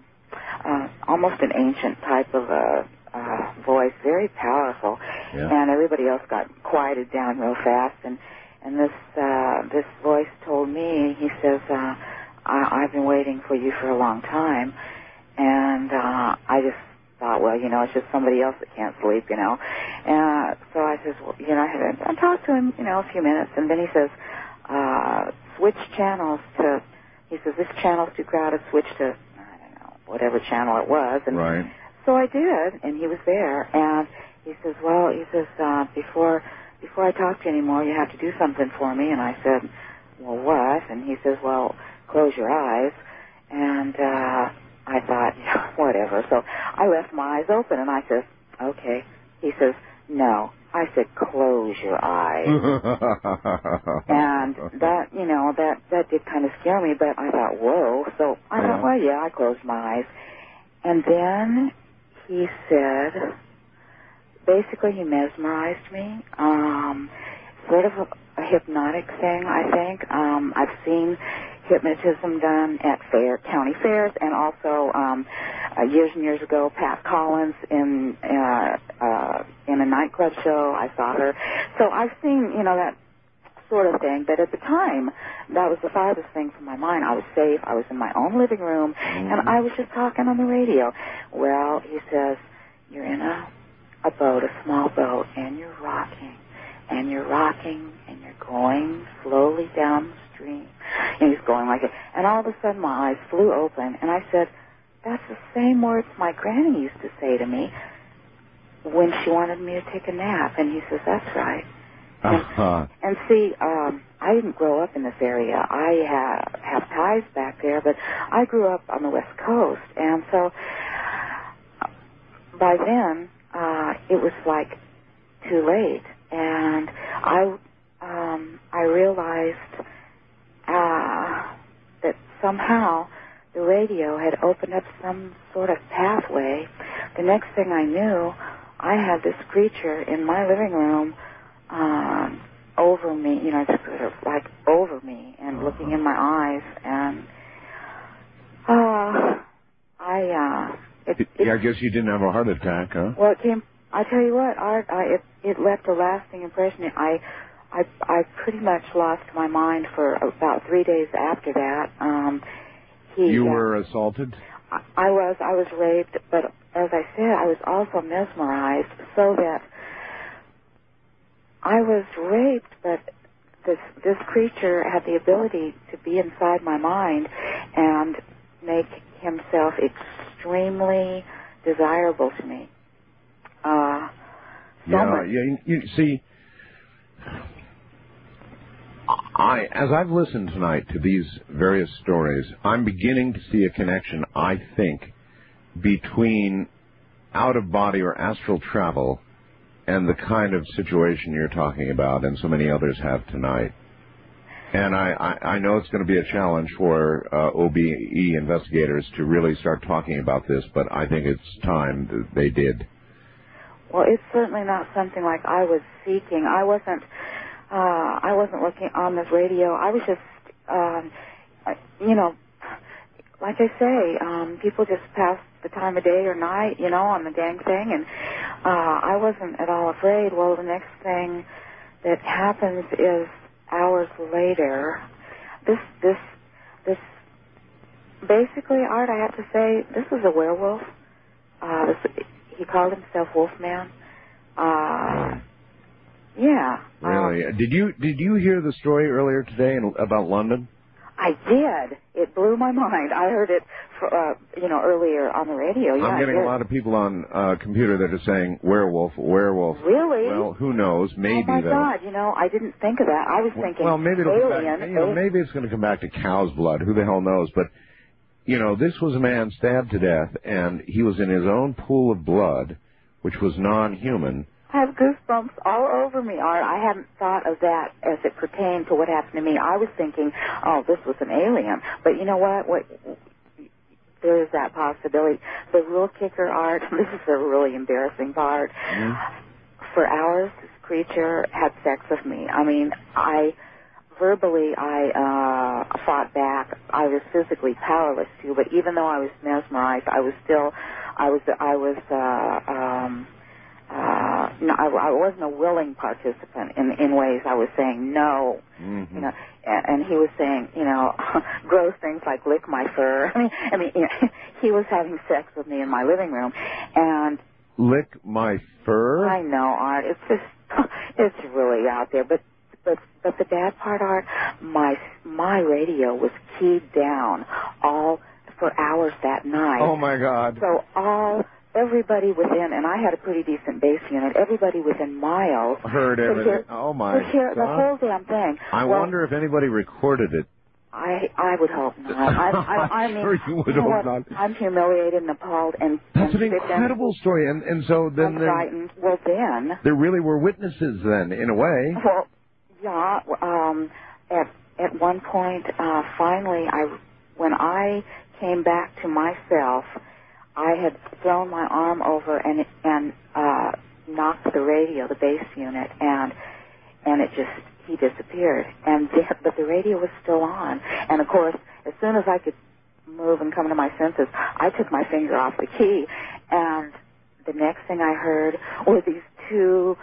uh, almost an ancient type of a uh, voice, very powerful, yeah. and everybody else got quieted down real fast, and, and this uh, this voice told me, he says, uh, I- I've been waiting for you for a long time, and uh, I just thought, well, you know, it's just somebody else that can't sleep, you know. Uh, so I says, well, you know, I had I talked to him, you know, a few minutes, and then he says, uh, switch channels to, he says, this channel's too crowded, switch to, I don't know, whatever channel it was. And right. So I did, and he was there, and he says, well, he says, uh, before, before I talk to you anymore, you have to do something for me. And I said, well, what? And he says, well, close your eyes. And, uh, I thought, yeah, whatever. So I left my eyes open, and I said, okay. He says, no. I said, close your eyes. And that, you know, that, that did kind of scare me, but I thought, whoa. So I thought, well, yeah, I closed my eyes. And then he said, basically he mesmerized me, um, sort of a, a hypnotic thing, I think. Um, I've seen hypnotism done at fair county fairs, and also um, uh, years and years ago, Pat Collins in uh, uh, in a nightclub show. I saw her, so I've seen, you know, that sort of thing. But at the time, that was the farthest thing from my mind. I was safe. I was in my own living room, mm-hmm. and I was just talking on the radio. Well, he says, you're in a a boat, a small boat, and you're rocking, and you're rocking, and you're going slowly down the stream. And he's going like it. And all of a sudden my eyes flew open, and I said, that's the same words my granny used to say to me when she wanted me to take a nap. And he says, that's right. And, uh-huh. and see, um, I didn't grow up in this area. I ha- have ties back there, but I grew up on the West Coast. And so by then, uh, it was like too late. And I, um, I realized Uh, that somehow the radio had opened up some sort of pathway. The next thing I knew, I had this creature in my living room um, over me, you know, just sort of like over me and uh-huh. looking in my eyes. And uh, I, uh, it, it, yeah, I guess you didn't have a heart attack, huh? Well, it came, I tell you what, Art, I, it, it left a lasting impression. I I, I pretty much lost my mind for about three days after that. Um, he, you uh, were assaulted? I, I was. I was raped, but as I said, I was also mesmerized, so that I was raped, but this this creature had the ability to be inside my mind and make himself extremely desirable to me. Uh, so yeah, much. yeah. You, you see, I as I've listened tonight to these various stories, I'm beginning to see a connection, I think, between out-of-body or astral travel and the kind of situation you're talking about and so many others have tonight. And I, I, I know it's going to be a challenge for uh, O B E investigators to really start talking about this, but I think it's time that they did. Well, it's certainly not something like I was seeking. I wasn't, uh, I wasn't looking on this radio. I was just, um, you know, like I say, um, people just pass the time of day or night, you know, on the dang thing, and uh, I wasn't at all afraid. Well, the next thing that happens is hours later, this, this, this, basically, Art, I have to say, this is a werewolf. Uh, this, he called himself Wolfman. Uh, yeah. Really? Um, did you did you hear the story earlier today in, about London? I did. It blew my mind. I heard it, for, uh, you know, earlier on the radio. Yeah, I'm getting a lot of people on uh, computer that are saying werewolf, werewolf. Really? Well, who knows? Maybe. Oh my though. God! You know, I didn't think of that. I was thinking well, maybe it'll alien. Back, you know, maybe it's going to come back to cow's blood. Who the hell knows? But you know, this was a man stabbed to death, and he was in his own pool of blood, which was non-human. I have goosebumps all over me, Art. I hadn't thought of that as it pertained to what happened to me. I was thinking, oh, this was an alien. But you know what? What there is that possibility. The real kicker, Art, this is a really embarrassing part. Mm-hmm. For hours, this creature had sex with me. I mean, I verbally, I uh, fought back. I was physically powerless to, but even though I was mesmerized, I was still, I was, I was. Uh, um, Uh, no, I, I wasn't a willing participant in in ways. I was saying no, mm-hmm. you know, and, and he was saying, you know, gross things like lick my fur. I mean, I mean, you know, he was having sex with me in my living room, and lick my fur. I know, Art. It's just, it's really out there. But but but the bad part, Art, my my radio was keyed down all for hours that night. Oh my God! So all. Everybody within, and I had a pretty decent base unit, everybody within miles heard everything. Hear, oh, my hear God. The whole damn thing. I well, wonder if anybody recorded it. I I would hope not. I, I, I mean, sure you would you know hope what? not. I'm humiliated and appalled. And, That's and an incredible story. And, and so then... I'm frightened. Well, then... There really were witnesses then, in a way. Well, yeah. Um, at, at one point, uh, finally, I when I came back to myself... I had thrown my arm over and and uh, knocked the radio, the base unit, and and it just he disappeared. And the, but the radio was still on. And of course, as soon as I could move and come to my senses, I took my finger off the key. And the next thing I heard were these two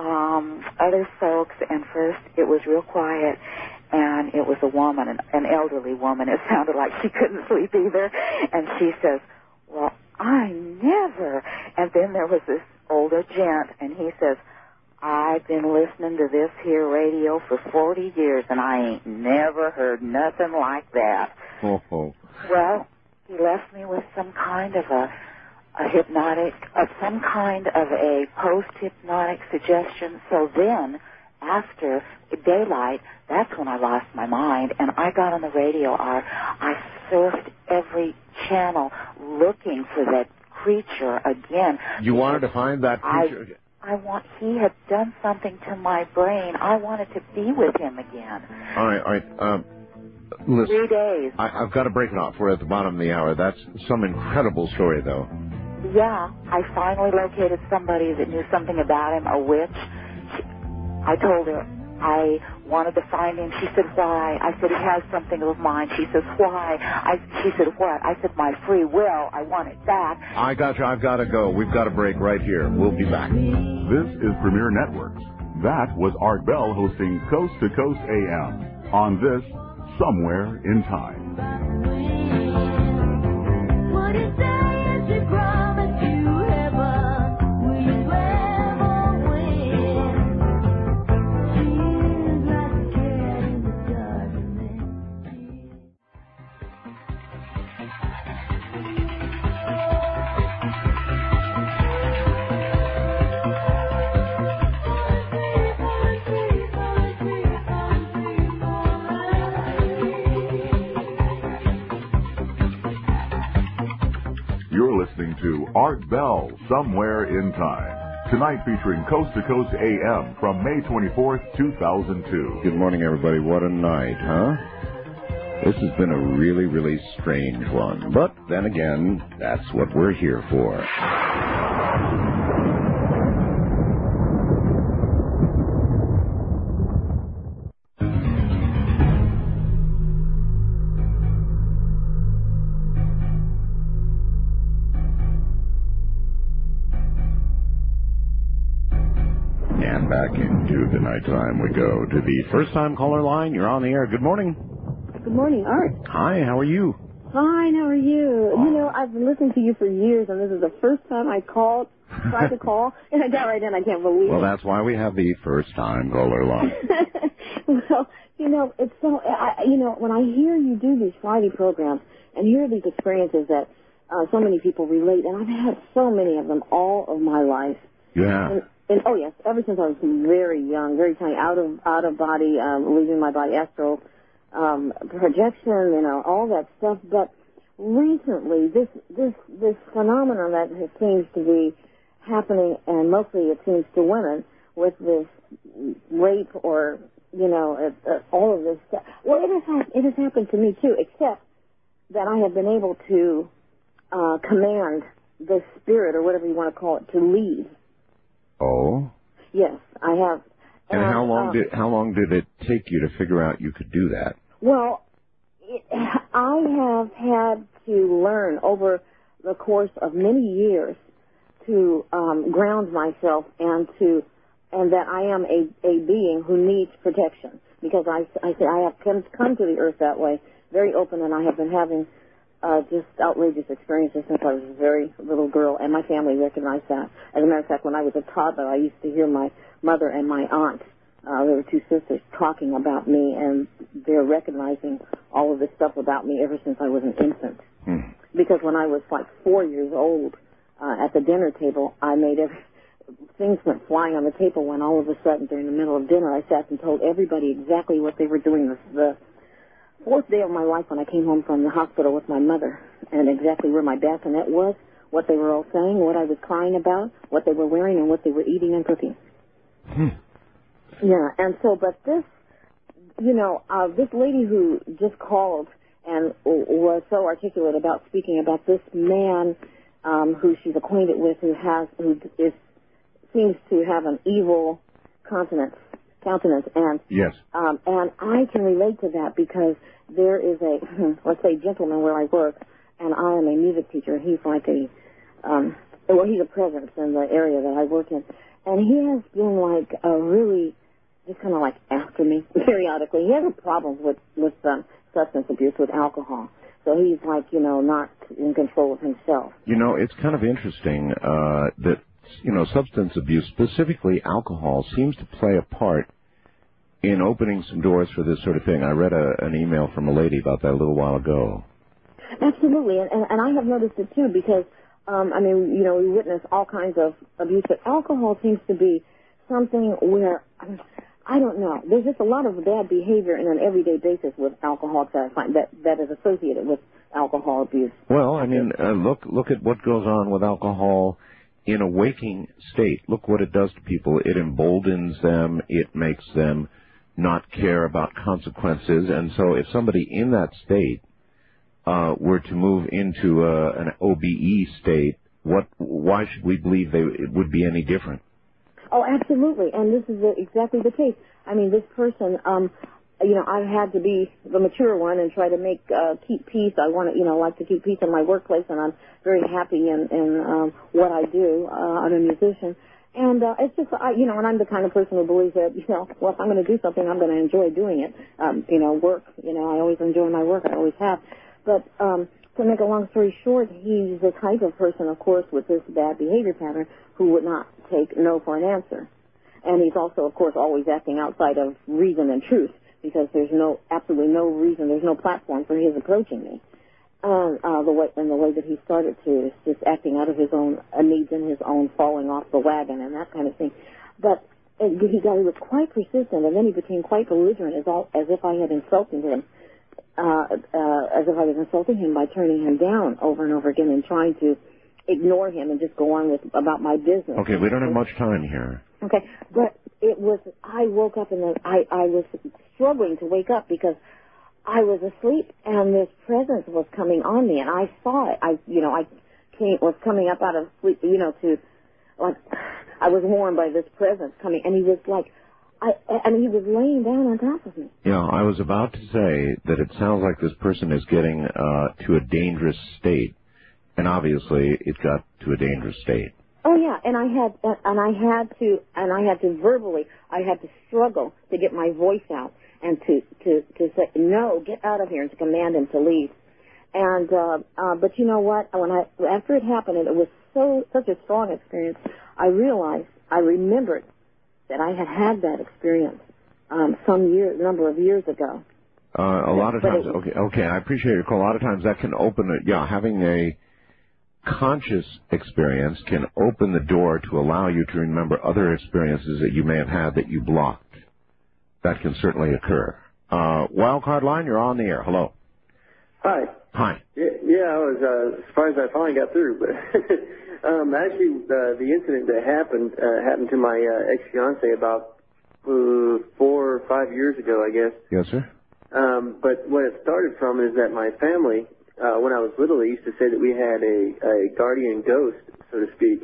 um, other folks. And first, it was real quiet. And it was a woman, an, an elderly woman. It sounded like she couldn't sleep either. And she says, well, I never. And then there was this older gent, and he says, I've been listening to this here radio for forty years, and I ain't never heard nothing like that. Oh, oh. Well, he left me with some kind of a, a hypnotic, of some kind of a post-hypnotic suggestion. So then, after daylight, that's when I lost my mind, and I got on the radio. I, I surfed every channel looking for that creature again. You wanted to find that creature again? I want. He had done something to my brain. I wanted to be with him again. All right, all right. Um, listen, Three days. I, I've got to break it off. We're at the bottom of the hour. That's some incredible story, though. Yeah, I finally located somebody that knew something about him, a witch. She, I told her I wanted to find him. She said, why? I said, he has something of mine. She says, why? I, she said, what? I said, my free will. I want it back. I got you. I've got to go. We've got a break right here. We'll be back. This is Premier Networks. That was Art Bell hosting Coast to Coast A M on this Somewhere in Time. What is that you promised you ever? Will you ever win? She's like a cat in the darkness. Art Bell, Somewhere in Time. Tonight featuring Coast to Coast A M from May twenty-fourth, two thousand two. Good morning, everybody. What a night, huh? This has been a really, really strange one. But then again, that's what we're here for. And back into the nighttime we go to the first-time caller line. You're on the air. Good morning. Good morning, Art. Hi, how are you? Fine, how are you? You know, I've been listening to you for years, and this is the first time I called, tried to call, and I got right in. I can't believe Well, it. that's why we have the first-time caller line. Well, you know, it's so, I, you know, when I hear you do these Friday programs and hear these experiences that uh, so many people relate, and I've had so many of them all of my life. Yeah. And, and oh, yes, ever since I was very young, very tiny, out of out of body, um, leaving my body, astral um, projection, you know, all that stuff. But recently, this this this phenomenon that has, seems to be happening, and mostly it seems to women, with this rape or, you know, uh, uh, all of this stuff. Well, it has, hap- it has happened to me, too, except that I have been able to uh, command the spirit, or whatever you want to call it, to leave. Oh? Yes, I have. And how long uh, did how long did it take you to figure out you could do that? Well, it, I have had to learn over the course of many years to um, ground myself and to and that I am a, a being who needs protection, because I I say I have come, come to the earth that way, very open, and I have been having uh, just outrageous experiences since I was a very little girl, and my family recognized that. As a matter of fact, when I was a toddler, I used to hear my mother and my aunt, uh, there were two sisters, talking about me, and they're recognizing all of this stuff about me ever since I was an infant. Hmm. Because when I was like four years old, uh, at the dinner table, I made every, things went flying on the table when all of a sudden during the middle of dinner I sat and told everybody exactly what they were doing the, the fourth day of my life when I came home from the hospital with my mother, and exactly where my bassinet was, what they were all saying, what I was crying about, what they were wearing, and what they were eating and cooking. Hmm. Yeah, and so, but this, you know, uh, this lady who just called and was so articulate about speaking about this man um, who she's acquainted with, who has, who is, seems to have an evil countenance, countenance, and yes, um, and I can relate to that because there is a, let's say, gentleman where I work, and I am a music teacher. He's like a, um, well, he's a presence in the area that I work in, and he has been like a really, just kind of like after me periodically. He has a problem with with um, substance abuse, with alcohol. So he's like, you know, not in control of himself. You know, it's kind of interesting uh, that, you know, substance abuse, specifically alcohol, seems to play a part in opening some doors for this sort of thing. I read a, an email from a lady about that a little while ago. Absolutely, and, and, and I have noticed it too because, um, I mean, you know, we witness all kinds of abuse, but alcohol seems to be something where, I don't know, there's just a lot of bad behavior in an everyday basis with alcohol that I find that, that is associated with alcohol abuse. Well, I mean, uh, look look at what goes on with alcohol in a waking state. Look what it does to people. It emboldens them. It makes them not care about consequences. And so if somebody in that state uh, were to move into uh, an O B E state, what? why should we believe they, it would be any different? Oh, absolutely, and this is the, exactly the case. I mean, this person, um, you know, I've had to be the mature one and try to make, uh, keep peace. I want to, you know, like to keep peace in my workplace, and I'm very happy in, in um, what I do. Uh, I'm a musician. And uh, it's just, I, you know, and I'm the kind of person who believes that, you know, well, if I'm going to do something, I'm going to enjoy doing it. Um, you know, work, you know, I always enjoy my work. I always have. But um, to make a long story short, he's the type of person, of course, with this bad behavior pattern who would not take no for an answer. And he's also, of course, always acting outside of reason and truth because there's no, absolutely no reason, there's no platform for his approaching me. Um, uh, the way, and the way that he started to is just acting out of his own uh, needs and his own falling off the wagon and that kind of thing. But it, he got, he was quite persistent, and then he became quite belligerent, as, all, as if I had insulted him, uh, uh, as if I was insulting him by turning him down over and over again and trying to ignore him and just go on with about my business. Okay, we don't have much time here. Okay, but it was, I woke up and I, I was struggling to wake up because I was asleep and this presence was coming on me and I saw it. I, you know, I came, was coming up out of sleep, you know, to, like, I was warmed by this presence coming and he was like, I, I mean, he was laying down on top of me. Yeah, I was about to say that it sounds like this person is getting uh, to a dangerous state, and obviously it got to a dangerous state. Oh yeah, and I had, and I had to, and I had to verbally, I had to struggle to get my voice out and to to to say no, get out of here, and to command him to leave. And uh, uh, but you know what? When I after it happened, and it was so such a strong experience, I realized, I remembered that I had had that experience um, some year, number of years ago. Uh, a lot of But times, it- okay, okay, I appreciate your call. A lot of times that can open it. Yeah, having a conscious experience can open the door to allow you to remember other experiences that you may have had that you blocked. That can certainly occur. Uh, Wildcard line, you're on the air. Hello. Hi. Hi. Yeah, yeah I was uh, surprised I finally got through, but um, actually uh, the incident that happened uh, happened to my uh, ex-fiance about uh, four or five years ago, I guess. Yes, sir. Um, but what it started from is that my family, uh, when I was little, they used to say that we had a, a guardian ghost, so to speak.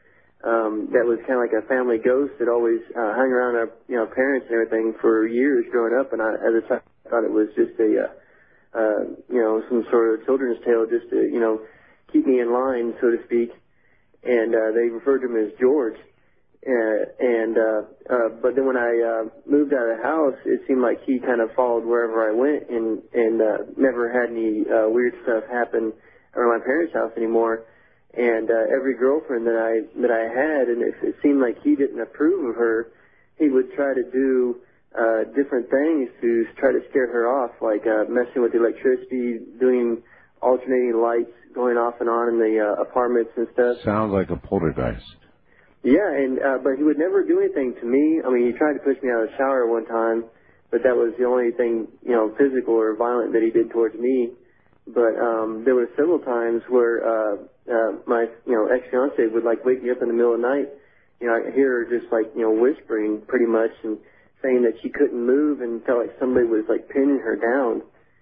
Um, that was kind of like a family ghost that always uh, hung around our, you know, parents and everything for years growing up. And I, at the time, I thought it was just a, uh, uh, you know, some sort of children's tale just to, you know, keep me in line, so to speak. And uh, they referred to him as George. Uh, and uh, uh, but then when I uh, moved out of the house, it seemed like he kind of followed wherever I went, and and uh, never had any uh, weird stuff happen around my parents' house anymore. And uh, every girlfriend that I that I had, and if it seemed like he didn't approve of her, he would try to do uh, different things to try to scare her off, like uh, messing with the electricity, doing alternating lights going off and on in the uh, apartments and stuff. Sounds like a poltergeist. Yeah, and uh, but he would never do anything to me. I mean, he tried to push me out of the shower one time, but that was the only thing, you know, physical or violent that he did towards me. But um, there were several times where uh, uh, my, you know, ex-fiance would like wake me up in the middle of the night. You know, I hear her just like, you know, whispering pretty much and saying that she couldn't move and felt like somebody was like pinning her down,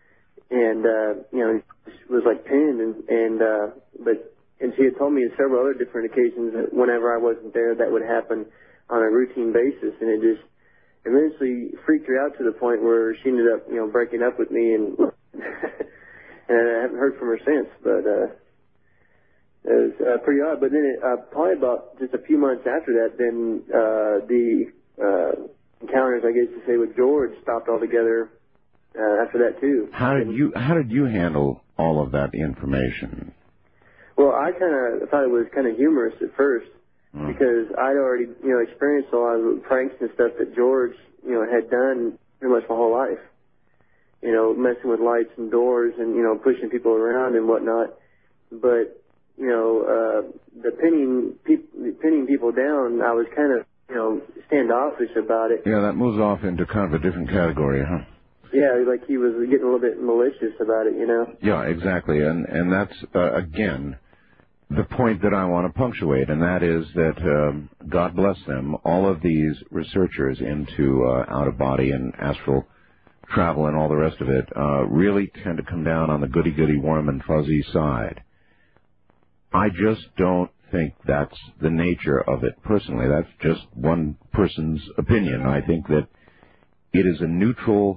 and uh, you know, she was like pinned and and uh, but. And she had told me on several other different occasions that whenever I wasn't there, that would happen on a routine basis. And it just eventually freaked her out to the point where she ended up, you know, breaking up with me. And and I haven't heard from her since. But uh, it was uh, pretty odd. But then it, uh, probably about just a few months after that, then uh, the uh, encounters, I guess to say, with George stopped altogether uh, after that, too. How did you How did you handle all of that information? Well, I kind of thought it was kind of humorous at first Mm. because I'd already, you know, experienced a lot of the pranks and stuff that George, you know, had done pretty much my whole life. You know, messing with lights and doors and, you know, pushing people around and whatnot. But, you know, uh, the pinning, pe- pinning people down, I was kind of, you know, standoffish about it. Yeah, that moves off into kind of a different category, huh? Yeah, like he was getting a little bit malicious about it, you know? Yeah, exactly. And and that's, uh, again, the point that I want to punctuate, and that is that, um, God bless them, all of these researchers into uh, out-of-body and astral travel and all the rest of it uh, really tend to come down on the goody-goody, warm and fuzzy side. I just don't think that's the nature of it personally. That's just one person's opinion. I think that it is a neutral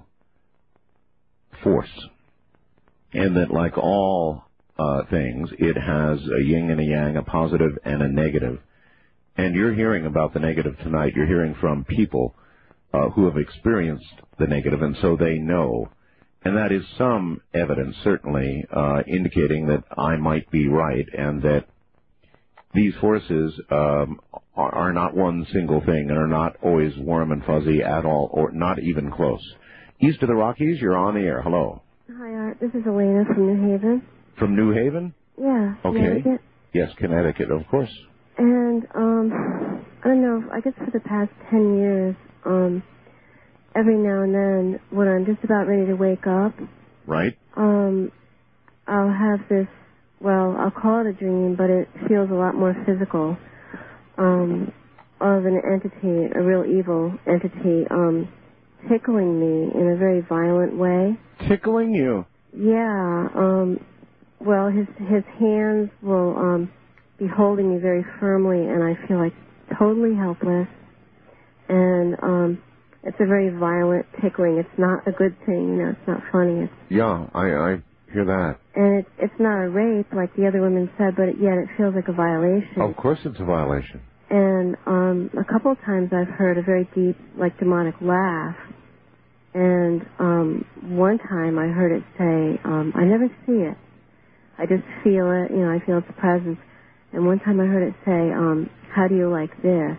force, and that like all uh, things, it has a yin and a yang, a positive and a negative. And you're hearing about the negative tonight. You're hearing from people uh, who have experienced the negative, and so they know. And that is some evidence, certainly, uh, indicating that I might be right, and that these forces um, are, are not one single thing and are not always warm and fuzzy at all, or not even close. East of the Rockies, you're on the air. Hello. Hi, Art. This is Elena from New Haven. From New Haven? Yeah. Okay. Connecticut. Yes, Connecticut, of course. And, um, I don't know, I guess for the past ten years, um, every now and then, when I'm just about ready to wake up, Right. um, I'll have this well, I'll call it a dream, but it feels a lot more physical, um, of an entity, a real evil entity, um, tickling me in a very violent way. Tickling you? Yeah, um, well, his, his hands will, um, be holding me very firmly, and I feel like totally helpless, and, um, it's a very violent tickling. It's not a good thing, you know, it's not funny. It's, Yeah, I, I hear that. and it's, it's not a rape, like the other women said, but yet it feels like a violation. Of course it's a violation. And um, a couple of times I've heard a very deep, like, demonic laugh. And um, one time I heard it say, um, I never see it. I just feel it, you know, I feel its presence. And one time I heard it say, um, how do you like this?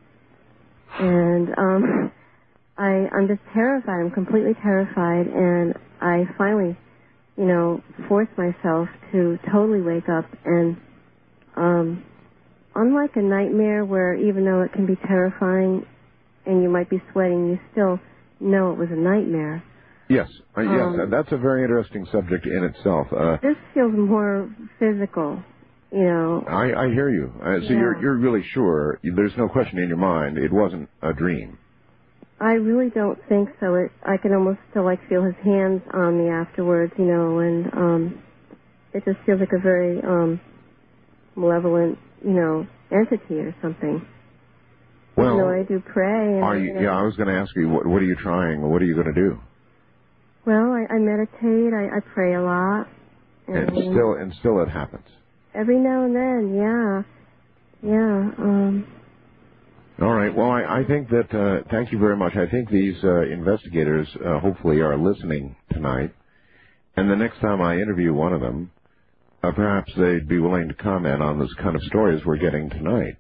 And um, I, I'm just terrified. I'm completely terrified. And I finally, you know, forced myself to totally wake up. And um, unlike a nightmare where even though it can be terrifying and you might be sweating, you still know it was a nightmare. Yes, uh, yes, Um, uh, that's a very interesting subject in itself. Uh, This feels more physical, you know. I, I hear you. Uh, so Yeah. you're you're really sure? There's no question in your mind it wasn't a dream. I really don't think so. It, I can almost still like feel his hands on me afterwards, you know, and um, it just feels like a very um, malevolent, you know, entity or something. Well, you know, I do pray. And, Are you? know, Yeah, I was going to ask you what what are you trying? What are you going to do? Well, I, I meditate. I, I pray a lot. And still and still it happens. Every now and then, yeah, yeah. Um, All right. Well, I, I think that, uh, thank you very much. I think these uh, investigators uh, hopefully are listening tonight. And the next time I interview one of them, uh, perhaps they'd be willing to comment on this kind of stories we're getting tonight.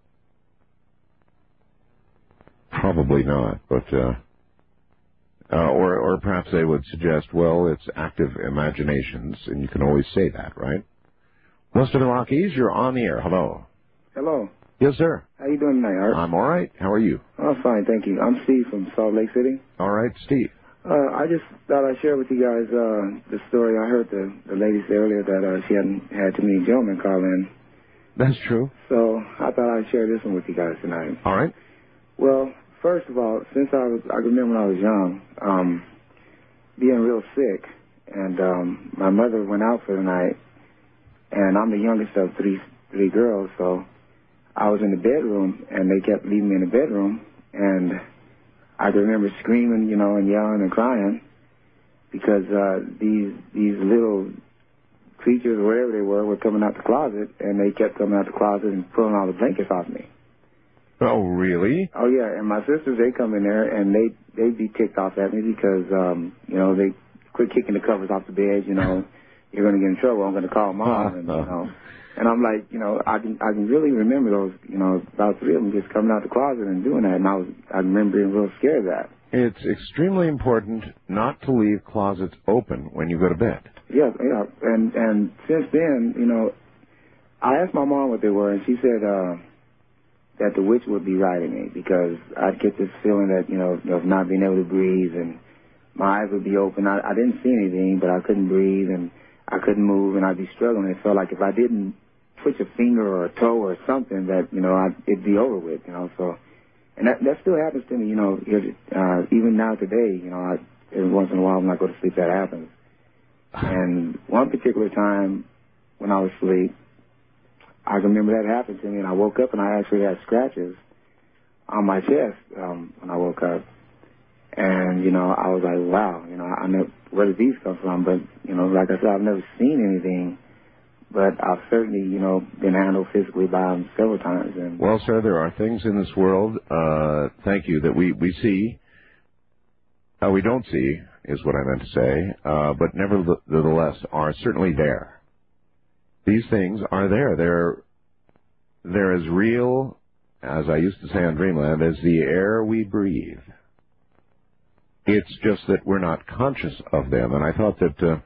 Probably not, but, uh, uh, or, or perhaps they would suggest, well, it's active imaginations, and you can always say that, right? Mister the Rockies, you're on the air. Hello. Hello. Yes, sir. How you doing tonight, Art? I'm all right. How are you? I'm fine, thank you. I'm Steve from Salt Lake City. All right, Steve. Uh, I just thought I'd share with you guys uh, the story. I heard the, the lady say earlier that uh, she hadn't had too many gentlemen call in. That's true. So I thought I'd share this one with you guys tonight. All right. Well, first of all, since I was, I remember when I was young, um, being real sick, and um, my mother went out for the night, and I'm the youngest of three three girls, so I was in the bedroom, and they kept leaving me in the bedroom, and I can remember screaming, you know, and yelling and crying because uh, these these little creatures, or whatever they were, were coming out the closet, and they kept coming out the closet and pulling all the blankets off me. Oh, really? Oh, yeah, and my sisters, they come in there, and they, they'd be ticked off at me because, um, you know, they quit kicking the covers off the bed, you know, you're going to get in trouble, I'm going to call mom, and, you know. And I'm like, you know, I can I can really remember those, you know, about three of them just coming out the closet and doing that, and I was I remember being real scared of that. It's extremely important not to leave closets open when you go to bed. Yeah, yeah, and and since then, you know, I asked my mom what they were, and she said uh, that the witch would be riding me because I'd get this feeling that, you know, of not being able to breathe, and my eyes would be open. I, I didn't see anything, but I couldn't breathe, and I couldn't move, and I'd be struggling. It felt like if I didn't twitch a finger or a toe or something, that, you know, I'd, it'd be over with, you know. So, and that that still happens to me, you know, uh, even now today, you know, I, every once in a while when I go to sleep, that happens. And one particular time when I was asleep, I remember that happened to me, and I woke up and I actually had scratches on my chest um, when I woke up. And, you know, I was like, wow, you know, I know where did these come from? But, you know, like I said, I've never seen anything, but I've certainly, you know, been handled physically by them several times. And Well, sir, there are things in this world, uh, thank you, that we, we see, uh, we don't see, is what I meant to say, uh, but nevertheless are certainly there. These things are there. They're, they're as real, as I used to say on Dreamland, as the air we breathe. It's just that we're not conscious of them. And I thought that uh,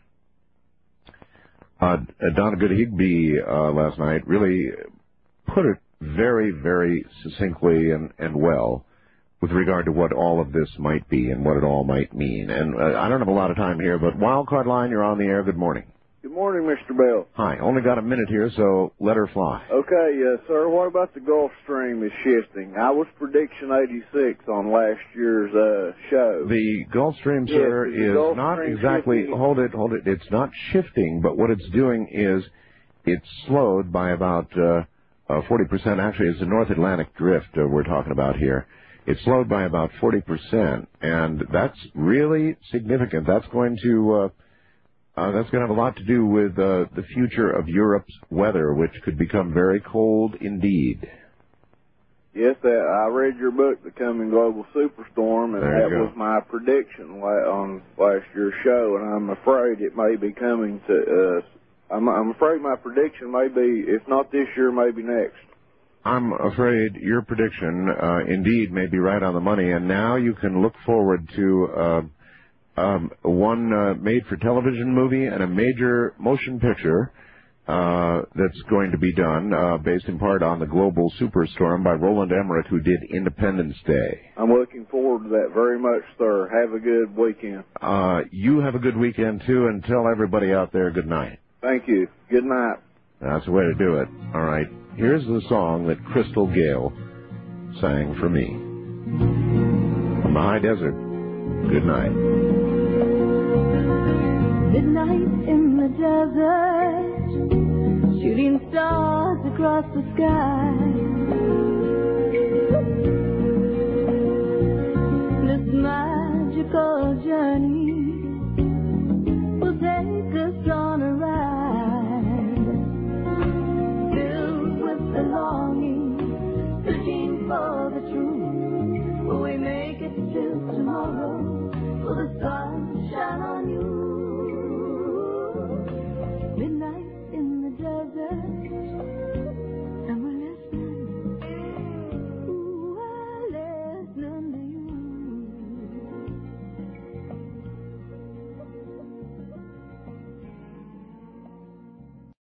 uh, Donna Good-Higby uh, last night really put it very, very succinctly and, and well with regard to what all of this might be and what it all might mean. And uh, I don't have a lot of time here, but Wildcard Line, you're on the air. Good morning. Good Morning, Mister Bell. Hi. Only got a minute here, so let her fly. Okay, yes, sir. What about the Gulf Stream is shifting? I was prediction eighty-six on last year's uh, show. The Gulf Stream, Yes, sir, is the is Gulf not Stream exactly, shifting? hold it, hold it, it's not shifting, but what it's doing is it's slowed by about uh, uh, forty percent. Actually, it's the North Atlantic drift uh, we're talking about here. It's slowed by about forty percent, and that's really significant. That's going to... Uh, Uh, that's going to have a lot to do with uh, the future of Europe's weather, which could become very cold indeed. Yes, that, I read your book, The Coming Global Superstorm, and There you that go. was my prediction la- on last year's show, and I'm afraid it may be coming to us. I'm, I'm afraid my prediction may be, if not this year, maybe next. I'm afraid your prediction, uh, indeed, may be right on the money, and now you can look forward to uh, um, one uh, made-for-television movie and a major motion picture uh, that's going to be done, uh, based in part on the Global Superstorm by Roland Emmerich, who did Independence Day. I'm looking forward to that very much, sir. Have a good weekend. Uh, you have a good weekend, too, and tell everybody out there good night. Thank you. Good night. That's the way to do it. All right. Here's the song that Crystal Gale sang for me. From the high desert, good night. Midnight in the desert, shooting stars across the sky.